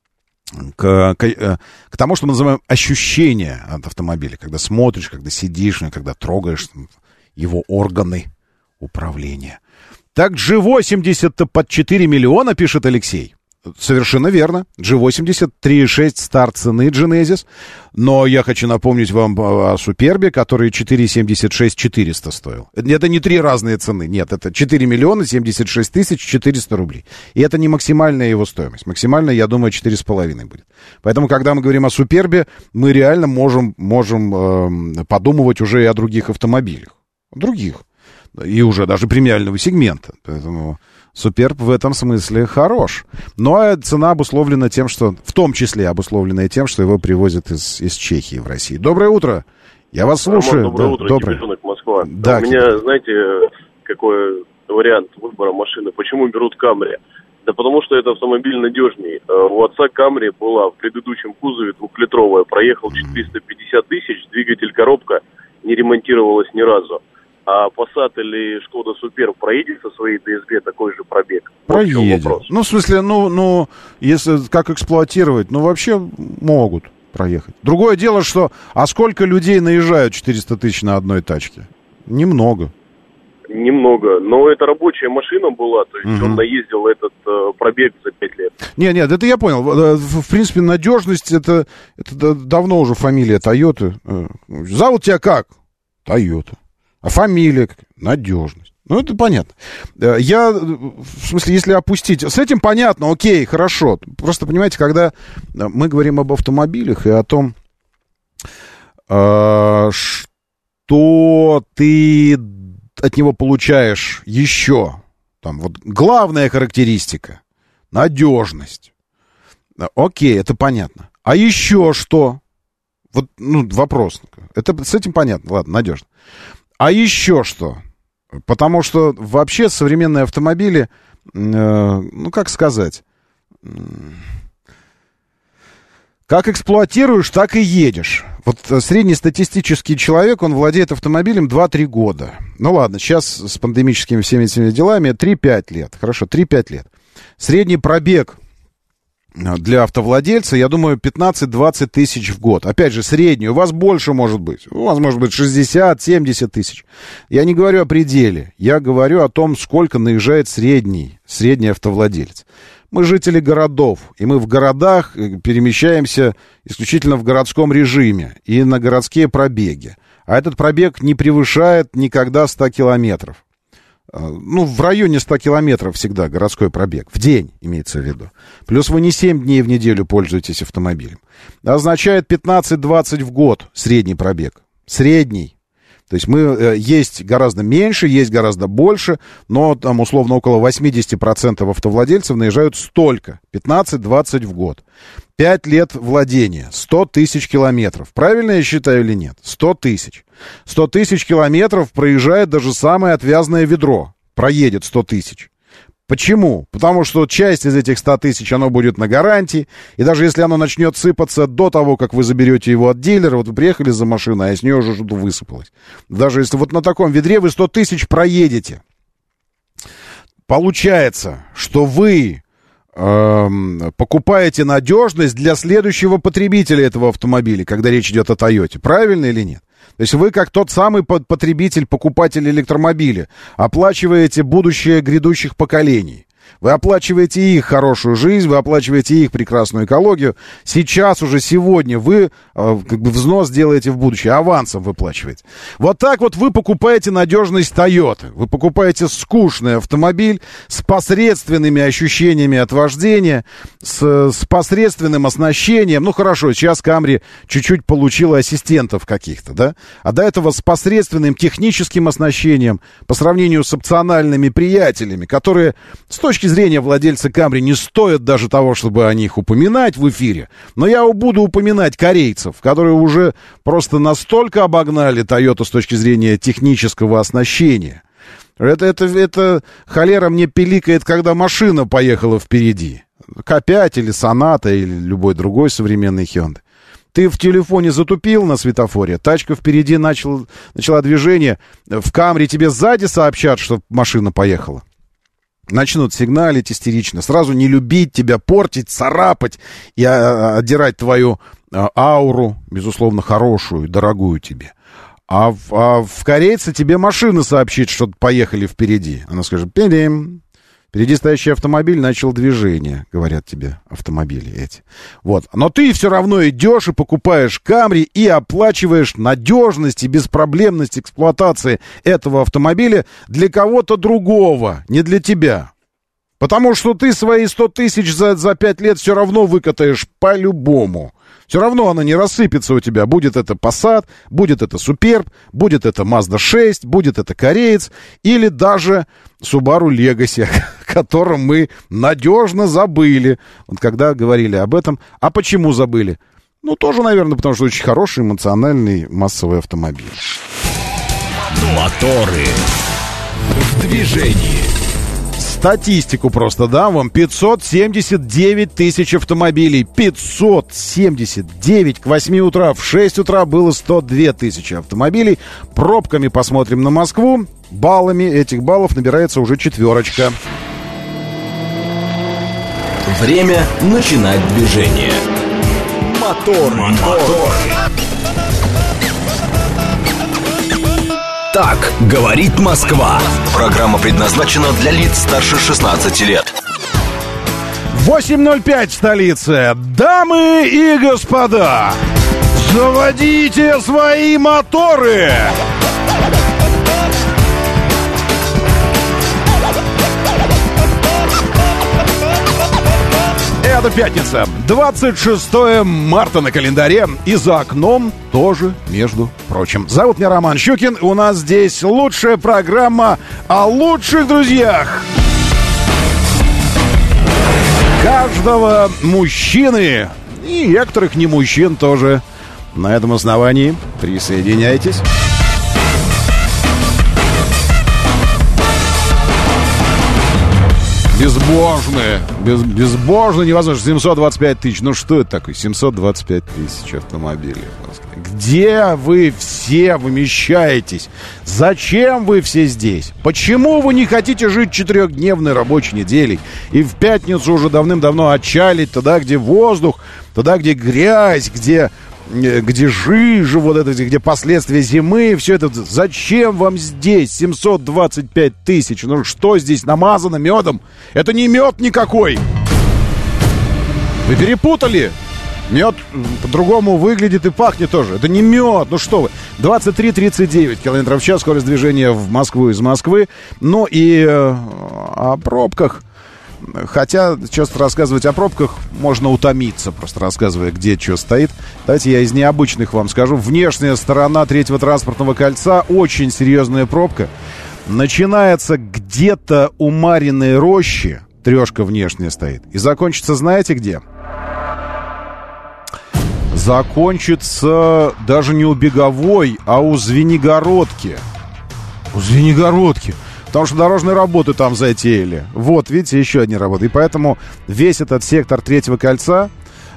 тому, что мы называем ощущение от автомобиля. Когда смотришь, когда сидишь, когда трогаешь его органы управления. Так G80-то под 4 миллиона, пишет Алексей. Совершенно верно. G80, 3.6 старт цены Genesis. Но я хочу напомнить вам о Супербе, который 4,76 400 стоил. Это не три разные цены. Нет, это 4 миллиона 76 тысяч 400 рублей. И это не максимальная его стоимость. Максимальная, я думаю, 4,5 будет. Поэтому, когда мы говорим о Супербе, мы реально можем подумывать уже и о других автомобилях. Других. И уже даже премиального сегмента. Поэтому Суперб в этом смысле хорош. Но цена обусловлена тем, что... В том числе обусловлена тем, что его привозят из Чехии в Россию. Доброе утро. Я вас слушаю. Доброе утро. Доброе. Москва. Да, у меня, знаете, какой вариант выбора машины? Почему берут Камри? Да потому что это автомобиль надежней. У отца Камри была в предыдущем кузове 2-литровая. Проехал 450 тысяч. Двигатель, коробка не ремонтировалась ни разу. А Passat или Шкода Супер проедет со своей DSG такой же пробег? Проедет. Ну, в смысле, если как эксплуатировать, вообще могут проехать. Другое дело, что... А сколько людей наезжают 400 тысяч на одной тачке? Немного. Немного. Но это рабочая машина была, то есть он наездил этот пробег за 5 лет. Нет, это я понял. В принципе, надежность, это давно уже фамилия Toyota. Зовут тебя как? Toyota. А фамилия? Надежность. Это понятно. В смысле, если опустить... С этим понятно, окей, хорошо. Просто, понимаете, когда мы говорим об автомобилях и о том, что ты от него получаешь еще, главная характеристика — надежность. Окей, это понятно. А еще что? Вопрос. С этим понятно. Ладно, надежно. А еще что? Потому что вообще современные автомобили, как сказать, как эксплуатируешь, так и едешь. Среднестатистический человек, он владеет автомобилем 2-3 года. Ладно, сейчас с пандемическими всеми этими делами 3-5 лет. Хорошо, 3-5 лет. Средний пробег для автовладельца, я думаю, 15-20 тысяч в год. Опять же, средний. У вас больше может быть. У вас может быть 60-70 тысяч. Я не говорю о пределе. Я говорю о том, сколько наезжает средний автовладелец. Мы жители городов, и мы в городах перемещаемся исключительно в городском режиме и на городские пробеги. А этот пробег не превышает никогда 100 километров. В районе 100 километров всегда городской пробег. В день, имеется в виду. Плюс вы не 7 дней в неделю пользуетесь автомобилем. Означает 15-20 в год средний пробег. Средний. То есть есть гораздо меньше, есть гораздо больше, но там условно около 80% автовладельцев наезжают столько. 15-20 в год. 5 лет владения. 100 тысяч километров. Правильно я считаю или нет? 100 тысяч. 100 тысяч километров проезжает даже самое отвязное ведро. Проедет 100 тысяч. Почему? Потому что часть из этих 100 тысяч, оно будет на гарантии. И даже если оно начнет сыпаться до того, как вы заберете его от дилера, вы приехали за машиной, а с нее уже что-то высыпалось. Даже если на таком ведре вы 100 тысяч проедете. Получается, что вы покупаете надежность для следующего потребителя этого автомобиля, когда речь идет о Тойоте. Правильно или нет? То есть вы, как тот самый потребитель, покупатель электромобиля, оплачиваете будущее грядущих поколений. Вы оплачиваете их хорошую жизнь, вы оплачиваете их прекрасную экологию. Сейчас уже сегодня вы как бы взнос делаете в будущее, авансом выплачиваете. Вот так вот вы покупаете надежность Toyota. Вы покупаете скучный автомобиль с посредственными ощущениями от вождения, с посредственным оснащением. Ну хорошо, сейчас Camry чуть-чуть получила ассистентов каких-то, да? А до этого с посредственным техническим оснащением по сравнению с опциональными приятелями, которые с точки зрения владельца Camry не стоят даже того, чтобы о них упоминать в эфире. Но я буду упоминать корейцев, которые уже просто настолько обогнали Toyota с точки зрения технического оснащения. Это холера мне пиликает, когда машина поехала впереди. К5 или Sonata или любой другой современный Hyundai. Ты в телефоне затупил на светофоре, тачка впереди начала движение, в Camry тебе сзади сообщат, что машина поехала. Начнут сигналить истерично, сразу не любить тебя, портить, царапать и отдирать твою ауру, безусловно, хорошую, дорогую тебе. А в корейце тебе машина сообщит, что поехали впереди. Она скажет: пидим. Впереди стоящий автомобиль начал движение, говорят тебе автомобили эти. Вот. Но ты все равно идешь и покупаешь Camry и оплачиваешь надежность и беспроблемность эксплуатации этого автомобиля для кого-то другого, не для тебя. Потому что ты свои 100 тысяч за 5 лет все равно выкатаешь по-любому. Все равно она не рассыпется у тебя. Будет это Passat, будет это Superb, будет это Mazda 6, будет это кореец или даже Subaru Legacy, о котором мы надежно забыли. Вот когда говорили об этом. А почему забыли? Ну, тоже, наверное, потому что очень хороший, эмоциональный, массовый автомобиль. Моторы в движении. Статистику просто дам вам. 579 тысяч автомобилей. 579. К 8 утра. В 6 утра было 102 тысячи автомобилей. Пробками посмотрим на Москву. Баллами этих баллов набирается уже 4. Время начинать движение. Мотор. Так говорит Москва. Программа предназначена для лиц старше 16 лет. 8:05 в столице. Дамы и господа, заводите свои моторы! Это пятница, 26 марта на календаре. И за окном тоже, между прочим. Зовут меня Роман Щукин. У нас здесь лучшая программа о лучших друзьях каждого мужчины. И некоторых не мужчин тоже. На этом основании присоединяйтесь. Безбожно невозможно. 725 тысяч. Ну что это такое? 725 тысяч автомобилей в Москве. Где вы все вымещаетесь? Зачем вы все здесь? Почему вы не хотите жить 4-дневной рабочей неделей и в пятницу уже давным-давно отчалить туда, где воздух, туда, где грязь, где жижа, вот это, где последствия зимы, все это. Зачем вам здесь 725 тысяч? Ну что здесь намазано медом? Это не мед никакой. Вы перепутали. Мед по-другому выглядит и пахнет тоже. Это не мед, ну что вы. 23-39 км в час скорость движения в Москву из Москвы. Ну и о пробках. Хотя часто рассказывать о пробках можно утомиться, просто рассказывая, где что стоит. Давайте я из необычных вам скажу. Внешняя сторона 3-го транспортного кольца. Очень серьезная пробка. Начинается где-то у Мариной рощи. 3 внешняя стоит. И закончится знаете где? Закончится даже не у Беговой, а у Звенигородки. У Звенигородки. Потому что дорожные работы там затеяли. Вот, видите, еще одни работы. И поэтому весь этот сектор 3-го кольца,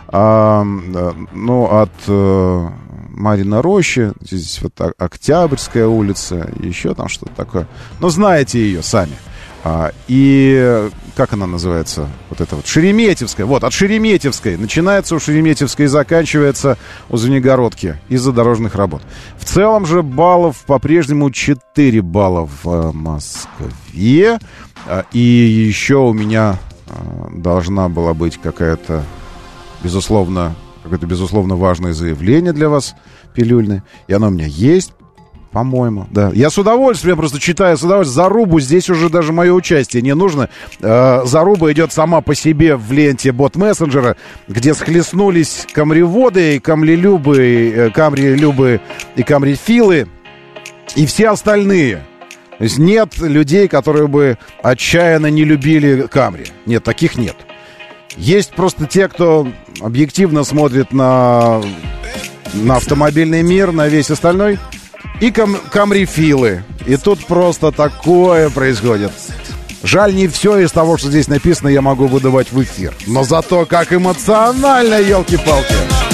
от Марина Рощи, здесь вот Октябрьская улица, еще там что-то такое. Ну, знаете ее сами. И как она называется? Вот это вот Шереметьевская. Вот, от Шереметьевской. Начинается у Шереметьевской и заканчивается у Звенигородки из-за дорожных работ. В целом же баллов по-прежнему 4 балла в Москве. И еще у меня должна была быть какое-то безусловно важное заявление для вас, пилюльное. И оно у меня есть. По-моему, да. Я с удовольствием просто читаю, Зарубу, здесь уже даже мое участие не нужно. Заруба идет сама по себе в ленте бот-мессенджера, где схлестнулись камреводы, камрелюбы и камрефилы и все остальные. То есть нет людей, которые бы отчаянно не любили Камри. Нет, таких нет. Есть просто те, кто объективно смотрит на автомобильный мир, на весь остальной. И камрефилы. И тут просто такое происходит. Жаль, не все из того, что здесь написано, я могу выдавать в эфир. Но зато как эмоционально, елки-палки.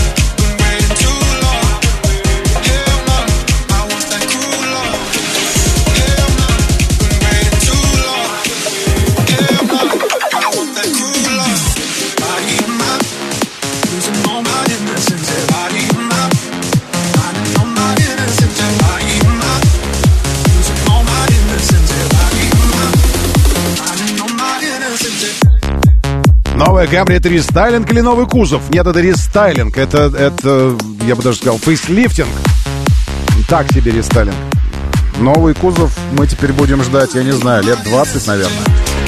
Новая Camry — это рестайлинг или новый кузов? Нет, это рестайлинг. Это, я бы даже сказал, фейслифтинг. Так себе рестайлинг. Новый кузов мы теперь будем ждать, я не знаю, лет 20, наверное.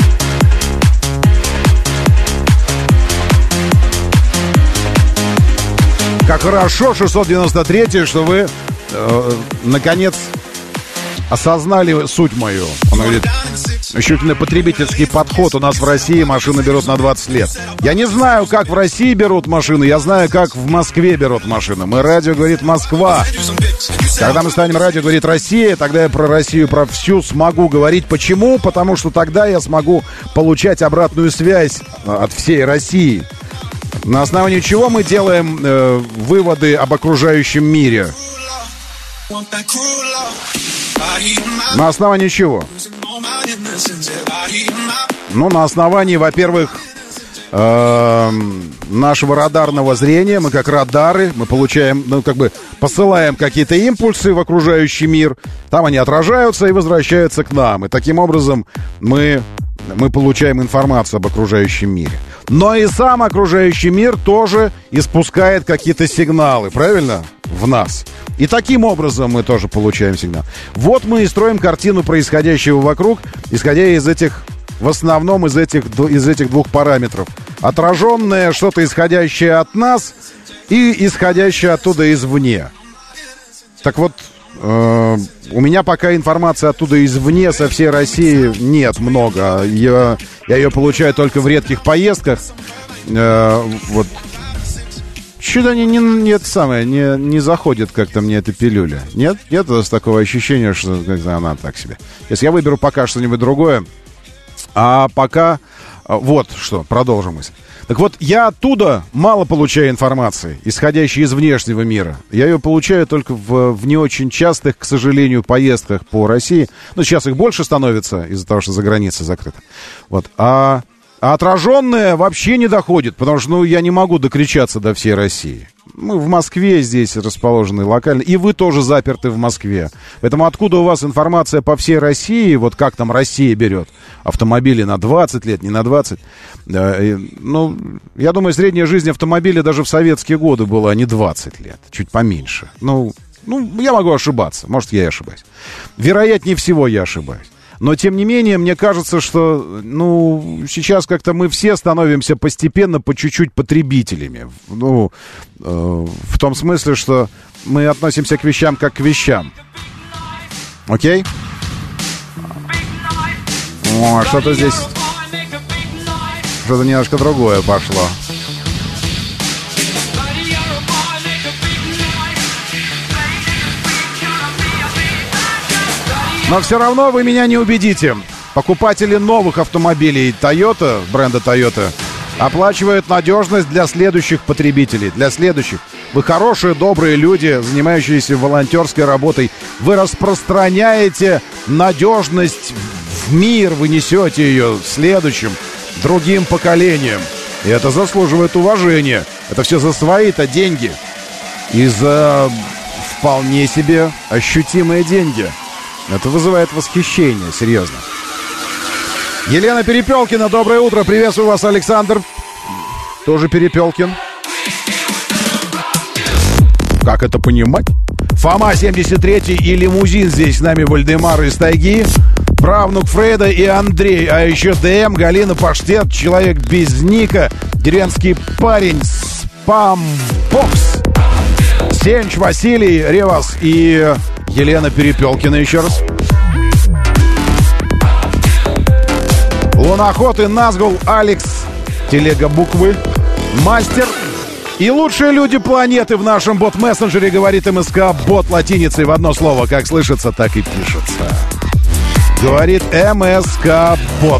Как хорошо, 693-й, что вы, наконец, осознали суть мою. Он говорит, ощутительно потребительский подход. У нас в России машины берут на 20 лет. Я не знаю, как в России берут машины. Я знаю, как в Москве берут машины. Мы радио говорит Москва. Когда мы станем радио говорит Россия, тогда я про Россию, про всю смогу говорить. Почему? Потому что тогда я смогу получать обратную связь от всей России. На основании чего мы делаем выводы об окружающем мире? На основании чего? Ну, на основании, во-первых, нашего радарного зрения. Мы как радары, мы получаем, посылаем какие-то импульсы в окружающий мир. Там они отражаются и возвращаются к нам. И таким образом мы получаем информацию об окружающем мире. Но и сам окружающий мир тоже испускает какие-то сигналы, правильно? В нас. И таким образом мы тоже получаем сигнал. Вот мы и строим картину происходящего вокруг, исходя из этих, в основном из этих двух параметров. Отраженное что-то, исходящее от нас, и исходящее оттуда извне. Так вот, у меня пока информации оттуда извне, со всей России, нет много. Я ее получаю только в редких поездках. Вот. Что-то не заходит как-то мне эта пилюля. Нет такого ощущения, что она так себе. Если я выберу пока что-нибудь другое. А пока... Вот что, продолжим мысль. Так вот, я оттуда мало получаю информации, исходящей из внешнего мира. Я ее получаю только в не очень частых, к сожалению, поездках по России. Ну, сейчас их больше становится из-за того, что за границей закрыто. Вот. А отраженное вообще не доходит, потому что, я не могу докричаться до всей России. Мы в Москве здесь расположены локально, и вы тоже заперты в Москве. Поэтому откуда у вас информация по всей России, вот как там Россия берет автомобили на 20 лет, не на 20? Я думаю, средняя жизнь автомобиля даже в советские годы была не 20 лет, чуть поменьше. Я могу ошибаться, может, я и ошибаюсь. Вероятнее всего, я ошибаюсь. Но, тем не менее, мне кажется, что, сейчас как-то мы все становимся постепенно, по чуть-чуть потребителями. В том смысле, что мы относимся к вещам как к вещам. Окей? Что-то здесь... Что-то немножко другое пошло. Но все равно вы меня не убедите. Покупатели новых автомобилей Toyota, бренда Toyota, оплачивают надежность для следующих потребителей. Для следующих. Вы хорошие, добрые люди, занимающиеся волонтерской работой. Вы распространяете надежность в мир вы несете ее следующим, другим поколениям. И это заслуживает уважения. Это все за свои-то деньги. И за вполне себе ощутимые деньги. Это вызывает восхищение, серьезно. Елена Перепелкина, доброе утро. Приветствую вас, Александр. Тоже Перепелкин. Как это понимать? Фома 73-й и лимузин здесь с нами, Вальдемар из тайги. Правнук Фреда и Андрей. А еще ДМ, Галина Паштет, человек без ника, деревенский парень, Спамбокс, Сенч, Василий, Ревас и Елена Перепелкина еще раз. Луноход и Назгул, Алекс, телега буквы, Мастер и лучшие люди планеты в нашем бот-мессенджере, говорит МСК, бот латиницей в одно слово, как слышится, так и пишется. Говорит МСК бот.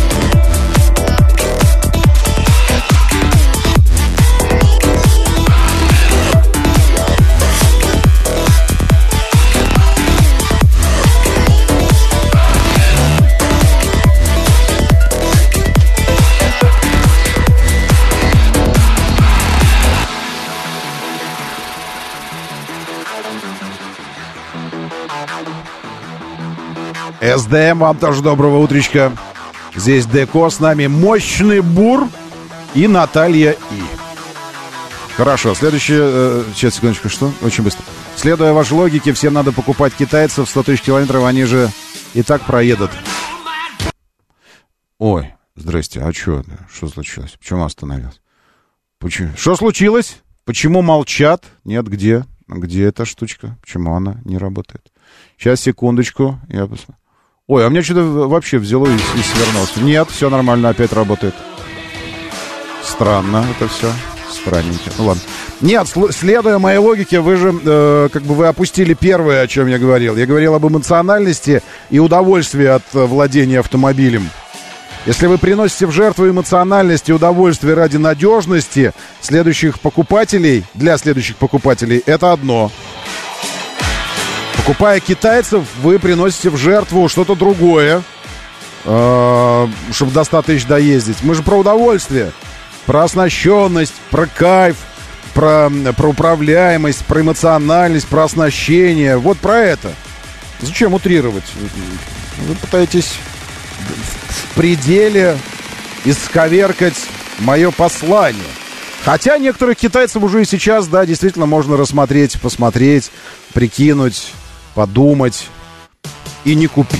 СДМ, вам тоже доброго утречка. Здесь Деко, с нами Мощный Бур и Наталья И. Хорошо, следующее... сейчас, секундочку, что? Очень быстро. Следуя вашей логике, всем надо покупать китайцев 100 тысяч километров, они же и так проедут. Ой, здрасте, а что случилось? Почему остановилась? Что случилось? Почему молчат? Нет, где? Где эта штучка? Почему она не работает? Сейчас, секундочку, я посмотрю. Ой, а мне что-то вообще взяло и свернулось. Нет, все нормально, опять работает. Странно это все. Странненько. Ну ладно. Нет, следуя моей логике, вы же, вы опустили первое, о чем я говорил. Я говорил об эмоциональности и удовольствии от владения автомобилем. Если вы приносите в жертву эмоциональность и удовольствие ради надежности следующих покупателей, для следующих покупателей, это одно. Покупая китайцев, вы приносите в жертву что-то другое, чтобы до 100 тысяч доездить. Мы же про удовольствие, про оснащенность, про кайф, про управляемость, про эмоциональность, про оснащение. Вот про это. Зачем утрировать? Вы пытаетесь в пределе исковеркать мое послание. Хотя некоторых китайцев уже и сейчас, да, действительно можно рассмотреть, посмотреть, прикинуть, подумать и не купить.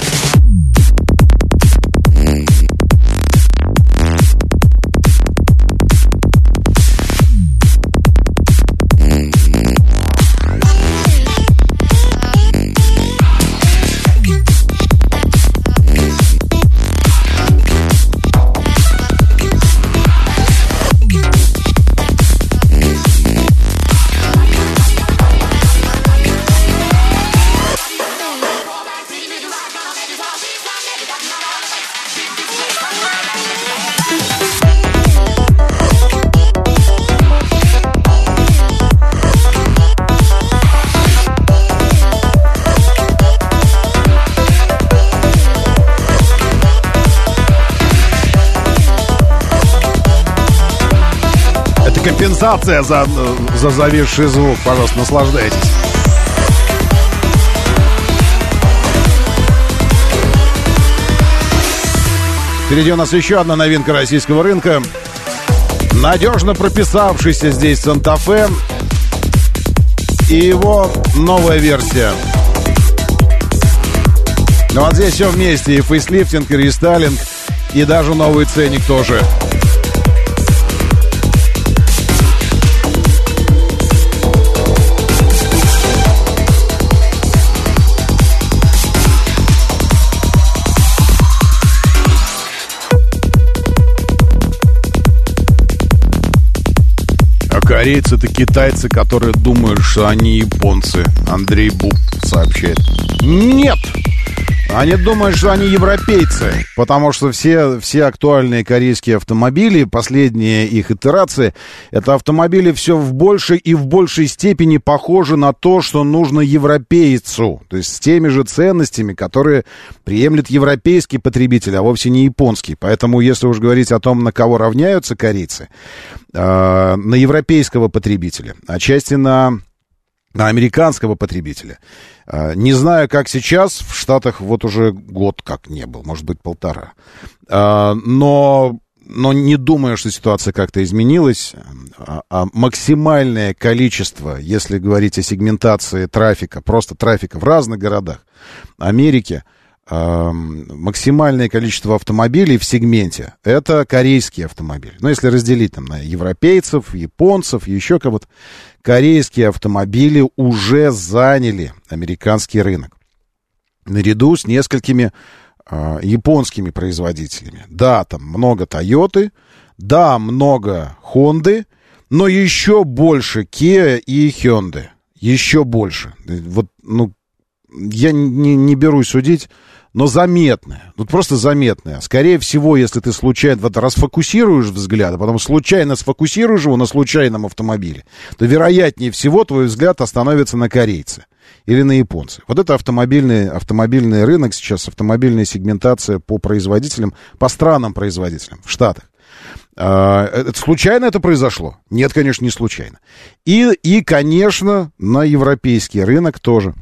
Компенсация за зависший звук. Пожалуйста, наслаждайтесь. Впереди у нас еще одна новинка российского рынка. Надежно прописавшийся здесь Санта-Фе и его новая версия. Но вот здесь все вместе. И фейслифтинг, и рестайлинг, и даже новый ценник тоже. Корейцы — это китайцы, которые думают, что они японцы. Андрей Буб сообщает. Нет! Они думают, что они европейцы, потому что все актуальные корейские автомобили, последние их итерации, это автомобили все в большей и в большей степени похожи на то, что нужно европейцу. То есть с теми же ценностями, которые приемлет европейский потребитель, а вовсе не японский. Поэтому, если уж говорить о том, на кого равняются корейцы, на европейского потребителя, отчасти на американского потребителя. Не знаю, как сейчас, в Штатах вот уже год как не был, может быть, 1,5. Но не думаю, что ситуация как-то изменилась. Максимальное количество, если говорить о сегментации трафика, просто трафика в разных городах Америки, максимальное количество автомобилей в сегменте — это корейские автомобили. Ну, если разделить там на европейцев, японцев, еще кого-то, корейские автомобили уже заняли американский рынок. Наряду с несколькими японскими производителями. Да, там много Тойоты, да, много Хонды, но еще больше Kia и Hyundai. Еще больше. Вот, ну, я не берусь судить, но заметная. Вот просто заметная. Скорее всего, если ты случайно вот расфокусируешь взгляд, а потом случайно сфокусируешь его на случайном автомобиле, то вероятнее всего твой взгляд остановится на корейце или на японце. Вот это автомобильный рынок сейчас, автомобильная сегментация по производителям, по странам-производителям в Штатах. Случайно это произошло? Нет, конечно, не случайно. И, конечно, на европейский рынок тоже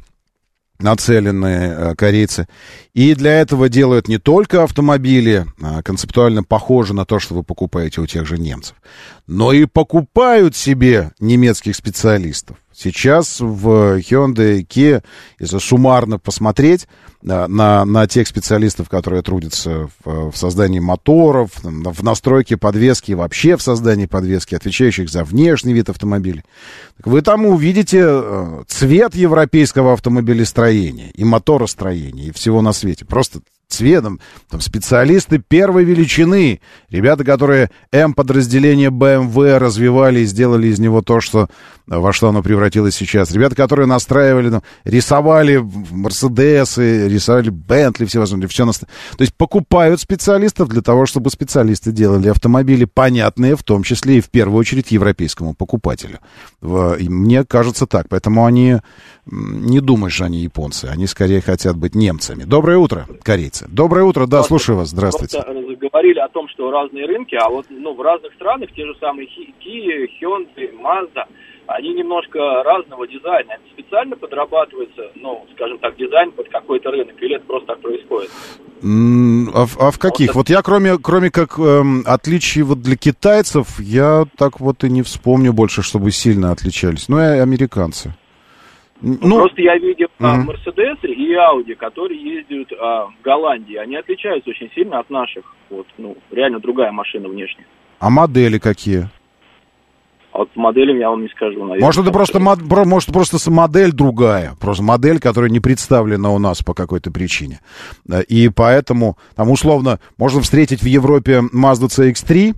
нацеленные корейцы. И для этого делают не только автомобили, концептуально похожи на то, что вы покупаете у тех же немцев, но и покупают себе немецких специалистов. Сейчас в Hyundai и Kia, если суммарно посмотреть на тех специалистов, которые трудятся в создании моторов, в настройке подвески, вообще в создании подвески, отвечающих за внешний вид автомобиля, вы там увидите цвет европейского автомобилестроения и моторостроения, и всего на свете. Просто цветом. Там специалисты первой величины. Ребята, которые М-подразделение BMW развивали и сделали из него то, во что оно превратилось сейчас. Ребята, которые настраивали, рисовали Мерседесы, рисовали Бентли, всевозможные. То есть покупают специалистов для того, чтобы специалисты делали автомобили понятные, в том числе и в первую очередь европейскому покупателю. И мне кажется так. Поэтому они не думают, что они японцы. Они скорее хотят быть немцами. Доброе утро, корейцы. Доброе утро, да, слушаю вас, здравствуйте. Говорили о том, что разные рынки, а вот в разных странах те же самые Kia, Hyundai, Mazda, они немножко разного дизайна. Это специально подрабатывается, скажем так, дизайн под какой-то рынок, или это просто так происходит? А в каких? Вот я кроме как отличий вот для китайцев, я так вот и не вспомню больше, чтобы сильно отличались. Ну и американцы. Просто я видел Мерседесы и Ауди, которые ездят в Голландии. Они отличаются очень сильно от наших. Вот, реально другая машина внешне. А модели какие? А вот по моделям я вам не скажу, наверное. Может, это просто модель другая. Просто модель, которая не представлена у нас по какой-то причине. И поэтому, там, условно, можно встретить в Европе Mazda CX-3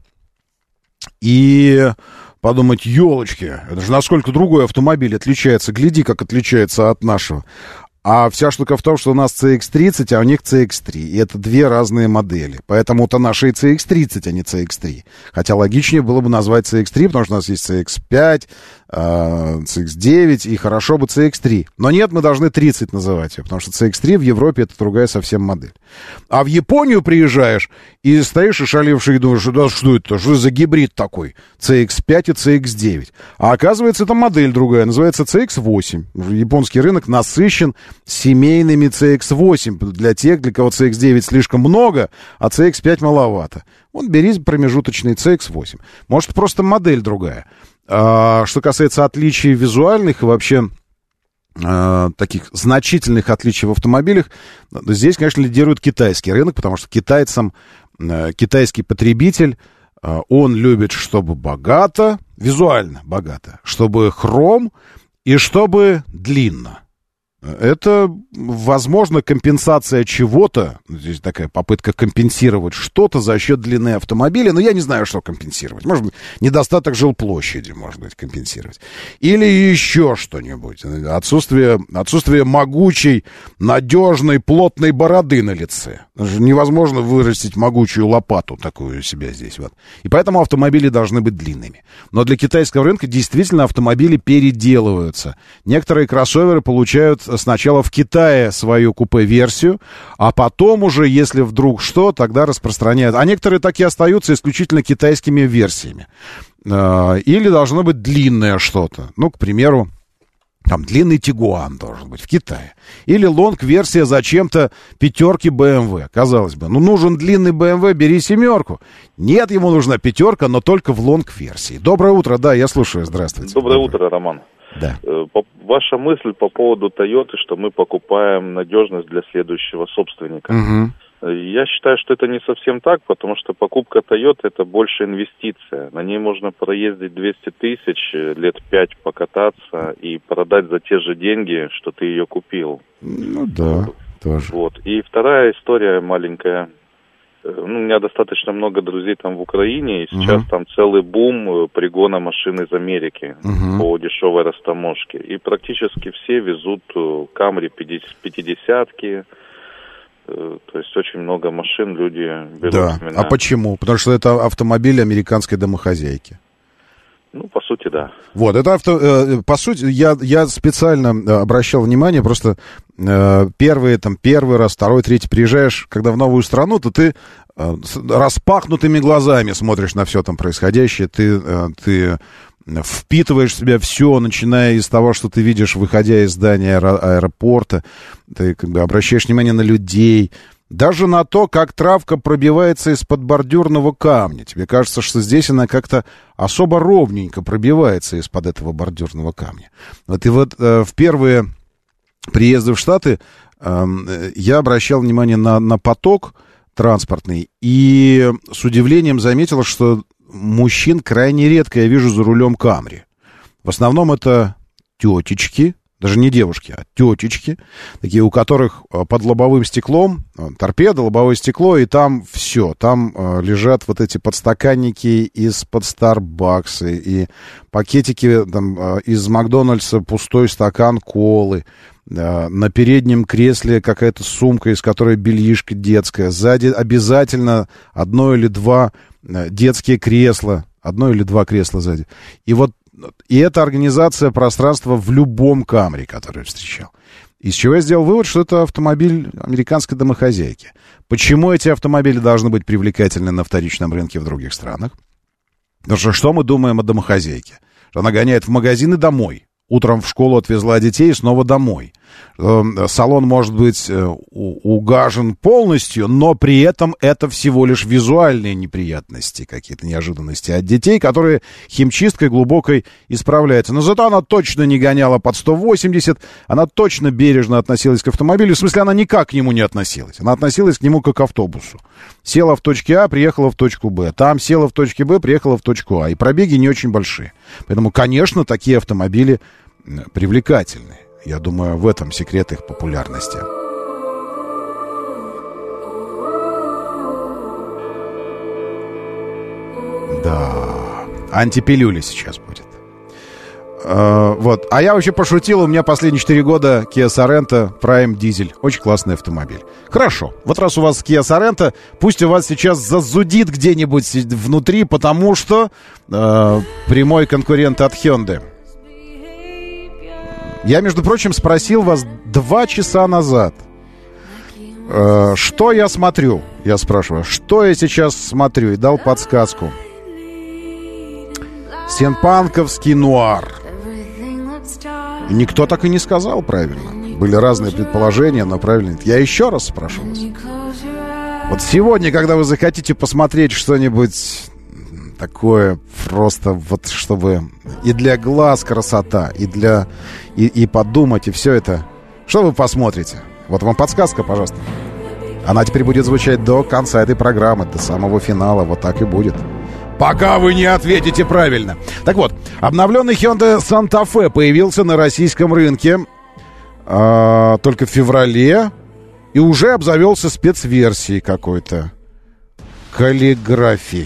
и подумать, елочки, это же насколько другой автомобиль отличается. Гляди, как отличается от нашего. А вся штука в том, что у нас CX-30, а у них CX-3. И это две разные модели. Поэтому-то наши и CX-30, а не CX-3. Хотя логичнее было бы назвать CX-3, потому что у нас есть CX-5, CX-9, и хорошо бы CX-3. Но нет, мы должны 30 называть ее, потому что CX-3 в Европе это другая совсем модель. А в Японию приезжаешь и стоишь ошалевший и думаешь, да что это, что за гибрид такой? CX-5 и CX-9. А оказывается, это модель другая, называется CX-8. Японский рынок насыщен семейными CX-8 для тех, для кого CX-9 слишком много, а CX-5 маловато. Вот бери промежуточный CX-8. Может, просто модель другая. Что касается отличий визуальных и вообще таких значительных отличий в автомобилях, здесь, конечно, лидирует китайский рынок, потому что китайский потребитель, он любит, чтобы богато, визуально богато, чтобы хром и чтобы длинно. Это, возможно, компенсация чего-то. Здесь такая попытка компенсировать что-то за счет длины автомобиля. Но я не знаю, что компенсировать. Может быть, недостаток жилплощади, может быть, компенсировать. Или еще что-нибудь. Отсутствие могучей, надежной, плотной бороды на лице. Невозможно вырастить могучую лопату такую у себя здесь. Вот. И поэтому автомобили должны быть длинными. Но для китайского рынка действительно автомобили переделываются. Некоторые кроссоверы получают сначала в Китае свою купе-версию, а потом уже, если вдруг что, тогда распространяют. А некоторые так и остаются исключительно китайскими версиями. Или должно быть длинное что-то. Ну, к примеру, там длинный Тигуан должен быть в Китае. Или лонг-версия зачем-то пятерки BMW. Казалось бы, нужен длинный BMW, бери семерку. Нет, ему нужна пятерка, но только в лонг-версии. Доброе утро, да, я слушаю, здравствуйте. Доброе утро, Роман. Да. Ваша мысль по поводу Toyota, что мы покупаем надежность для следующего собственника. Угу. Я считаю, что это не совсем так, потому что покупка Toyota — это больше инвестиция. На ней можно проездить 200 тысяч, лет 5 покататься и продать за те же деньги, что ты ее купил. Ну да, тоже. Вот. И вторая история маленькая. У меня достаточно много друзей там в Украине, и сейчас там целый бум пригона машин из Америки по дешевой растаможке. И практически все везут Камри 50-ки, то есть очень много машин люди берут. Да, а почему? Потому что это автомобиль американской домохозяйки. Ну, по сути, да. Вот, это по сути, я специально обращал внимание, просто первый раз, второй, третий приезжаешь, когда в новую страну, то ты распахнутыми глазами смотришь на все там происходящее, ты впитываешь в себя все, начиная из того, что ты видишь, выходя из здания аэропорта, ты как бы обращаешь внимание на людей, даже на то, как травка пробивается из-под бордюрного камня. Тебе кажется, что здесь она как-то особо ровненько пробивается из-под этого бордюрного камня. Вот и вот в первые приезды в Штаты я обращал внимание на поток транспортный и с удивлением заметил, что мужчин крайне редко я вижу за рулем Камри. В основном это тетечки, даже не девушки, а тетечки, такие, у которых под лобовым стеклом торпеда, лобовое стекло, и там все. Там лежат вот эти подстаканники из-под Старбакса и пакетики там, из Макдональдса, пустой стакан колы. На переднем кресле какая-то сумка, из которой бельишко детское. Сзади обязательно одно или два детские кресла. Одно или два кресла сзади. И это организация пространства в любом Камри, который я встречал. Из чего я сделал вывод, что это автомобиль американской домохозяйки. Почему эти автомобили должны быть привлекательны на вторичном рынке в других странах? Потому что мы думаем о домохозяйке? Что она гоняет в магазин и домой. Утром в школу отвезла детей и снова домой. Салон может быть угажен полностью, но при этом это всего лишь визуальные неприятности, какие-то неожиданности от детей, которые химчисткой глубокой исправляются. Но зато она точно не гоняла под 180, она точно бережно относилась к автомобилю. В смысле, она никак к нему не относилась. Она относилась к нему как к автобусу. Села в точке А, приехала в точку Б. Там села в точке Б, приехала в точку А. И пробеги не очень большие. Поэтому, конечно, такие автомобили привлекательны. Я думаю, в этом секрет их популярности. Да, антипилюли сейчас будет. Вот. А я вообще пошутил, у меня последние 4 года Kia Sorento Prime дизель. Очень классный автомобиль. Хорошо, вот раз у вас Kia Sorento, пусть у вас сейчас зазудит где-нибудь внутри, потому что прямой конкурент от Hyundai. Я, между прочим, спросил вас 2 часа назад, что я смотрю. Я спрашиваю, что я сейчас смотрю, и дал подсказку. Стимпанковский нуар. Никто так и не сказал правильно. Были разные предположения, но правильно. Я еще раз спрошу вас. Вот сегодня, когда вы захотите посмотреть что-нибудь такое, просто вот чтобы и для глаз красота, и подумать, и все это, что вы посмотрите? Вот вам подсказка, пожалуйста. Она теперь будет звучать до конца этой программы, до самого финала. Вот так и будет. Пока вы не ответите правильно. Так вот, обновленный Hyundai Santa Fe появился на российском рынке. только в феврале. И уже обзавелся спецверсией какой-то. Каллиграфии.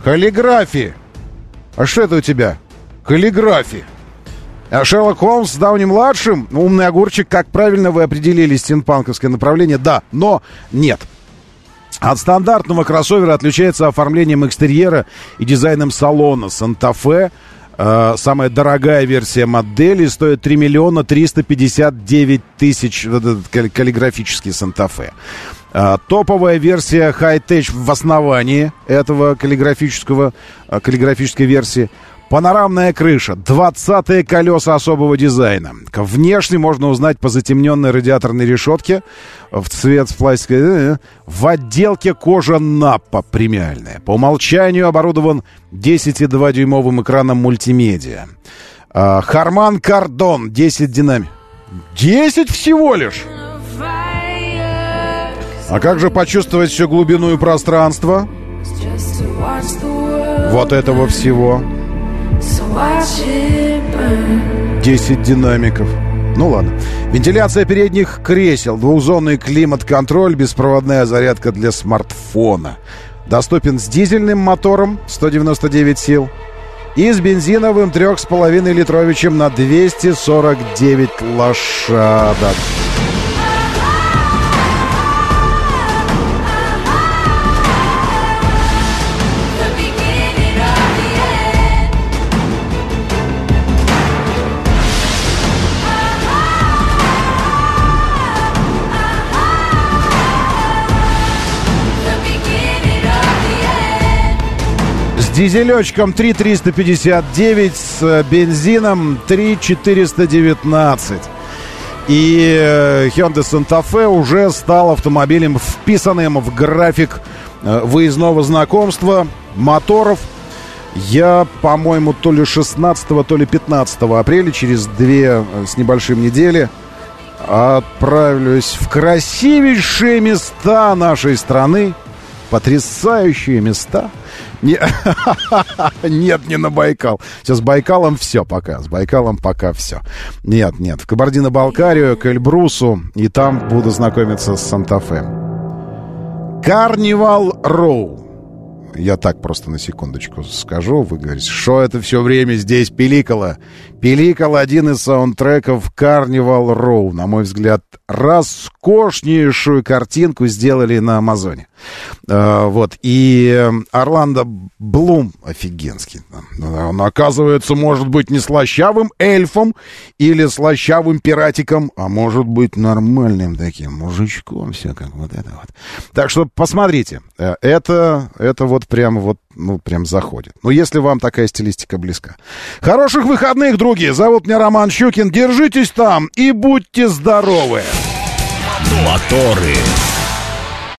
А что это у тебя? Каллиграфия. А Шерлок Холмс с Дауни-младшим, умный огурчик, как правильно вы определили стимпанковское направление? Да, но нет. От стандартного кроссовера отличается оформлением экстерьера и дизайном салона. Санта-Фе, самая дорогая версия модели, стоит 3 миллиона 359 тысяч, каллиграфический Санта-Фе. Топовая версия High-Tech в основании этого каллиграфической версии. Панорамная крыша, 20-е колеса особого дизайна. Внешне можно узнать по затемненной радиаторной решетке в цвет пластика. В отделке кожа Наппа премиальная. По умолчанию оборудован 10,2-дюймовым экраном мультимедиа. Харман Кардон, 10 динамик. 10 всего лишь! А как же почувствовать всю глубину и пространство вот этого всего? 10 динамиков. Ну ладно. Вентиляция передних кресел, двухзонный климат-контроль, беспроводная зарядка для смартфона. Доступен с дизельным мотором 199 сил и с бензиновым 3,5-литровичем на 249 лошадок. Дизелечком 3,359, с бензином 3,419. И Hyundai Santa Fe уже стал автомобилем, вписанным в график выездного знакомства моторов. Я, по-моему, то ли 16, то ли 15 апреля, через 2 с небольшим недели, отправлюсь в красивейшие места нашей страны. Потрясающие места. Нет, не на Байкал. Все, с Байкалом все пока. С Байкалом пока все. Нет. В Кабардино-Балкарию, к Эльбрусу. И там буду знакомиться с Санта-Фе. Карнивал Роу. Я так просто на секундочку скажу. Вы говорите, что это все время здесь пиликало? Пиликал один из саундтреков Карнивал Роу. На мой взгляд, роскошнейшую картинку сделали на Амазоне. Вот. И Орландо Блум офигенский. Он, оказывается, может быть не слащавым эльфом или слащавым пиратиком, а может быть нормальным таким мужичком. Все как вот это вот. Так что посмотрите. Это вот прям заходит. Ну, если вам такая стилистика близка. Хороших выходных, други. Зовут меня Роман Щукин. Держитесь там и будьте здоровы. Моторы.